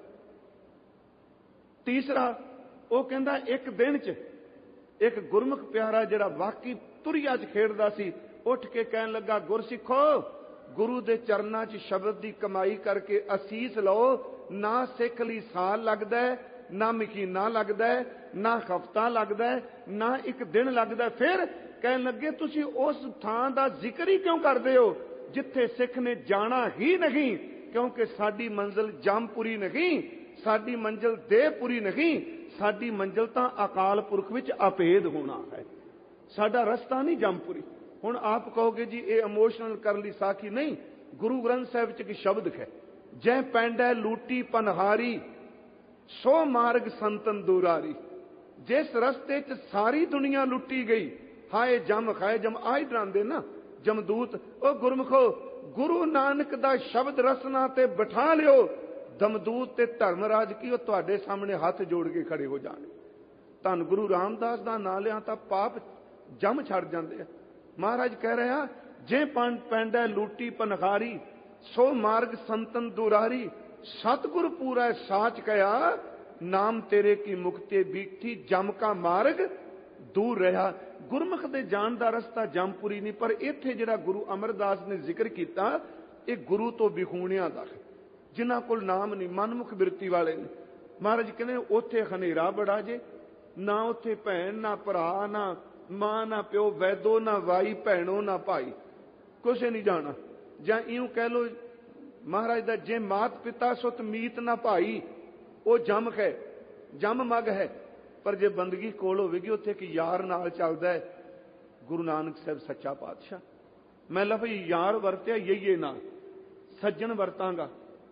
Speaker 2: ਤੀਸਰਾ ਉਹ ਕਹਿੰਦਾ ਇੱਕ ਦਿਨ 'ਚ ਇੱਕ ਗੁਰਮੁਖ ਪਿਆਰਾ ਜਿਹੜਾ ਵਾਕਈ ਤੁਰੀਆ 'ਚ ਖੇਡਦਾ ਸੀ, ਉੱਠ ਕੇ ਕਹਿਣ ਲੱਗਾ ਗੁਰਸਿੱਖੋ ਗੁਰੂ ਦੇ ਚਰਨਾਂ 'ਚ ਸ਼ਬਦ ਦੀ ਕਮਾਈ ਕਰਕੇ ਅਸੀਸ ਲਓ। ਨਾ ਸਿੱਖ ਲਈ ਸਾਲ ਲੱਗਦਾ, ਨਾ ਮਹੀਨਾ ਲੱਗਦਾ, ਨਾ ਹਫ਼ਤਾ ਲੱਗਦਾ, ਨਾ ਇੱਕ ਦਿਨ ਲੱਗਦਾ। ਫਿਰ ਕਹਿਣ ਲੱਗੇ ਤੁਸੀਂ ਉਸ ਥਾਂ ਦਾ ਜ਼ਿਕਰ ਹੀ ਕਿਉਂ ਕਰਦੇ ਹੋ ਜਿੱਥੇ ਸਿੱਖ ਨੇ ਜਾਣਾ ਹੀ ਨਹੀਂ, ਕਿਉਂਕਿ ਸਾਡੀ ਮੰਜ਼ਿਲ ਜਮਪੁਰੀ ਨਹੀਂ, ਸਾਡੀ ਮੰਜ਼ਿਲ ਦੇਹਪੁਰੀ ਨਹੀਂ, ਸਾਡੀ ਮੰਜ਼ਿਲ ਤਾਂ ਅਕਾਲ ਪੁਰਖ ਵਿੱਚ ਅਭੇਦ ਹੋਣਾ ਹੈ। ਸਾਡਾ ਰਸਤਾ ਨਹੀਂ ਜਮਪੁਰੀ। ਹੁਣ ਆਪ ਕਹੋਗੇ ਜੀ ਇਹ ਇਮੋਸ਼ਨਲ ਕਰਨ ਲਈ ਸਾਖੀ ਨਹੀਂ। ਗੁਰੂ ਗ੍ਰੰਥ ਸਾਹਿਬ ਵਿੱਚ ਇੱਕ ਸ਼ਬਦ ਹੈ, ਜੈ ਪੈਂਡੈ ਲੂਟੀ ਪਨਹਾਰੀ ਸੋ ਮਾਰਗ ਸੰਤਨ ਦੁਰਾਰੀ। ਜਿਸ ਰਸਤੇ 'ਚ ਸਾਰੀ ਦੁਨੀਆ ਲੁੱਟੀ ਗਈ, ਹਾਏ ਜਮ ਖਾਏ ਜਮ, ਆਹ ਡਰਾਂਦੇ ਨਾ ਜਮਦੂਤ। ਉਹ ਗੁਰਮੁਖੋ ਗੁਰੂ ਨਾਨਕ ਦਾ ਸ਼ਬਦ ਰਸਨਾ ਤੇ ਬਿਠਾ ਲਿਓ, ਦਮਦੂਤ ਤੇ ਧਰਮਰਾਜ ਕੀ ਉਹ ਤੁਹਾਡੇ ਸਾਹਮਣੇ ਹੱਥ ਜੋੜ ਕੇ ਖੜੇ ਹੋ ਜਾਣ। ਧੰਨ ਗੁਰੂ ਰਾਮਦਾਸ ਦਾ ਨਾਂ ਲਿਆ ਤਾਂ ਪਾਪ ਜਮ ਛੱਡ ਜਾਂਦੇ ਆ। ਮਹਾਰਾਜ ਕਹਿ ਰਿਹਾ ਜੇ ਪੈਂਡੈ ਲੂਟੀ ਪਨਖਾਰੀ ਸੋ ਮਾਰਗ ਸੰਤਨ ਦੁਰਾਰੀ। ਸਤਿਗੁਰ ਪੂਰਾ ਸਾਚ ਕਹਿਆ ਨਾਮ ਤੇਰੇ ਕੀ ਮੁਕਤੇ ਬੀਠੀ, ਜਮ ਕਾ ਮਾਰਗ ਦੂਰ ਰਿਹਾ। ਗੁਰਮੁਖ ਦੇ ਜਾਣ ਦਾ ਰਸਤਾ ਜਮਪੁਰੀ ਨਹੀਂ, ਪਰ ਇੱਥੇ ਜਿਹੜਾ ਗੁਰੂ ਅਮਰਦਾਸ ਨੇ ਜ਼ਿਕਰ ਕੀਤਾ ਇਹ ਗੁਰੂ ਤੋਂ ਵਿਖੂਣਿਆਂ ਦਾ, ਜਿਨ੍ਹਾਂ ਕੋਲ ਨਾਮ ਨਹੀਂ, ਮਨਮੁਖ ਬਿਰਤੀ ਵਾਲੇ ਨੇ। ਮਹਾਰਾਜ ਕਹਿੰਦੇ ਉੱਥੇ ਹਨੇਰਾ ਬੜਾ ਜੇ, ਨਾ ਉੱਥੇ ਭੈਣ ਨਾ ਭਰਾ, ਨਾ ਮਾਂ ਨਾ ਪਿਓ, ਵੈਦੋ ਨਾ ਵਾਈ, ਭੈਣੋ ਨਾ ਭਾਈ, ਕੁਛ ਨਹੀਂ ਜਾਣਾ। ਜਾਂ ਇਉਂ ਕਹਿ ਲੋ ਮਹਾਰਾਜ ਦਾ ਜੇ ਮਾਤ ਪਿਤਾ ਸੁਤ ਮੀਤ ਨਾ ਭਾਈ, ਉਹ ਜਮ ਹੈ, ਜਮ ਮਗ ਹੈ। ਪਰ ਜੇ ਬੰਦਗੀ ਕੋਲ ਹੋਵੇਗੀ ਉੱਥੇ ਇੱਕ ਯਾਰ ਨਾਲ ਚੱਲਦਾ ਹੈ, ਗੁਰੂ ਨਾਨਕ ਸਾਹਿਬ ਸੱਚਾ ਪਾਤਸ਼ਾਹ। ਮੈਂ ਲਫ਼ਜ਼ ਯਾਰ ਵਰਤਿਆ ਯਈਏ ਨਾਲ, ਸੱਜਣ ਵਰਤਾਂਗਾ।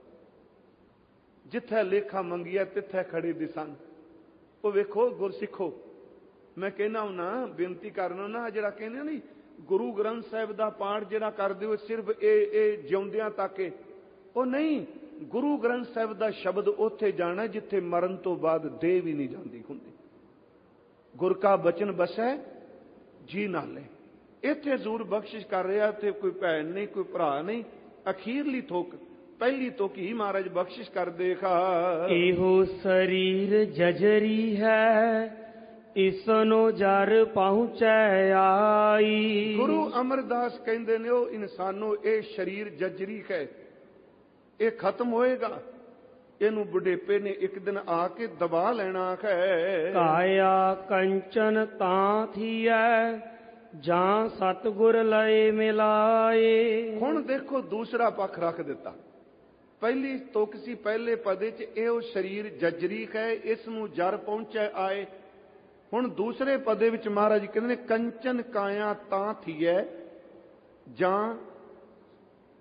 Speaker 2: ਜਿੱਥੇ ਲੇਖਾ ਮੰਗਿਆ ਤਿੱਥੇ ਖੜੇ ਦਿਸਨ। ਉਹ ਵੇਖੋ ਗੁਰਸਿੱਖੋ, ਮੈਂ ਕਹਿਣਾ ਹੁਣਾ, ਬੇਨਤੀ ਕਰਨਾ ਨਾ, ਜਿਹੜਾ ਕਹਿੰਦੇ ਨਹੀਂ ਗੁਰੂ ਗ੍ਰੰਥ ਸਾਹਿਬ ਦਾ ਪਾਠ ਜਿਹੜਾ ਕਰਦੇ ਹੋ ਸਿਰਫ ਇਹ ਇਹ ਜਿਉਂਦਿਆਂ ਤੱਕ, ਉਹ ਨਹੀਂ। ਗੁਰੂ ਗ੍ਰੰਥ ਸਾਹਿਬ ਦਾ ਸ਼ਬਦ ਉੱਥੇ ਜਾਣਾ ਜਿੱਥੇ ਮਰਨ ਤੋਂ ਬਾਅਦ ਦੇਹ ਵੀ ਨਹੀਂ ਜਾਂਦੀ ਹੁੰਦੀ। ਗੁਰ ਕਾ ਬਚਨ ਬਸੈ ਜੀ ਨਾਲੇ। ਇੱਥੇ ਜ਼ਰੂਰ ਬਖਸ਼ਿਸ਼ ਕਰ ਰਿਹਾ, ਤੇ ਕੋਈ ਭੈਣ ਨਹੀਂ, ਕੋਈ ਭਰਾ ਨਹੀਂ। ਅਖੀਰਲੀ ਥੋਕ, ਪਹਿਲੀ ਤੋਕ ਹੀ ਮਹਾਰਾਜ ਬਖਸ਼ਿਸ਼ ਕਰ ਦੇਖਾ।
Speaker 1: ਇਹੋ ਸਰੀਰ ਜਜਰੀ ਹੈ ਇਸਨੋ ਜਰ ਪਹੁੰਚੈ ਆਈ।
Speaker 2: ਗੁਰੂ ਅਮਰਦਾਸ ਕਹਿੰਦੇ ਨੇ ਉਹ ਇਨਸਾਨੋ ਇਹ ਸਰੀਰ ਜਜਰੀ ਹੈ, ਇਹ ਖਤਮ ਹੋਏਗਾ। ਇਹਨੂੰ ਬੁਢੇਪੇ ਨੇ ਇੱਕ ਦਿਨ ਆ ਕੇ ਦਬਾ ਲੈਣਾ ਹੈ।
Speaker 1: ਕਾਇਆ ਕੰਚਨ ਤਾਂ ਥੀਐ ਜਾਂ ਸਤਿਗੁਰ ਲਏ ਮਿਲਾਏ।
Speaker 2: ਹੁਣ ਦੇਖੋ ਦੂਸਰਾ ਪੱਖ ਰੱਖ ਦਿੱਤਾ। ਪਹਿਲੀ ਤੁਕ ਸੀ ਪਹਿਲੇ ਪਦੇ ਚ, ਇਹੋ ਸਰੀਰ ਜਜਰੀ ਹੈ ਇਸ ਨੂੰ ਜਰ ਪਹੁੰਚੈ ਆਏ। ਹੁਣ ਦੂਸਰੇ ਪਦੇ ਵਿੱਚ ਮਹਾਰਾਜ ਕਹਿੰਦੇ ਨੇ ਕੰਚਨ ਕਾਇਆ ਤਾਂ ਥੀਐ ਜਾਂ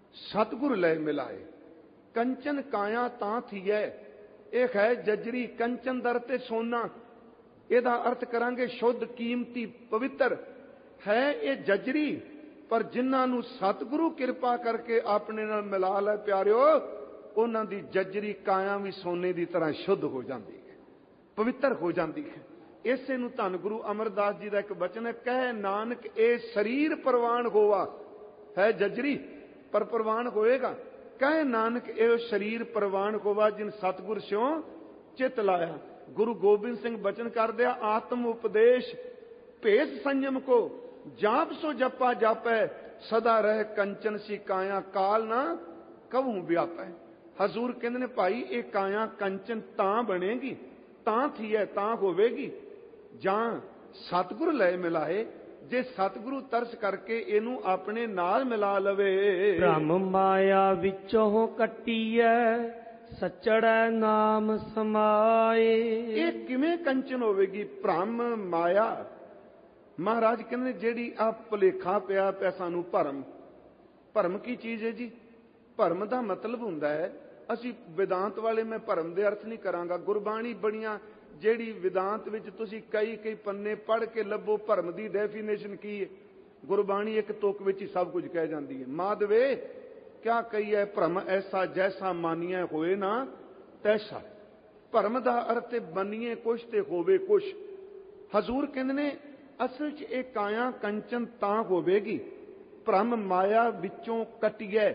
Speaker 2: ਸਤਿਗੁਰ ਲੈ ਮਿਲਾਏ। ਕੰਚਨ ਕਾਇਆ ਤਾਂ ਥੀਐ, ਇਹ ਹੈ ਜਜਰੀ ਕੰਚਨ ਦਰ ਤੇ ਸੋਨਾ। ਇਹਦਾ ਅਰਥ ਕਰਾਂਗੇ ਸ਼ੁੱਧ, ਕੀਮਤੀ, ਪਵਿੱਤਰ ਹੈ ਇਹ ਜਜਰੀ। ਪਰ ਜਿਨ੍ਹਾਂ ਨੂੰ ਸਤਿਗੁਰੂ ਕਿਰਪਾ ਕਰਕੇ ਆਪਣੇ ਨਾਲ ਮਿਲਾ ਲੈ ਪਿਆਰਿਓ, ਉਹਨਾਂ ਦੀ ਜਜਰੀ ਕਾਇਆ ਵੀ ਸੋਨੇ ਦੀ ਤਰ੍ਹਾਂ ਸ਼ੁੱਧ ਹੋ ਜਾਂਦੀ ਹੈ, ਪਵਿੱਤਰ ਹੋ ਜਾਂਦੀ ਹੈ। ਇਸੇ ਨੂੰ ਧੰਨ ਗੁਰੂ ਅਮਰਦਾਸ ਜੀ ਦਾ ਇੱਕ ਬਚਨ ਹੈ, ਕਹਿ ਨਾਨਕ ਇਹ ਸਰੀਰ ਪ੍ਰਵਾਨ ਹੋਵਾ। ਹੈ ਜਜਰੀ ਪਰ ਪ੍ਰਵਾਨ ਹੋਏਗਾ। ਕਹਿ ਨਾਨਕ ਇਹ ਸਰੀਰ ਪ੍ਰਵਾਨ ਹੋਵਾ, ਜਿਨ ਸਤਿਗੁਰ ਸਿਉ ਚਿਤ ਲਾਇਆ। ਗੁਰੂ ਗੋਬਿੰਦ ਸਿੰਘ ਬਚਨ ਕਰਦੇ ਆ, ਆਤਮ ਉਪਦੇਸ਼ ਭੇਸ ਸੰਜਮ ਕੋ, ਜਾਪ ਸੋ ਜਪਾ ਜਾਪੈ, ਸਦਾ ਰਹਿ ਕੰਚਨ ਸੀ ਕਾਇਆ, ਕਾਲ ਨਾ ਕਹੂੰ ਵਿਆਪੈ। ਹਜ਼ੂਰ ਕਹਿੰਦੇ ਨੇ ਭਾਈ ਇਹ ਕਾਇਆ ਕੰਚਨ ਤਾਂ ਬਣੇਗੀ, ਤਾਂ ਥੀਐ, ਤਾਂ ਹੋਵੇਗੀ ਜਾਂ ਸਤਿਗੁਰ ਲੈ ਮਿਲਾਏ। ਜੇ ਸਤਿਗੁਰੂ ਤਰਸ ਕਰਕੇ ਇਹਨੂੰ ਆਪਣੇ ਨਾਲ ਮਿਲਾ ਲਵੇ।
Speaker 1: ਭ੍ਰਮ ਮਾਇਆ ਵਿੱਚੋਂ ਕੱਟੀਐ, ਸਚੜੈ ਨਾਮ ਸਮਾਏ।
Speaker 2: ਇਹ ਕਿਵੇਂ ਕੰਚਨ ਹੋਵੇਗੀ? ਭ੍ਰਮ ਮਾਇਆ, ਮਹਾਰਾਜ ਕਹਿੰਦੇ ਜਿਹੜੀ ਆ ਭੁਲੇਖਾ ਪਿਆ ਪਿਆ ਸਾਨੂੰ ਭਰਮ। ਭਰਮ ਕੀ ਚੀਜ਼ ਹੈ ਜੀ? ਭਰਮ ਦਾ ਮਤਲਬ ਹੁੰਦਾ ਹੈ, ਅਸੀਂ ਵਿਦਾਂਤ ਵਾਲੇ, ਮੈਂ ਭਰਮ ਦੇ ਅਰਥ ਨਹੀਂ ਕਰਾਂਗਾ, ਗੁਰਬਾਣੀ ਬੜੀਆਂ ਜਿਹੜੀ ਵਿਦਾਂਤ ਵਿੱਚ ਤੁਸੀਂ ਕਈ ਕਈ ਪੰਨੇ ਪੜ੍ਹ ਕੇ ਲੱਭੋ ਭਰਮ ਦੀ ਡੈਫੀਨੇਸ਼ਨ ਕੀ ਹੈ। ਗੁਰਬਾਣੀ ਇੱਕ ਤੁਕ ਵਿੱਚ ਹੀ ਸਭ ਕੁਝ ਕਹਿ ਜਾਂਦੀ ਹੈ। ਮਾਧਵੇ ਕਿਆ ਕਹੀਏ, ਭਰਮ ਐਸਾ ਜੈਸਾ ਮਾਨੀਏ ਹੋਏ ਨਾ ਤੈਸਾ। ਭਰਮ ਦਾ ਅਰਥ ਹੈ ਮੰਨੀਏ ਕੁਛ ਤੇ ਹੋਵੇ ਕੁਛ। ਹਜ਼ੂਰ ਕਹਿੰਦੇ ਨੇ ਅਸਲ 'ਚ ਇਹ ਕਾਇਆ ਕੰਚਨ ਤਾਂ ਹੋਵੇਗੀ, ਭ੍ਰਮ ਮਾਇਆ ਵਿੱਚੋਂ ਕੱਟੀਏ,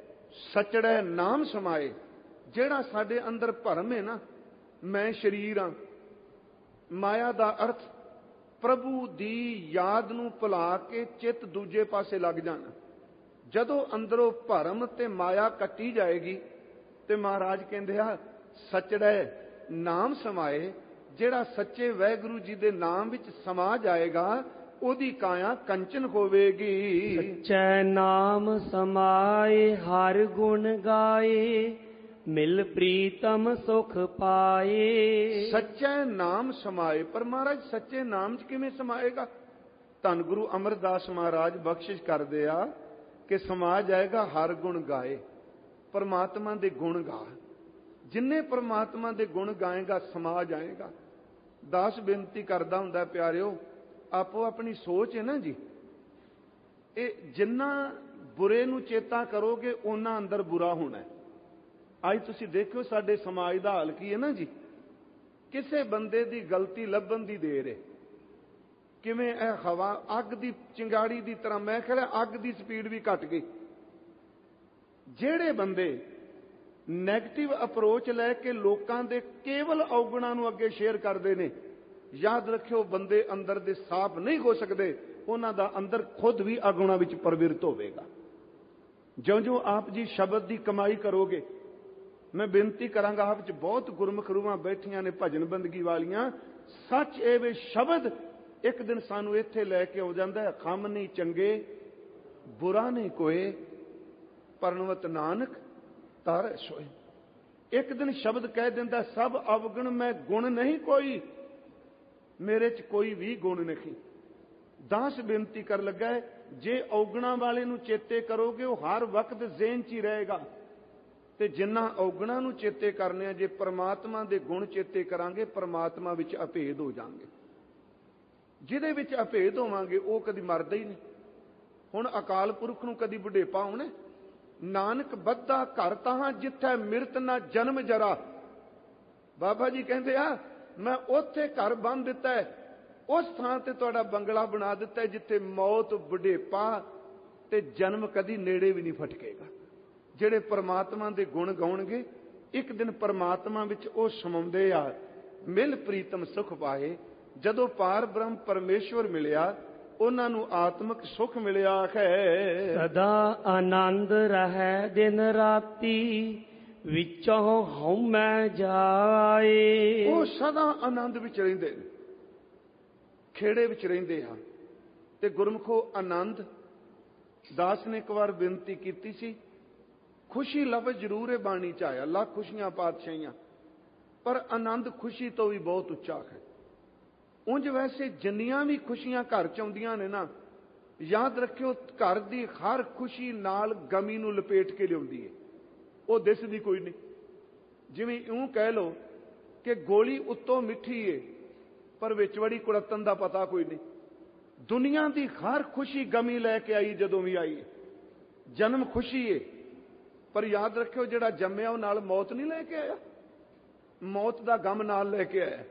Speaker 2: ਸਚੜੈ ਨਾਮ ਸਮਾਏ। ਜਿਹੜਾ ਸਾਡੇ ਅੰਦਰ ਭਰਮ ਹੈ ਨਾ, ਮੈਂ ਸਰੀਰ ਹਾਂ, ਮਾਇਆ ਦਾ ਅਰਥ ਪ੍ਰਭੂ ਦੀ ਯਾਦ ਨੂੰ ਭੁਲਾ ਕੇ ਚਿੱਤ ਦੂਜੇ ਪਾਸੇ ਲੱਗ ਜਾਣਾ। ਜਦੋਂ ਅੰਦਰੋਂ ਭਰਮ ਤੇ ਮਾਇਆ ਕੱਟੀ ਜਾਏਗੀ ਤੇ ਮਹਾਰਾਜ ਕਹਿੰਦੇ ਆ ਸਚੜੈ ਨਾਮ ਸਮਾਏ। ਜਿਹੜਾ ਸੱਚੇ ਵਾਹਿਗੁਰੂ ਜੀ ਦੇ ਨਾਮ ਵਿੱਚ ਸਮਾ ਜਾਏਗਾ ਉਹਦੀ ਕਾਇਆ ਕੰਚਨ ਹੋਵੇਗੀ।
Speaker 1: ਸੱਚੈ ਨਾਮ ਸਮਾਏ, ਹਰ ਗੁਣ ਗਾਏ, ਮਿਲ ਪ੍ਰੀਤਮ ਸੁਖ ਪਾਏ।
Speaker 2: ਸੱਚੇ ਨਾਮ ਸਮਾਏ, ਪਰ ਮਹਾਰਾਜ ਸੱਚੇ ਨਾਮ 'ਚ ਕਿਵੇਂ ਸਮਾਏਗਾ? ਧੰਨ ਗੁਰੂ ਅਮਰਦਾਸ ਮਹਾਰਾਜ ਬਖਸ਼ਿਸ਼ ਕਰਦੇ ਆ ਕਿ ਸਮਾ ਜਾਏਗਾ ਹਰ ਗੁਣ ਗਾਏ। ਪਰਮਾਤਮਾ ਦੇ ਗੁਣ ਗਾ, ਜਿੰਨੇ ਪਰਮਾਤਮਾ ਦੇ ਗੁਣ ਗਾਏਗਾ ਸਮਾ ਜਾਏਗਾ। ਦਾਸ ਬੇਨਤੀ ਕਰਦਾ ਹੁੰਦਾ ਪਿਆਰਿਓ, ਆਪੋ ਆਪਣੀ ਸੋਚ ਹੈ ਨਾ ਜੀ, ਇਹ ਜਿੰਨਾ ਬੁਰੇ ਨੂੰ ਚੇਤਾ ਕਰੋਗੇ ਉਹਨਾਂ ਅੰਦਰ ਬੁਰਾ ਹੋਣਾ ਹੈ। ਅੱਜ ਤੁਸੀਂ ਦੇਖਿਓ ਸਾਡੇ ਸਮਾਜ ਦਾ ਹਾਲ ਕੀ ਹੈ ਨਾ ਜੀ, ਕਿਸੇ ਬੰਦੇ ਦੀ ਗਲਤੀ ਲੱਭਣ ਦੀ ਦੇਰ ਹੈ। ਕਿਵੇਂ ਇਹ ਹਵਾ ਅੱਗ ਦੀ ਚਿੰਗਾੜੀ ਦੀ ਤਰ੍ਹਾਂ, ਮੈਂ ਕਹਿੰਦਾ ਅੱਗ ਦੀ ਸਪੀਡ ਵੀ ਘਟ ਗਈ। ਜਿਹੜੇ ਬੰਦੇ ਨੈਗੇਟਿਵ ਅਪਰੋਚ ਲੈ ਕੇ ਲੋਕਾਂ ਦੇ ਕੇਵਲ ਔਗਣਾਂ ਨੂੰ ਅੱਗੇ ਸ਼ੇਅਰ ਕਰਦੇ ਨੇ, ਯਾਦ ਰੱਖਿਓ ਬੰਦੇ ਅੰਦਰ ਦੇ ਸਾਫ਼ ਨਹੀਂ ਹੋ ਸਕਦੇ, ਉਹਨਾਂ ਦਾ ਅੰਦਰ ਖੁਦ ਵੀ ਔਗਣਾਂ ਵਿੱਚ ਪ੍ਰਵਿਰਤ ਹੋਵੇਗਾ। ਜਿਉਂ ਜਿਉਂ ਆਪ ਜੀ ਸ਼ਬਦ ਦੀ ਕਮਾਈ ਕਰੋਗੇ, ਮੈਂ ਬੇਨਤੀ ਕਰਾਂਗਾ, ਆਪ 'ਚ ਬਹੁਤ ਗੁਰਮੁਖ ਰੂਹਾਂ ਬੈਠੀਆਂ ਨੇ ਭਜਨ ਬੰਦਗੀ ਵਾਲੀਆਂ, ਸੱਚ ਇਹ ਵੇ ਸ਼ਬਦ ਇੱਕ ਦਿਨ ਸਾਨੂੰ ਇੱਥੇ ਲੈ ਕੇ ਹੋ ਜਾਂਦਾ ਹੈ। ਖੰਮ ਨਹੀਂ ਚੰਗੇ, ਬੁਰਾ ਨਹੀਂ ਕੋਏ, ਪਰਨਵਤ ਨਾਨਕ ਤਾਰੈ ਸੋਏ। ਇੱਕ ਦਿਨ ਸ਼ਬਦ ਕਹਿ ਦਿੰਦਾ, ਸਭ ਅਵਗੁਣ ਮੈਂ ਗੁਣ ਨਹੀਂ ਕੋਈ, ਮੇਰੇ 'ਚ ਕੋਈ ਵੀ ਗੁਣ ਨਹੀਂ। ਦਾਸ ਬੇਨਤੀ ਕਰ ਲੱਗਾ ਹੈ, ਜੇ ਔਗਣਾਂ ਵਾਲੇ ਨੂੰ ਚੇਤੇ ਕਰੋਗੇ ਉਹ ਹਰ ਵਕਤ ਜ਼ਿਹਨ 'ਚ ਹੀ ਰਹੇਗਾ, ਤੇ ਜਿੰਨਾ ਔਗਣਾਂ ਨੂੰ ਚੇਤੇ ਕਰਨੇ ਆ, ਜੇ ਪਰਮਾਤਮਾ ਦੇ ਗੁਣ ਚੇਤੇ ਕਰਾਂਗੇ, ਪਰਮਾਤਮਾ ਵਿੱਚ ਅਭੇਦ ਹੋ ਜਾਣਗੇ। ਜਿਹਦੇ ਵਿੱਚ ਅਭੇਦ ਹੋਵਾਂਗੇ ਉਹ ਕਦੀ ਮਰਦਾ ਹੀ ਨਹੀਂ। ਹੁਣ ਅਕਾਲ ਪੁਰਖ ਨੂੰ ਕਦੀ ਬੁਢੇਪਾ ਹੋਣਾ? ਨਾਨਕ ਬੱਧਾ ਘਰ ਤਾਹਾਂ ਜਿੱਥੇ ਮਿਰਤ ਨਾ ਜਨਮ ਜਰਾ। ਬਾਬਾ ਜੀ ਕਹਿੰਦੇ ਆ, ਮੈਂ ਉੱਥੇ ਘਰ ਬੰਨ ਦਿੱਤਾ ਹੈ, ਉਸ ਥਾਂ ਤੇ ਤੁਹਾਡਾ ਬੰਗਲਾ ਬਣਾ ਦਿੱਤਾ ਹੈ ਜਿੱਥੇ ਮੌਤ, ਬੁਢੇਪਾ ਤੇ ਜਨਮ ਕਦੀ ਨੇੜੇ ਵੀ ਨਹੀਂ ਫਟਕੇਗਾ। ਜਿਹੜੇ ਪਰਮਾਤਮਾ ਦੇ ਗੁਣ ਗਾਉਣਗੇ, ਇੱਕ ਦਿਨ ਪਰਮਾਤਮਾ ਵਿੱਚ ਉਹ ਸਮਾਉਂਦੇ ਆ, ਮਿਲ ਪ੍ਰੀਤਮ ਸੁਖ ਪਾਏ। ਜਦੋਂ ਪਾਰ ਬ੍ਰਹਮ ਪਰਮੇਸ਼ਵਰ ਮਿਲਿਆ, ਉਹਨਾਂ ਨੂੰ ਆਤਮਿਕ ਸੁਖ ਮਿਲਿਆ ਹੈ।
Speaker 1: ਸਦਾ ਆਨੰਦ ਰਹਿ ਦਿਨ ਰਾਤੀ, ਵਿੱਚੋਂ ਹਉਮੈ ਜਾਏ।
Speaker 2: ਉਹ ਸਦਾ ਆਨੰਦ ਵਿੱਚ ਰਹਿੰਦੇ ਨੇ, ਖੇੜੇ ਵਿੱਚ ਰਹਿੰਦੇ ਹਨ। ਤੇ ਗੁਰਮੁਖੋ ਆਨੰਦ, ਦਾਸ ਨੇ ਇੱਕ ਵਾਰ ਬੇਨਤੀ ਕੀਤੀ ਸੀ, ਖੁਸ਼ੀ ਲਫ਼ਜ਼ ਜ਼ਰੂਰ ਹੈ ਬਾਣੀ 'ਚ ਆਇਆ, ਲੱਖ ਖੁਸ਼ੀਆਂ ਪਾਤਸ਼ਾਹੀਆਂ, ਪਰ ਆਨੰਦ ਖੁਸ਼ੀ ਤੋਂ ਵੀ ਬਹੁਤ ਉੱਚਾ ਹੈ। ਉਂਝ ਵੈਸੇ ਜਿੰਨੀਆਂ ਵੀ ਖੁਸ਼ੀਆਂ ਘਰ 'ਚ ਆਉਂਦੀਆਂ ਨੇ ਨਾ, ਯਾਦ ਰੱਖਿਓ, ਘਰ ਦੀ ਹਰ ਖੁਸ਼ੀ ਨਾਲ ਗਮੀ ਨੂੰ ਲਪੇਟ ਕੇ ਲਿਆਉਂਦੀ ਹੈ। ਉਹ ਦਿਸਦੀ ਕੋਈ ਨਹੀਂ। ਜਿਵੇਂ ਇਉਂ ਕਹਿ ਲਓ ਕਿ ਗੋਲੀ ਉੱਤੋਂ ਮਿੱਠੀ ਏ ਪਰ ਵਿੱਚ ਵੜੀ ਕੁੜੱਤਣ ਦਾ ਪਤਾ ਕੋਈ ਨਹੀਂ। ਦੁਨੀਆ ਦੀ ਹਰ ਖੁਸ਼ੀ ਗਮੀ ਲੈ ਕੇ ਆਈ, ਜਦੋਂ ਵੀ ਆਈ। ਜਨਮ ਖੁਸ਼ੀ ਏ ਪਰ ਯਾਦ ਰੱਖਿਓ, ਜਿਹੜਾ ਜੰਮਿਆ ਉਹ ਨਾਲ ਮੌਤ ਨਹੀਂ ਲੈ ਕੇ ਆਇਆ, ਮੌਤ ਦਾ ਗਮ ਨਾਲ ਲੈ ਕੇ ਆਇਆ।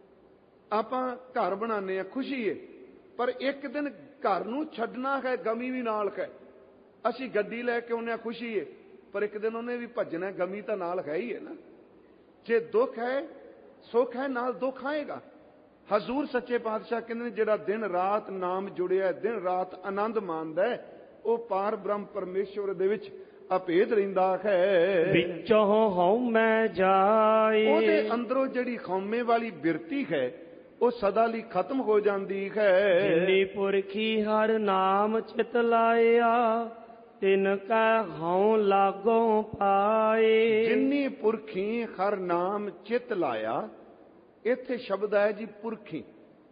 Speaker 2: ਆਪਾਂ ਘਰ ਬਣਾਉਂਦੇ ਆ, ਖੁਸ਼ੀ ਏ, ਪਰ ਇੱਕ ਦਿਨ ਘਰ ਨੂੰ ਛੱਡਣਾ ਹੈ, ਗਮੀ ਵੀ ਨਾਲ ਹੈ। ਅਸੀਂ ਗੱਡੀ ਲੈ ਕੇ ਆਉਂਦੇ ਆ, ਖੁਸ਼ੀ ਏ, ਪਰ ਇੱਕ ਦਿਨ ਉਹਨੇ ਵੀ ਭੱਜਣਾ, ਗਮੀ ਤਾਂ ਨਾਲ ਹੈ ਹੀ ਹੈ ਨਾ। ਜੇ ਦੁੱਖ ਹੈ, ਸੁੱਖ ਹੈ, ਨਾਲ ਦੁੱਖ ਆਏਗਾ। ਹਜ਼ੂਰ ਸੱਚੇ ਪਾਤਸ਼ਾਹ ਕਹਿੰਦੇ ਨੇ, ਜਿਹੜਾ ਦਿਨ ਰਾਤ ਨਾਮ ਜੁੜਿਆ, ਦਿਨ ਰਾਤ ਆਨੰਦ ਮਾਣਦਾ, ਉਹ ਪਾਰ ਬ੍ਰਹਮ ਪਰਮੇਸ਼ਵਰ ਦੇ ਵਿੱਚ ਅਭੇਦ ਰਹਿੰਦਾ ਹੈ।
Speaker 1: ਵਿੱਚੋਂ ਹਉਮੈ ਜਾਏ,
Speaker 2: ਉਹਦੇ ਅੰਦਰੋਂ ਜਿਹੜੀ ਹਉਮੈ ਵਾਲੀ ਬਿਰਤੀ ਹੈ, ਉਹ ਸਦਾ ਲਈ ਖਤਮ ਹੋ ਜਾਂਦੀ ਹੈ।
Speaker 1: ਜਿਨੀ ਪੁਰਖੀ ਹਰ ਨਾਮ ਚਿਤ ਲਾਇਆ, ਤਿਨ ਕੈ ਹਉ ਲਾਗੋਂ ਪਾਏ।
Speaker 2: ਜਿਨੀ ਪੁਰਖੀ ਹਰ ਨਾਮ ਚਿਤ ਲਾਇਆ, ਇੱਥੇ ਸ਼ਬਦ ਹੈ ਜੀ ਪੁਰਖੀ,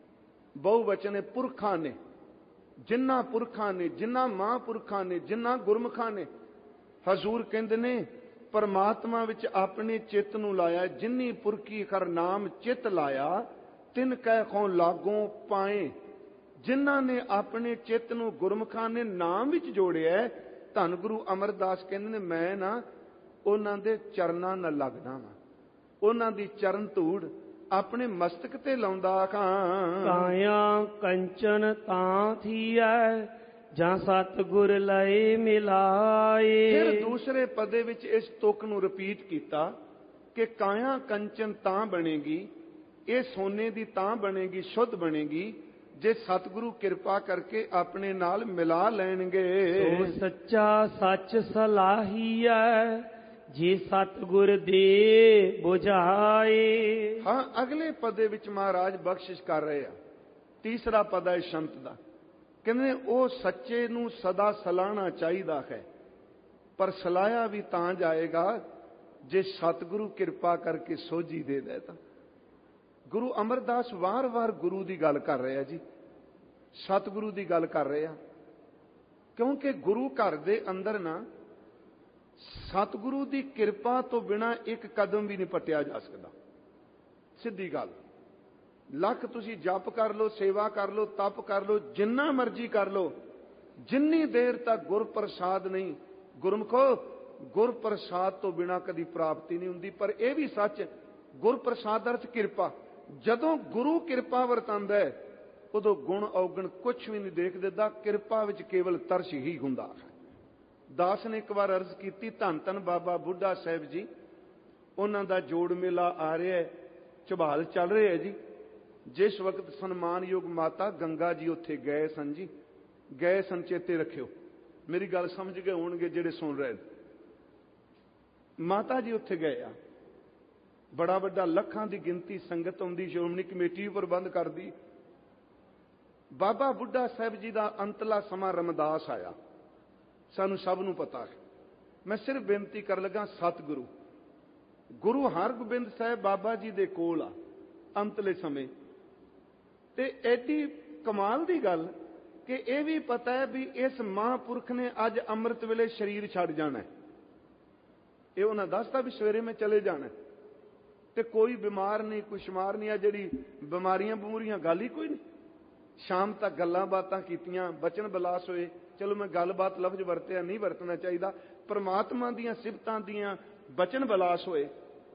Speaker 2: ਬਹੁ ਵਚਨ ਹੈ, ਪੁਰਖਾਂ ਨੇ। ਜਿਨ੍ਹਾਂ ਪੁਰਖਾਂ ਨੇ, ਜਿਨ੍ਹਾਂ ਮਹਾਂਪੁਰਖਾਂ ਨੇ, ਜਿਨ੍ਹਾਂ ਗੁਰਮੁਖਾਂ ਨੇ, ਹਜ਼ੂਰ ਕਹਿੰਦੇ ਨੇ ਪਰਮਾਤਮਾ ਵਿੱਚ ਆਪਣੇ ਚਿੱਤ ਨੂੰ ਲਾਇਆ। ਜਿਨੀ ਪੁਰਖੀ ਹਰ ਨਾਮ ਚਿੱਤ ਲਾਇਆ, ਤਿਨ ਕੈ ਹਉ ਲਾਗੋਂ ਪਾਏ। ਜਿਨ੍ਹਾਂ ਨੇ ਆਪਣੇ ਚਿੱਤ ਨੂੰ ਗੁਰਮੁਖਾਂ ਨੇ ਨਾਮ ਵਿੱਚ ਜੋੜਿਆ, ਧੰਨ ਗੁਰੂ ਅਮਰਦਾਸ ਕਹਿੰਦੇ ਨੇ, ਮੈਂ ਨਾ ਉਹਨਾਂ ਦੇ ਚਰਨਾਂ ਨਾਲ ਲੱਗਦਾ ਵਾਂ, ਉਹਨਾਂ ਦੀ ਚਰਨ ਧੂੜ ਆਪਣੇ ਮਸਤਕ ਤੇ ਲਾਉਂਦਾ ਖਾਂ।
Speaker 1: ਕਾਇਆ ਕੰਚਨ ਤਾਂ ਥੀਐ, ਜਾਂ ਸਤਿਗੁਰ ਲਏ ਮਿਲਾਏ।
Speaker 2: ਫਿਰ ਦੂਸਰੇ ਪਦੇ ਵਿੱਚ ਇਸ ਤੁਕ ਨੂੰ ਰਿਪੀਟ ਕੀਤਾ ਕਿ ਕਾਇਆ ਕੰਚਨ ਤਾਂ ਬਣੇਗੀ, ਇਹ ਸੋਨੇ ਦੀ ਤਾਂ ਬਣੇਗੀ, ਸ਼ੁੱਧ ਬਣੇਗੀ, ਜੇ ਸਤਿਗੁਰੂ ਕਿਰਪਾ ਕਰਕੇ ਆਪਣੇ ਨਾਲ ਮਿਲਾ ਲੈਣਗੇ।
Speaker 1: ਸੋ ਸੱਚਾ ਸੱਚ ਸਲਾਹੀਐ, ਜੇ ਸਤਿਗੁਰ ਦੇ ਬੁਝਾਏ।
Speaker 2: ਹਾਂ, ਅਗਲੇ ਪਦੇ ਵਿੱਚ ਮਹਾਰਾਜ ਬਖਸ਼ਿਸ਼ ਕਰ ਰਹੇ ਆ। ਤੀਸਰਾ ਪਦਾ ਹੈ ਸ਼ੰਤ ਦਾ। ਕਹਿੰਦੇ ਉਹ ਸੱਚੇ ਨੂੰ ਸਦਾ ਸਲਾਹਣਾ ਚਾਹੀਦਾ ਹੈ, ਪਰ ਸਲਾਹਿਆ ਵੀ ਤਾਂ ਜਾਏਗਾ ਜੇ ਸਤਿਗੁਰੂ ਕਿਰਪਾ ਕਰਕੇ ਸੋਝੀ ਦੇ ਦੇ ਤਾਂ। ਗੁਰੂ ਅਮਰਦਾਸ ਵਾਰ-ਵਾਰ ਗੁਰੂ ਦੀ ਗੱਲ ਕਰ ਰਹੇ ਆ ਜੀ, ਸਤਿਗੁਰੂ ਦੀ ਗੱਲ ਕਰ ਰਹੇ ਆ, ਕਿਉਂਕਿ ਗੁਰੂ ਘਰ ਦੇ ਅੰਦਰ ਨਾ ਸਤਿਗੁਰੂ ਦੀ ਕਿਰਪਾ ਤੋਂ ਬਿਨਾਂ ਇੱਕ ਕਦਮ ਵੀ ਨਹੀਂ ਪੱਟਿਆ ਜਾ ਸਕਦਾ। ਸਿੱਧੀ ਗੱਲ। ਲੱਖ ਤੁਸੀਂ ਜਪ ਕਰ ਲਓ, ਸੇਵਾ ਕਰ ਲਓ, ਤਪ ਕਰ ਲਓ, ਜਿੰਨਾ ਮਰਜ਼ੀ ਕਰ ਲਓ, ਜਿੰਨੀ ਦੇਰ ਤੱਕ ਗੁਰ ਪ੍ਰਸਾਦ ਨਹੀਂ, ਗੁਰਮੁਖੋ ਗੁਰ ਪ੍ਰਸਾਦ ਤੋਂ ਬਿਨਾਂ ਕਦੀ ਪ੍ਰਾਪਤੀ ਨਹੀਂ ਹੁੰਦੀ। ਪਰ ਇਹ ਵੀ ਸੱਚ, ਗੁਰ ਪ੍ਰਸਾਦ ਅਰਥ ਕਿਰਪਾ। ਜਦੋਂ ਗੁਰੂ ਕਿਰਪਾ ਵਰਤਾਂਦਾ ਹੈ, ਉਦੋਂ ਗੁਣ ਔਗਣ ਕੁਝ ਵੀ ਨਹੀਂ ਦੇਖ ਦਿੰਦਾ, ਕਿਰਪਾ ਵਿੱਚ ਕੇਵਲ ਤਰਸ ਹੀ ਹੁੰਦਾ ਹੈ। ਦਾਸ ਨੇ ਇੱਕ ਵਾਰ ਅਰਜ਼ ਕੀਤੀ, ਧੰਨ ਧੰਨ ਬਾਬਾ ਬੁੱਢਾ ਸਾਹਿਬ ਜੀ, ਉਹਨਾਂ ਦਾ ਜੋੜ ਮੇਲਾ ਆ ਰਿਹਾ ਹੈ, ਝਬਾਲ ਚੱਲ ਰਿਹਾ ਹੈ ਜੀ। ਜਿਸ ਵਕਤ ਸਨਮਾਨਯੋਗ ਮਾਤਾ ਗੰਗਾ ਜੀ ਉੱਥੇ ਗਏ ਸਨ ਜੀ, ਗਏ ਸਨ, ਚੇਤੇ ਰੱਖਿਓ, ਮੇਰੀ ਗੱਲ ਸਮਝ ਗਏ ਹੋਣਗੇ ਜਿਹੜੇ ਸੁਣ ਰਹੇ। ਮਾਤਾ ਜੀ ਉੱਥੇ ਗਏ ਆ, ਬੜਾ ਵੱਡਾ ਲੱਖਾਂ ਦੀ ਗਿਣਤੀ ਸੰਗਤ ਆਉਂਦੀ, ਸ਼੍ਰੋਮਣੀ ਕਮੇਟੀ ਵੀ ਪ੍ਰਬੰਧ ਕਰਦੀ। ਬਾਬਾ ਬੁੱਢਾ ਸਾਹਿਬ ਜੀ ਦਾ ਅੰਤਲਾ ਸਮਾਂ ਰਮਦਾਸ ਆਇਆ, ਸਾਨੂੰ ਸਭ ਨੂੰ ਪਤਾ ਹੈ। ਮੈਂ ਸਿਰਫ ਬੇਨਤੀ ਕਰ ਲੱਗਾ, ਸਤਿਗੁਰੂ ਗੁਰੂ ਹਰਗੋਬਿੰਦ ਸਾਹਿਬ ਬਾਬਾ ਜੀ ਦੇ ਕੋਲ ਆ ਅੰਤਲੇ ਸਮੇਂ, ਤੇ ਐਡੀ ਕਮਾਲ ਦੀ ਗੱਲ ਕਿ ਇਹ ਵੀ ਪਤਾ ਹੈ ਵੀ ਇਸ ਮਹਾਂਪੁਰਖ ਨੇ ਅੱਜ ਅੰਮ੍ਰਿਤ ਵੇਲੇ ਸਰੀਰ ਛੱਡ ਜਾਣਾ। ਇਹ ਉਹਨਾਂ ਦੱਸਦਾ ਵੀ ਸਵੇਰੇ ਮੈਂ ਚਲੇ ਜਾਣਾ, ਤੇ ਕੋਈ ਬਿਮਾਰ ਨਹੀਂ, ਕੋਈ ਸ਼ੁਮਾਰ ਨਹੀਂ। ਆ ਜਿਹੜੀ ਬਿਮਾਰੀਆਂ ਬਮੂਰੀਆਂ ਗੱਲ ਹੀ ਕੋਈ ਨਹੀਂ। ਸ਼ਾਮ ਤੱਕ ਗੱਲਾਂ ਬਾਤਾਂ ਕੀਤੀਆਂ, ਬਚਨ ਬਿਲਾਸ ਹੋਏ। ਚਲੋ ਮੈਂ ਗੱਲਬਾਤ ਲਫ਼ਜ਼ ਵਰਤਿਆ, ਨਹੀਂ ਵਰਤਣਾ ਚਾਹੀਦਾ। ਪਰਮਾਤਮਾ ਦੀਆਂ ਸਿਫਤਾਂ ਦੀਆਂ ਬਚਨ ਬਿਲਾਸ ਹੋਏ।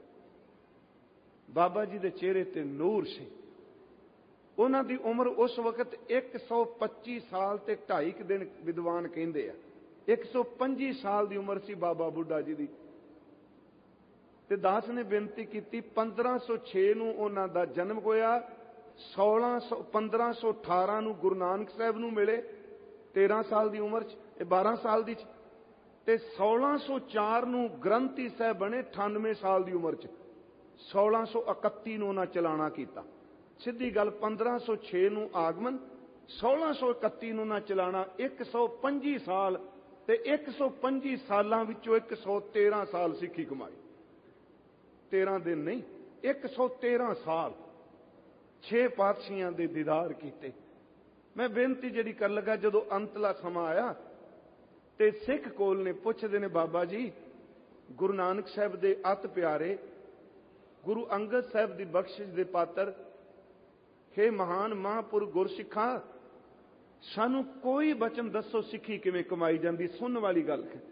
Speaker 2: ਬਾਬਾ ਜੀ ਦੇ ਚਿਹਰੇ ਤੇ ਨੂਰ ਸੀ। ਉਹਨਾਂ ਦੀ ਉਮਰ ਉਸ ਵਕਤ ਇੱਕ ਸੌ ਪੱਚੀ ਸਾਲ ਤੇ ਢਾਈ ਕੁ ਦਿਨ ਵਿਦਵਾਨ ਕਹਿੰਦੇ ਆ। ਇੱਕ ਸੌ ਪੰਜੀ ਸਾਲ ਦੀ ਉਮਰ ਸੀ ਬਾਬਾ ਬੁੱਢਾ ਜੀ ਦੀ। ਤੇ ਦਾਸ ਨੇ ਬੇਨਤੀ ਕੀਤੀ, ਪੰਦਰਾਂ ਸੌ ਛੇ ਨੂੰ ਉਹਨਾਂ ਦਾ ਜਨਮ ਹੋਇਆ, ਸੋਲਾਂ ਸੌ ਪੰਦਰਾਂ ਸੌ ਅਠਾਰਾਂ ਨੂੰ ਗੁਰੂ ਨਾਨਕ ਸਾਹਿਬ ਨੂੰ ਮਿਲੇ, ਤੇਰਾਂ ਸਾਲ ਦੀ ਉਮਰ 'ਚ, ਇਹ ਬਾਰਾਂ ਸਾਲ ਦੀ 'ਚ, ਤੇ ਸੋਲਾਂ ਸੌ ਚਾਰ ਨੂੰ ਗ੍ਰੰਥੀ ਸਾਹਿਬ ਬਣੇ ਅਠਾਨਵੇਂ ਸਾਲ ਦੀ ਉਮਰ 'ਚ। ਸੋਲਾਂ ਸੌ ਇਕੱਤੀ ਨੂੰ ਉਹਨਾਂ ਚਲਾਣਾ ਕੀਤਾ। ਸਿੱਧੀ ਗੱਲ, ਪੰਦਰਾਂ ਸੌ ਛੇ ਨੂੰ ਆਗਮਨ, ਸੋਲਾਂ ਸੌ ਇਕੱਤੀ ਨੂੰ ਉਹਨਾਂ ਚਲਾਣਾ। ਇੱਕ ਸੌ ਪੰਜੀ ਸਾਲ, ਤੇ ਇੱਕ ਸੌ ਪੰਜੀ ਸਾਲਾਂ ਵਿੱਚੋਂ ਇੱਕ ਸੌ ਤੇਰਾਂ ਸਾਲ ਸਿੱਖੀ ਕਮਾਈ। ਤੇਰਾਂ ਦਿਨ ਨਹੀਂ, ਇੱਕ ਸੌ ਤੇਰਾਂ ਸਾਲ ਛੇ ਪਾਤਸ਼ਾਹੀਆਂ ਦੇ ਦੀਦਾਰ ਕੀਤੇ। ਮੈਂ ਬੇਨਤੀ ਜਿਹੜੀ ਕਰਨ ਲੱਗਾ, ਜਦੋਂ ਅੰਤਲਾ ਸਮਾਂ ਆਇਆ ਤੇ ਸਿੱਖ ਕੋਲ ਨੇ ਪੁੱਛਦੇ ਨੇ, ਬਾਬਾ ਜੀ ਗੁਰੂ ਨਾਨਕ ਸਾਹਿਬ ਦੇ ਅਤ ਪਿਆਰੇ, ਗੁਰੂ ਅੰਗਦ ਸਾਹਿਬ ਦੀ ਬਖਸ਼ਿਸ਼ ਦੇ ਪਾਤਰ, ਹੇ ਮਹਾਨ ਮਹਾਂਪੁਰਖ ਗੁਰਸਿੱਖਾਂ, ਸਾਨੂੰ ਕੋਈ ਬਚਨ ਦੱਸੋ ਸਿੱਖੀ ਕਿਵੇਂ ਕਮਾਈ ਜਾਂਦੀ। ਸੁਣਨ ਵਾਲੀ ਗੱਲ ਹੈ।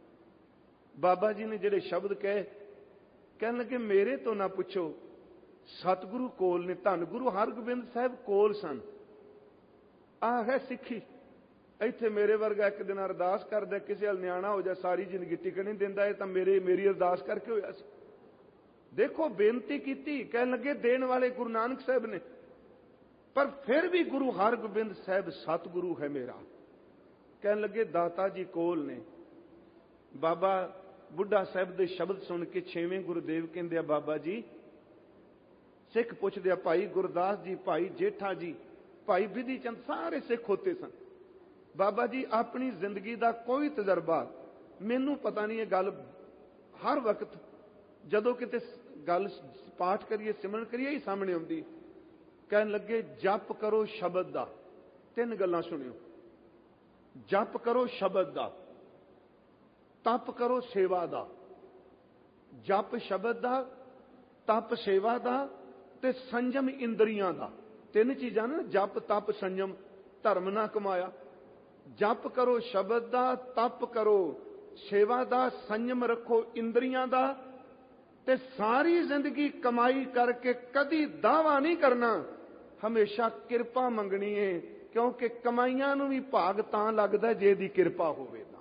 Speaker 2: ਬਾਬਾ ਜੀ ਨੇ ਜਿਹੜੇ ਸ਼ਬਦ ਕਹੇ, ਕਹਿਣ ਲੱਗੇ ਮੇਰੇ ਤੋਂ ਨਾ ਪੁੱਛੋ, ਸਤਿਗੁਰੂ ਕੋਲ ਨੇ। ਧੰਨ ਗੁਰੂ ਹਰਗੋਬਿੰਦ ਸਾਹਿਬ ਕੋਲ ਸਨ। ਆਹ ਹੈ ਸਿੱਖੀ। ਇੱਥੇ ਮੇਰੇ ਵਰਗਾ ਇੱਕ ਦਿਨ ਅਰਦਾਸ ਕਰਦਾ, ਕਿਸੇ ਹਲ ਨਿਆਣਾ ਹੋ ਜਾ, ਸਾਰੀ ਜ਼ਿੰਦਗੀ ਟਿਕਣ ਨਹੀਂ ਦਿੰਦਾ। ਇਹ ਤਾਂ ਮੇਰੇ ਮੇਰੀ ਅਰਦਾਸ ਕਰਕੇ ਹੋਇਆ ਸੀ। ਦੇਖੋ ਬੇਨਤੀ ਕੀਤੀ, ਕਹਿਣ ਲੱਗੇ ਦੇਣ ਵਾਲੇ ਗੁਰੂ ਨਾਨਕ ਸਾਹਿਬ ਨੇ, ਪਰ ਫਿਰ ਵੀ ਗੁਰੂ ਹਰਗੋਬਿੰਦ ਸਾਹਿਬ ਸਤਿਗੁਰੂ ਹੈ ਮੇਰਾ। ਕਹਿਣ ਲੱਗੇ ਦਾਤਾ ਜੀ ਕੋਲ ਨੇ। ਬਾਬਾ ਬੁੱਢਾ ਸਾਹਿਬ ਦੇ ਸ਼ਬਦ ਸੁਣ ਕੇ ਛੇਵੇਂ ਗੁਰਦੇਵ ਕਹਿੰਦੇ ਆ, ਬਾਬਾ ਜੀ, ਸਿੱਖ ਪੁੱਛਦੇ ਆ, ਭਾਈ ਗੁਰਦਾਸ ਜੀ, ਭਾਈ ਜੇਠਾ ਜੀ, ਭਾਈ ਬਿਧੀ ਚੰਦ, ਸਾਰੇ ਸਿੱਖ ਹੋਤੇ ਸਨ। ਬਾਬਾ ਜੀ ਆਪਣੀ ਜ਼ਿੰਦਗੀ ਦਾ ਕੋਈ ਤਜਰਬਾ ਮੈਨੂੰ ਪਤਾ ਨਹੀਂ। ਇਹ ਗੱਲ ਹਰ ਵਕਤ ਜਦੋਂ ਕਿਤੇ ਗੱਲ ਪਾਠ ਕਰੀਏ, ਸਿਮਰਨ ਕਰੀਏ, ਹੀ ਸਾਹਮਣੇ ਆਉਂਦੀ। ਕਹਿਣ ਲੱਗੇ ਜਪ ਕਰੋ ਸ਼ਬਦ ਦਾ। ਤਿੰਨ ਗੱਲਾਂ ਸੁਣਿਓ। ਜਪ ਕਰੋ ਸ਼ਬਦ ਦਾ, ਤਪ ਕਰੋ ਸੇਵਾ ਦਾ। ਜਪ ਸ਼ਬਦ ਦਾ, ਤਪ ਸੇਵਾ ਦਾ ਤੇ ਸੰਜਮ ਇੰਦਰੀਆਂ ਦਾ। ਤਿੰਨ ਚੀਜ਼ਾਂ ਨੇ, ਜਪ ਤਪ ਸੰਜਮ। ਧਰਮ ਨਾ ਕਮਾਇਆ। ਜਪ ਕਰੋ ਸ਼ਬਦ ਦਾ, ਤਪ ਕਰੋ ਸੇਵਾ ਦਾ, ਸੰਜਮ ਰੱਖੋ ਇੰਦਰੀਆਂ ਦਾ, ਤੇ ਸਾਰੀ ਜ਼ਿੰਦਗੀ ਕਮਾਈ ਕਰਕੇ ਕਦੀ ਦਾਵਾ ਨਹੀਂ ਕਰਨਾ, ਹਮੇਸ਼ਾ ਕਿਰਪਾ ਮੰਗਣੀ ਹੈ। ਕਿਉਂਕਿ ਕਮਾਈਆਂ ਨੂੰ ਵੀ ਭਾਗ ਤਾਂ ਲੱਗਦਾ ਜੇ ਦੀ ਕਿਰਪਾ ਹੋਵੇ ਤਾਂ।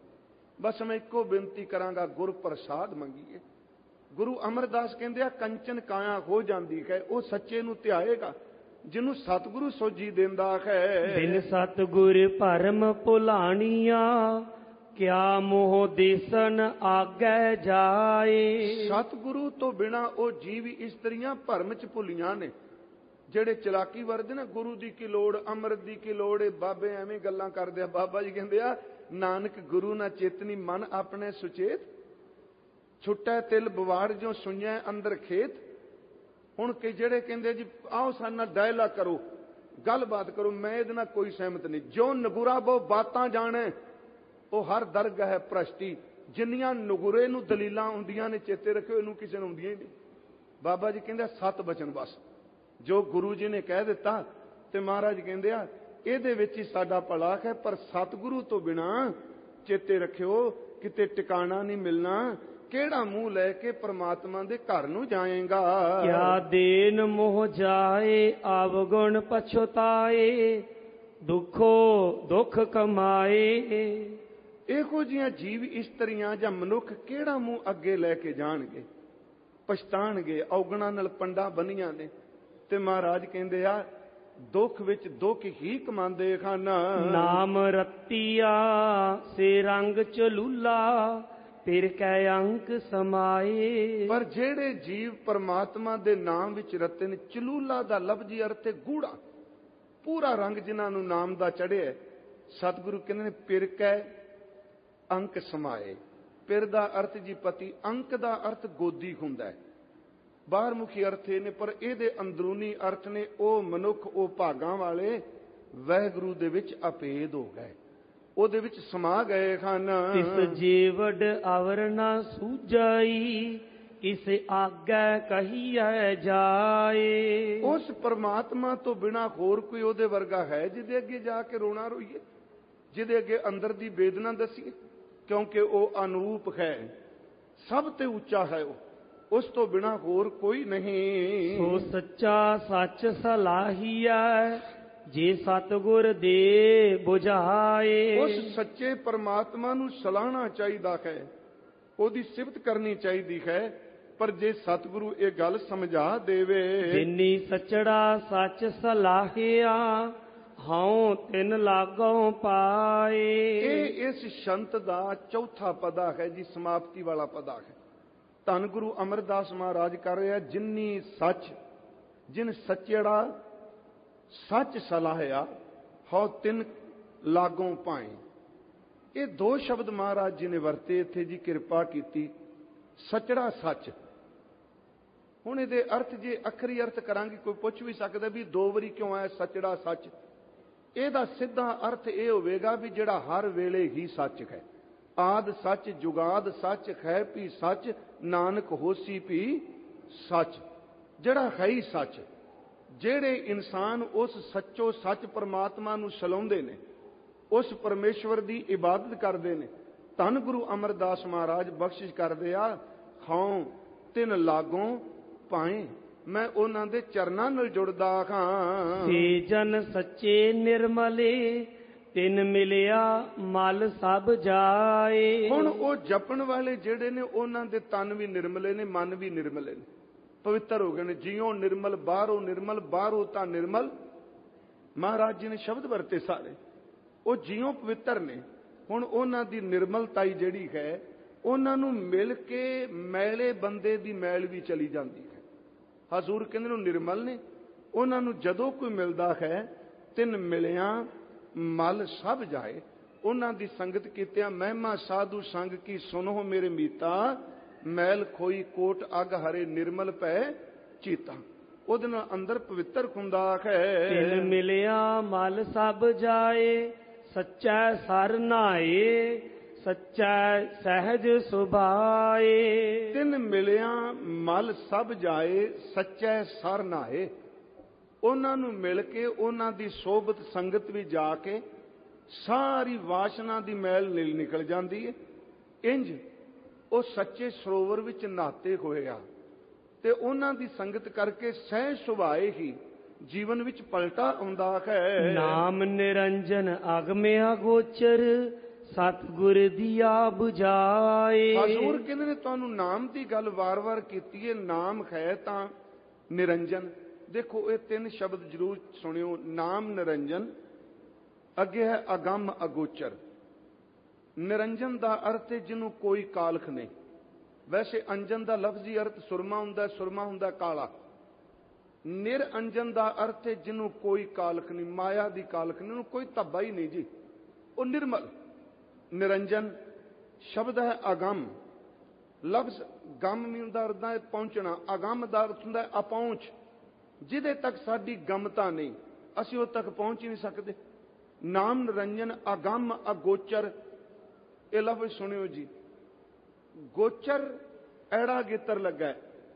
Speaker 2: ਬਸ ਮੈਂ ਇੱਕੋ ਬੇਨਤੀ ਕਰਾਂਗਾ, ਗੁਰ ਪ੍ਰਸਾਦ ਮੰਗੀਏ। ਗੁਰੂ ਅਮਰਦਾਸ ਕਹਿੰਦੇ ਆ, ਕੰਚਨ ਕਾਇਆ ਹੋ ਜਾਂਦੀ ਹੈ, ਉਹ ਸੱਚੇ ਨੂੰ ਧਿਆਏਗਾ ਜਿਹਨੂੰ ਸਤਿਗੁਰੂ ਸੋਝੀ ਦਿੰਦਾ ਹੈ।
Speaker 1: ਬਿਨ ਸਤਿਗੁਰ ਭਰਮ ਭੁਲਾਣੀਆਂ, ਕਿਆ ਮੋਹ ਦੇਸਨ ਆਗੈ ਜਾਏ।
Speaker 2: ਸਤਿਗੁਰੂ ਤੋਂ ਬਿਨਾ ਉਹ ਜੀਵ ਇਸਤਰੀਆਂ ਭਰਮ ਚ ਭੁੱਲੀਆਂ ਨੇ। ਜਿਹੜੇ ਚਲਾਕੀ ਵਰਦੇ ਨਾ, ਗੁਰੂ ਦੀ ਕੀ ਲੋੜ, ਅੰਮ੍ਰਿਤ ਦੀ ਕੀ ਲੋੜ, ਇਹ ਬਾਬੇ ਐਵੇਂ ਗੱਲਾਂ ਕਰਦੇ ਆ। ਬਾਬਾ ਜੀ ਕਹਿੰਦੇ ਆ, ਨਾਨਕ ਗੁਰੂ ਨਾ ਚੇਤਨੀ, ਮਨ ਆਪਣੇ ਸੁਚੇਤ, ਛੁੱਟੈ ਤਿਲ ਬਵਾੜ ਜੋ ਸੁਣਿਆ ਅੰਦਰ ਖੇਤ। ਹੁਣ ਕਿ ਜਿਹੜੇ ਕਹਿੰਦੇ ਜੀ ਆਓ ਸਾਡੇ ਨਾਲ ਡਾਇਲਾ ਕਰੋ, ਗੱਲਬਾਤ ਕਰੋ, ਮੈਂ ਇਹਦੇ ਨਾਲ ਕੋਈ ਸਹਿਮਤ ਨਹੀਂ। ਜੋ ਨਗੁਰਾ ਬੋ ਬਾਤਾਂ ਜਾਣੇ, ਉਹ ਹਰ ਦਰਗਾਹ ਹੈ ਪ੍ਰਸ਼ਟੀ। ਜਿੰਨੀਆਂ ਨਗੁਰੇ ਨੂੰ ਦਲੀਲਾਂ ਹੁੰਦੀਆਂ ਨੇ, ਚੇਤੇ ਰੱਖਿਓ, ਇਹਨੂੰ ਕਿਸੇ ਨੂੰ ਹੁੰਦੀਆਂ ਹੀ ਨਹੀਂ। ਬਾਬਾ ਜੀ ਕਹਿੰਦੇ ਸੱਤ ਬਚਨ ਬਸ, ਜੋ ਗੁਰੂ ਜੀ ਨੇ ਕਹਿ ਦਿੱਤਾ। ਤੇ ਮਹਾਰਾਜ ਕਹਿੰਦੇ ਆ, ਇਹਦੇ ਵਿੱਚ ਹੀ ਸਾਡਾ ਭਲਾ ਹੈ। ਪਰ ਸਤਿਗੁਰੂ ਤੋਂ ਬਿਨਾ ਚੇਤੇ ਰੱਖਿਓ ਕਿਤੇ ਟਿਕਾਣਾ ਨਹੀਂ ਮਿਲਣਾ। ਕਿਹੜਾ ਮੂੰਹ ਲੈ ਕੇ ਪ੍ਰਮਾਤਮਾ ਦੇ ਘਰ ਨੂੰ ਜਾਏਗਾ।
Speaker 1: ਕਿਆ ਦੇਨ ਮੋਹ ਜਾਏ, ਆਵਗੁਣ ਪਛਤਾਏ, ਦੁੱਖੋ ਦੁੱਖ ਕਮਾਏ।
Speaker 2: ਇਹੋ ਜਿਹੀਆਂ ਜੀਵ ਇਸਤਰੀਆਂ ਜਾਂ ਮਨੁੱਖ ਕਿਹੜਾ ਮੂੰਹ ਅੱਗੇ ਲੈ ਕੇ ਜਾਣਗੇ, ਪਛਤਾਣਗੇ। ਔਗਣਾ ਨਾਲ ਪੰਡਾ ਬੰਨੀਆਂ ਨੇ। ਤੇ ਮਹਾਰਾਜ ਕਹਿੰਦੇ ਆ, ਦੁੱਖ ਵਿੱਚ ਦੁੱਖ ਹੀ ਕਮਾਉਂਦੇ ਖਾਨ।
Speaker 1: ਨਾਮ ਰਤੀਆ ਸੇ ਰੰਗ ਚਲੂਲਾ, ਫਿਰ ਕੈ ਅੰਕ ਸਮਾਏ।
Speaker 2: ਪਰ ਜਿਹੜੇ ਜੀਵ ਪਰਮਾਤਮਾ ਦੇ ਨਾਮ ਵਿੱਚ ਰਤੇ ਨੇ, ਚਲੂਲਾ ਦਾ ਲਫ਼ਜ਼ੀ ਅਰਥ ਹੈ ਗੂੜਾ, ਪੂਰਾ ਰੰਗ ਜਿਨ੍ਹਾਂ ਨੂੰ ਨਾਮ ਦਾ ਚੜਿਆ। ਸਤਿਗੁਰੂ ਕਹਿੰਦੇ ਨੇ ਪਿਰ ਕੈ ਅੰਕ ਸਮਾਏ। ਪਿਰ ਦਾ ਅਰਥ ਜੀ ਪਤੀ, ਅੰਕ ਦਾ ਅਰਥ ਗੋਦੀ ਹੁੰਦਾ ਹੈ। ਬਾਹਰ ਮੁਖੀ ਅਰਥ ਇਹ ਨੇ, ਪਰ ਇਹਦੇ ਅੰਦਰੂਨੀ ਅਰਥ ਨੇ ਉਹ ਮਨੁੱਖ, ਉਹ ਭਾਗਾਂ ਵਾਲੇ ਵਾਹਿਗੁਰੂ ਦੇ ਵਿੱਚ ਅਪੇਦ ਹੋ ਗਏ, ਉਹਦੇ ਵਿੱਚ ਸਮਾ ਗਏ ਹਨ।
Speaker 1: ਤਿਸ ਜੀਵੜ ਆਵਰਣਾ ਸੂਝਾਈ, ਇਸ ਆਗੈ ਕਹੀਐ ਜਾਏ।
Speaker 2: ਉਸ ਪਰਮਾਤਮਾ ਤੋਂ ਬਿਨਾ ਹੋਰ ਕੋਈ ਉਹਦੇ ਵਰਗਾ ਹੈ ਜਿਹਦੇ ਅੱਗੇ ਜਾ ਕੇ ਰੋਣਾ ਰੋਈਏ, ਜਿਹਦੇ ਅੱਗੇ ਅੰਦਰ ਦੀ ਵੇਦਨਾ ਦਸੀਏ? ਕਿਉਂਕਿ ਉਹ ਅਨੂਪ ਹੈ, ਸਭ ਤੇ ਉੱਚਾ ਹੈ ਉਹ, ਉਸ ਤੋਂ ਬਿਨਾ ਹੋਰ ਕੋਈ ਨਹੀਂ।
Speaker 1: ਸੋ ਸੱਚਾ ਸੱਚ ਸਲਾਹੀਐ, ਜੇ ਸਤਿਗੁਰ ਦੇ ਬੁਝਾਏ।
Speaker 2: ਉਸ ਸੱਚੇ ਪਰਮਾਤਮਾ ਨੂੰ ਸਲਾਹਣਾ ਚਾਹੀਦਾ ਹੈ, ਉਹਦੀ ਸਿਫਤ ਕਰਨੀ ਚਾਹੀਦੀ ਹੈ। ਪਰ ਜੇ ਸਤਿਗੁਰੂ ਇਹ ਗੱਲ ਸਮਝਾ ਦੇਵੇ,
Speaker 1: ਜਿਨੀ ਸਚੜਾ ਸੱਚ ਸਲਾਹਿਆ, ਹਉ ਤਿਨ ਲਾਗੋਂ ਪਾਏ।
Speaker 2: ਇਹ ਇਸ ਸ਼ੰਤ ਦਾ ਚੌਥਾ ਪਦਾ ਹੈ ਜੀ, ਸਮਾਪਤੀ ਵਾਲਾ ਪਦਾ ਹੈ। ਧੰਨ ਗੁਰੂ ਅਮਰਦਾਸ ਮਹਾਰਾਜ ਕਰ ਰਿਹਾ, ਜਿਨੀ ਸੱਚ, ਜਿਨ ਸਚੜਾ ਸੱਚ ਸਲਾਹਿਆ, ਹਉ ਤਿਨ ਲਾਗੋਂ ਪਾਏ। ਇਹ ਦੋ ਸ਼ਬਦ ਮਹਾਰਾਜ ਜੀ ਨੇ ਵਰਤੇ ਇੱਥੇ ਜੀ, ਕਿਰਪਾ ਕੀਤੀ। ਸਚੜਾ ਸੱਚ। ਹੁਣ ਇਹਦੇ ਅਰਥ ਜੇ ਅਖਰੀ ਅਰਥ ਕਰਾਂਗੇ, ਕੋਈ ਪੁੱਛ ਵੀ ਸਕਦਾ ਵੀ ਦੋ ਵਾਰੀ ਕਿਉਂ ਆਇਆ ਸਚੜਾ ਸੱਚ। ਇਹਦਾ ਸਿੱਧਾ ਅਰਥ ਇਹ ਹੋਵੇਗਾ ਵੀ ਜਿਹੜਾ ਹਰ ਵੇਲੇ ਹੀ ਸੱਚ ਹੈ। ਆਦ ਸੱਚ ਜੁਗਾਦ ਸੱਚ ਹੈ ਵੀ ਸੱਚ, ਨਾਨਕ ਹੋਸੀ ਵੀ ਸੱਚ। ਜਿਹੜਾ ਹੈ ਹੀ ਸੱਚ। ਜਿਹੜੇ ਇਨਸਾਨ ਉਸ ਸੱਚੋ ਸੱਚ ਪਰਮਾਤਮਾ ਨੂੰ ਸਲਾਉਂਦੇ ਨੇ, ਉਸ ਪਰਮੇਸ਼ਵਰ ਦੀ ਇਬਾਦਤ ਕਰਦੇ ਨੇ, ਧੰਨ ਗੁਰੂ ਅਮਰਦਾਸ ਮਹਾਰਾਜ ਬਖਸ਼ਿਸ਼ ਕਰਦੇ ਆ, ਖਾਉ ਤਿਨ ਲਾਗੋਂ ਪਾਏ। ਮੈਂ ਉਹਨਾਂ ਦੇ ਚਰਨਾਂ ਨਾਲ ਜੁੜਦਾ ਹਾਂ।
Speaker 1: ਸੇ ਜਨ ਸੱਚੇ ਨਿਰਮਲੇ, ਤਿਨ ਮਿਲਿਆ ਮਲ ਸਭ ਜਾਏ।
Speaker 2: ਹੁਣ ਉਹ ਜਪਣ ਵਾਲੇ ਜਿਹੜੇ ਨੇ ਉਹਨਾਂ ਦੇ ਤਨ ਵੀ ਨਿਰਮਲੇ ਨੇ, ਮਨ ਵੀ ਨਿਰਮਲੇ ਨੇ, ਪਵਿੱਤਰ ਹੋ ਗਏ ਨੇ। ਜਿਉਂ ਨਿਰਮਲ ਬਾਹਰੋਂ ਨਿਰਮਲ, ਬਾਹਰੋਂ ਤਾਂ ਨਿਰਮਲ। ਮਹਾਰਾਜ ਜੀ ਨੇ ਸ਼ਬਦ ਵਰਤੇ ਸਾਰੇ, ਉਹ ਜਿਉਂ ਪਵਿੱਤਰ ਨੇ। ਹੁਣ ਉਹਨਾਂ ਦੀ ਨਿਰਮਲਤਾਈ ਜਿਹੜੀ ਹੈ, ਉਹਨਾਂ ਨੂੰ ਮਿਲ ਕੇ ਮੈਲੇ ਬੰਦੇ ਦੀ ਮੈਲ ਵੀ ਚਲੀ ਜਾਂਦੀ ਹੈ। ਹਜ਼ੂਰ ਕਹਿੰਦੇ ਨੂੰ ਨਿਰਮਲ ਨੇ। ਉਹਨਾਂ ਨੂੰ ਜਦੋਂ ਕੋਈ ਮਿਲਦਾ ਹੈ, ਤਿੰਨ ਮਿਲਿਆ ਮਲ ਸਭ ਜਾਏ। ਉਹਨਾਂ ਦੀ ਸੰਗਤ ਕੀਤਿਆਂ ਮਹਿਮਾ ਸਾਧੂ ਸੰਗ ਕੀ ਸੁਨੋ ਮੇਰੇ ਮੀਤਾ, ਮੈਲ ਖੋਈ ਕੋਟ ਅਗ ਹਰੇ ਨਿਰਮਲ ਪੈ ਚੀਤਾ। ਉਹਦੇ ਨਾਲ ਅੰਦਰ ਪਵਿੱਤਰ ਹੁੰਦਾ ਹੈ।
Speaker 1: ਤਿਨ ਮਿਲਿਆ ਮਲ ਸਭ ਜਾਏ, ਸੱਚਾ ਸਰ ਨਾਏ, ਸੱਚਾ ਸਹਿਜ ਸੁਭਾਏ।
Speaker 2: ਤਿਨ ਮਿਲਿਆ ਮਲ ਸਭ ਜਾਏ, ਸੱਚਾ ਸਰ ਨਾਏ। ਉਹਨਾਂ ਨੂੰ ਮਿਲ ਕੇ ਉਹਨਾਂ ਦੀ ਸੋਬਤ ਸੰਗਤ ਵੀ ਜਾ ਕੇ ਸਾਰੀ ਵਾਸ਼ਨਾ ਦੀ ਮੈਲ ਨਿਕਲ ਜਾਂਦੀ ਹੈ। ਇੰਜ ਉਹ ਸੱਚੇ ਸਰੋਵਰ ਵਿੱਚ ਨਹਾਤੇ ਹੋਏ ਆ ਤੇ ਉਹਨਾਂ ਦੀ ਸੰਗਤ ਕਰਕੇ ਸਹਿਜ ਸੁਭਾਏ ਹੀ ਜੀਵਨ ਵਿੱਚ ਪਲਟਾ ਆਉਂਦਾ ਹੈ।
Speaker 1: ਨਾਮ ਨਿਰੰਜਨ ਅਗਮਿ ਅਗੋਚਰ, ਸਤਿਗੁਰ ਦੀਆ 부ਝਾਏ।
Speaker 2: ਹਜ਼ੂਰ ਕਹਿੰਦੇ ਨੇ ਤੁਹਾਨੂੰ ਨਾਮ ਦੀ ਗੱਲ ਵਾਰ-ਵਾਰ ਕੀਤੀ ਹੈ। ਨਾਮ ਹੈ ਤਾਂ ਨਿਰੰਜਨ। ਦੇਖੋ ਇਹ ਤਿੰਨ ਸ਼ਬਦ ਜ਼ਰੂਰ ਸੁਣਿਓ, ਨਾਮ ਨਿਰੰਜਨ, ਅੱਗੇ ਹੈ ਅਗੰਮ ਅਗੋਚਰ। ਨਿਰੰਜਨ ਦਾ ਅਰਥ ਹੈ ਜਿਹਨੂੰ ਕੋਈ ਕਾਲਖ ਨਹੀਂ। ਵੈਸੇ ਅੰਜਨ ਦਾ ਲਫ਼ਜ਼ੀ ਅਰਥ ਸੁਰਮਾ ਹੁੰਦਾ, ਸੁਰਮਾ ਹੁੰਦਾ ਕਾਲਾ। ਨਿਰਅੰਜਨ ਦਾ ਅਰਥ ਹੈ ਜਿਹਨੂੰ ਕੋਈ ਕਾਲਖ ਨਹੀਂ, ਮਾਇਆ ਦੀ ਕਾਲਖ ਨਹੀਂ, ਉਹਨੂੰ ਕੋਈ ਧੱਬਾ ਹੀ ਨਹੀਂ ਜੀ, ਉਹ ਨਿਰਮਲ। ਨਿਰੰਜਨ ਸ਼ਬਦ ਹੈ ਅਗੰਮ। ਲਫ਼ਜ਼ ਗੰਮ ਵੀ ਹੁੰਦਾ ਅਰਥ ਹੈ ਪਹੁੰਚਣਾ, ਅਗੰਮ ਦਾ ਅਰਥ ਹੁੰਦਾ ਅਪਹੁੰਚ, ਜਿਹਦੇ ਤੱਕ ਸਾਡੀ ਗਮਤਾ ਨਹੀਂ, ਅਸੀਂ ਉਹ ਤੱਕ ਪਹੁੰਚ ਹੀ ਨਹੀਂ ਸਕਦੇ। ਨਾਮ ਨਿਰੰਜਨ ਅਗੰਮ ਅਗੋਚਰ, ਇਹ ਲਫ਼ਜ਼ ਸੁਣਿਓ ਜੀ। ਗੋਚਰ ਐੜਾ ਗੇਤਰ ਲੱਗਾ,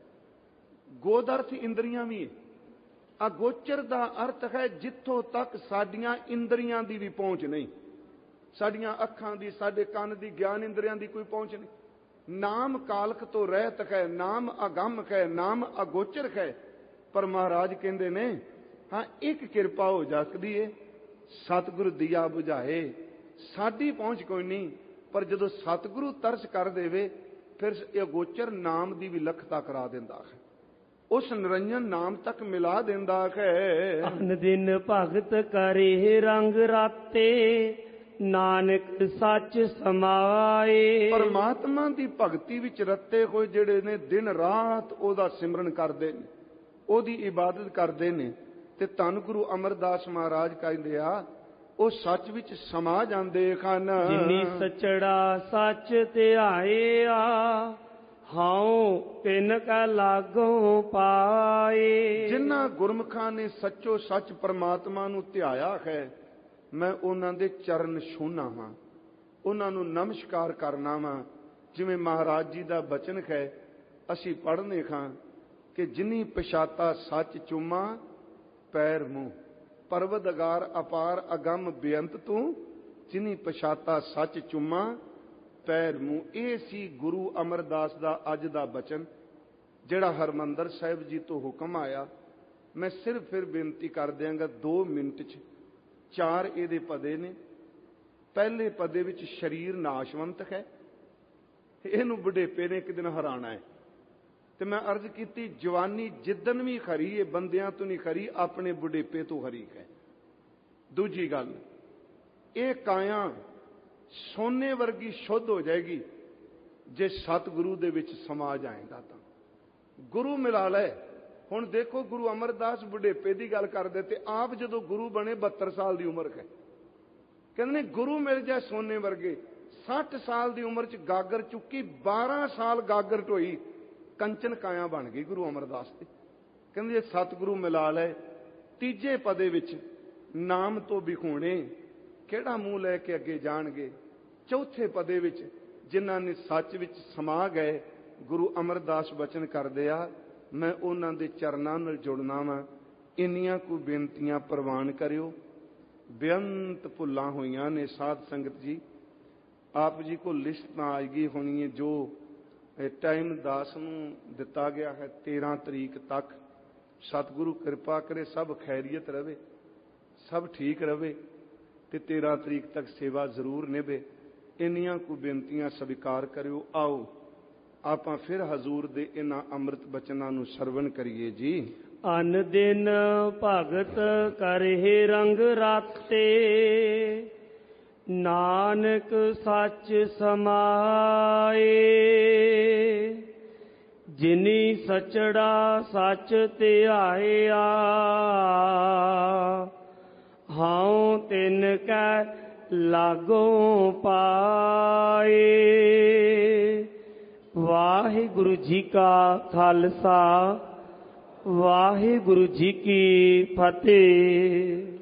Speaker 2: ਗੋ ਦਾ ਅਰਥ ਇੰਦਰੀਆਂ ਵੀ ਹੈ। ਅਗੋਚਰ ਦਾ ਅਰਥ ਹੈ ਜਿੱਥੋਂ ਤੱਕ ਸਾਡੀਆਂ ਇੰਦਰੀਆਂ ਦੀ ਵੀ ਪਹੁੰਚ ਨਹੀਂ, ਸਾਡੀਆਂ ਅੱਖਾਂ ਦੀ, ਸਾਡੇ ਕੰਨ ਦੀ, ਗਿਆਨ ਇੰਦਰੀਆਂ ਦੀ ਕੋਈ ਪਹੁੰਚ ਨਹੀਂ। ਨਾਮ ਕਾਲਖ ਤੋਂ ਰਹਿਤ ਹੈ, ਨਾਮ ਅਗੰਮ ਹੈ, ਨਾਮ ਅਗੋਚਰ ਹੈ। ਪਰ ਮਹਾਰਾਜ ਕਹਿੰਦੇ ਨੇ ਹਾਂ ਇੱਕ ਕਿਰਪਾ ਹੋ ਸਕਦੀ ਏ, ਸਤਿਗੁਰੂ ਦੀਆ 부ਝਾਏ। ਸਾਡੀ ਪਹੁੰਚ ਕੋਈ ਨਹੀਂ, ਪਰ ਜਦੋਂ ਸਤਿਗੁਰੂ ਤਰਸ ਕਰ ਦੇਵੇ ਫਿਰ ਇਹ ਅਗੋਚਰ ਨਾਮ ਦੀ ਵਿਲੱਖਤਾ ਕਰਾ ਦਿੰਦਾ ਹੈ, ਉਸ ਨਿਰੰਜਨ ਨਾਮ ਤੱਕ ਮਿਲਾ ਦਿੰਦਾ ਹੈ।
Speaker 1: ਅਨ ਦਿਨ ਭਗਤ ਕਰੇ ਰੰਗ ਰਾਤੇ, ਨਾਨਕ ਸੱਚ ਸਮਾਏ।
Speaker 2: ਪਰਮਾਤਮਾ ਦੀ ਭਗਤੀ ਵਿੱਚ ਰੱਤੇ ਹੋਏ ਜਿਹੜੇ ਨੇ ਦਿਨ ਰਾਤ ਉਹਦਾ ਸਿਮਰਨ ਕਰਦੇ ਨੇ, ਉਹਦੀ ਇਬਾਦਤ ਕਰਦੇ ਨੇ, ਤੇ ਧੰਨ ਗੁਰੂ ਅਮਰਦਾਸ ਮਹਾਰਾਜ ਕਹਿੰਦੇ ਆ ਉਹ ਸੱਚ ਵਿੱਚ ਸਮਾ ਜਾਂਦੇ ਹਨ।
Speaker 1: ਜਿਨੀ ਸਚੜਾ ਸੱਚ ਧਿਆਇਆ, ਹਾਉ ਤਿਨ ਕਾ ਲਾਗੋਂ ਪਾਏ। ਜਿਨ੍ਹਾਂ
Speaker 2: ਗੁਰਮੁਖਾਂ ਨੇ ਸੱਚੋ ਸੱਚ ਪਰਮਾਤਮਾ ਨੂੰ ਧਿਆਇਆ ਹੈ, ਮੈਂ ਉਹਨਾਂ ਦੇ ਚਰਨ ਛੂਹਣਾ ਵਾਂ, ਉਹਨਾਂ ਨੂੰ ਨਮਸਕਾਰ ਕਰਨਾ ਵਾਂ। ਜਿਵੇਂ ਮਹਾਰਾਜ ਜੀ ਦਾ ਬਚਨ ਹੈ, ਅਸੀਂ ਪੜ੍ਹਨੇ ਖਾਂ ਕਿ ਜਿਨੀ ਪਛਾਤਾ ਸੱਚ ਚੁੰਮਾ ਪੈਰ ਮੂੰਹ, ਪਰਵਦਗਾਰ ਅਪਾਰ ਅਗੰਮ ਬੇਅੰਤ ਤੂੰ, ਜਿਨੀ ਪਛਾਤਾ ਸੱਚ ਚੁੰਮਾ ਪੈਰ ਮੂੰਹ। ਇਹ ਸੀ ਗੁਰੂ ਅਮਰਦਾਸ ਦਾ ਅੱਜ ਦਾ ਬਚਨ ਜਿਹੜਾ ਹਰਮੰਦਰ ਸਾਹਿਬ ਜੀ ਤੋਂ ਹੁਕਮ ਆਇਆ। ਮੈਂ ਸਿਰਫ ਫਿਰ ਬੇਨਤੀ ਕਰ ਦਿਆਂਗਾ ਦੋ ਮਿੰਟ 'ਚ। ਚਾਰ ਇਹਦੇ ਪਦੇ ਨੇ। ਪਹਿਲੇ ਪਦੇ ਵਿੱਚ ਸਰੀਰ ਨਾਸ਼ਵੰਤ ਹੈ, ਇਹਨੂੰ ਬੁਢੇਪੇ ਨੇ ਇੱਕ ਦਿਨ ਹਰਾਣਾ ਹੈ। ਤੇ ਮੈਂ ਅਰਜ਼ ਕੀਤੀ ਜਵਾਨੀ ਜਿੱਦਨ ਵੀ ਖਰੀ ਹੈ, ਬੰਦਿਆਂ ਤੋਂ ਨਹੀਂ ਖਰੀ, ਆਪਣੇ ਬੁਢੇਪੇ ਤੋਂ ਖਰੀ ਹੈ। ਦੂਜੀ ਗੱਲ, ਇਹ ਕਾਇਆ ਸੋਨੇ ਵਰਗੀ ਸ਼ੁੱਧ ਹੋ ਜਾਏਗੀ ਜੇ ਸਤਿਗੁਰੂ ਦੇ ਵਿੱਚ ਸਮਾ ਜਾਏਗਾ ਤਾਂ। ਗੁਰੂ ਮਿਲਾ ਲੈ। ਹੁਣ ਦੇਖੋ ਗੁਰੂ ਅਮਰਦਾਸ ਬੁਢੇਪੇ ਦੀ ਗੱਲ ਕਰਦੇ ਤੇ ਆਪ ਜਦੋਂ ਗੁਰੂ ਬਣੇ ਬਹੱਤਰ ਸਾਲ ਦੀ ਉਮਰ ਹੈ। ਕਹਿੰਦੇ ਨੇ ਗੁਰੂ ਮਿਲ ਜਾਏ ਸੋਨੇ ਵਰਗੇ। ਸੱਠ ਸਾਲ ਦੀ ਉਮਰ 'ਚ ਗਾਗਰ ਚੁੱਕੀ, ਬਾਰਾਂ ਸਾਲ ਗਾਗਰ ਢੋਈ, ਕੰਚਨ ਕਾਇਆ ਬਣ ਗਈ ਗੁਰੂ ਅਮਰਦਾਸ ਦੀ। ਕਹਿੰਦੇ ਜੇ ਸਤਿਗੁਰੂ ਮਿਲਾ ਲੈ। ਤੀਜੇ ਪਦੇ ਵਿੱਚ ਨਾਮ ਤੋਂ ਵਿਖੂਣੇ ਕਿਹੜਾ ਮੂੰਹ ਲੈ ਕੇ ਅੱਗੇ ਜਾਣਗੇ। ਚੌਥੇ ਪਦੇ ਵਿੱਚ ਜਿਨ੍ਹਾਂ ਨੇ ਸੱਚ ਵਿੱਚ ਸਮਾ ਗਏ, ਗੁਰੂ ਅਮਰਦਾਸ ਬਚਨ ਕਰਦੇ ਆ, ਮੈਂ ਉਹਨਾਂ ਦੇ ਚਰਨਾਂ ਨਾਲ ਜੁੜਨਾ ਵਾ। ਇੰਨੀਆਂ ਕੁ ਬੇਨਤੀਆਂ ਪ੍ਰਵਾਨ ਕਰਿਓ। ਬੇਅੰਤ ਭੁੱਲਾਂ ਹੋਈਆਂ ਨੇ ਸਾਧ ਸੰਗਤ ਜੀ। ਆਪ ਜੀ ਕੋਲ ਲਿਸਟ ਤਾਂ ਆ ਗਈ ਹੋਣੀ ਹੈ ਜੋ ਟਾਈਮ ਦਾਸ ਨੂੰ ਦਿੱਤਾ ਗਿਆ ਹੈ ਤੇਰਾਂ ਤਰੀਕ ਤੱਕ। ਸਤਿਗੁਰੂ ਕਿਰਪਾ ਕਰੇ, ਸਭ ਖੈਰੀਅਤ ਰਵੇ, ਸਭ ਠੀਕ ਰਵੇ ਤੇ ਤੇਰਾਂ ਤਰੀਕ ਤੱਕ ਸੇਵਾ ਜ਼ਰੂਰ ਨਿਭੇ। ਇੰਨੀਆਂ ਕੁ ਬੇਨਤੀਆਂ ਸਵੀਕਾਰ ਕਰਿਓ। ਆਓ ਆਪਾਂ ਫਿਰ ਹਜ਼ੂਰ ਦੇ ਇਹਨਾਂ ਅੰਮ੍ਰਿਤ ਬਚਨਾਂ ਨੂੰ ਸਰਵਣ ਕਰੀਏ ਜੀ।
Speaker 1: ਅਨ ਦਿਨ ਭਗਤ ਕਰਹਿ ਰੰਗ ਰਾਤੇ, ਨਾਨਕ ਸੱਚ ਸਮਾਏ। ਜਿਨੀ ਸਚੜਾ ਸੱਚ ਧਿਆਇਆ, ਹਉ ਤਿਨ ਕੈ ਲਾਗੋਂ ਪਾਏ। ਵਾਹਿਗੁਰੂ ਜੀ ਕਾ ਖਾਲਸਾ, ਵਾਹਿਗੁਰੂ ਜੀ ਕੀ ਫਤਿਹ।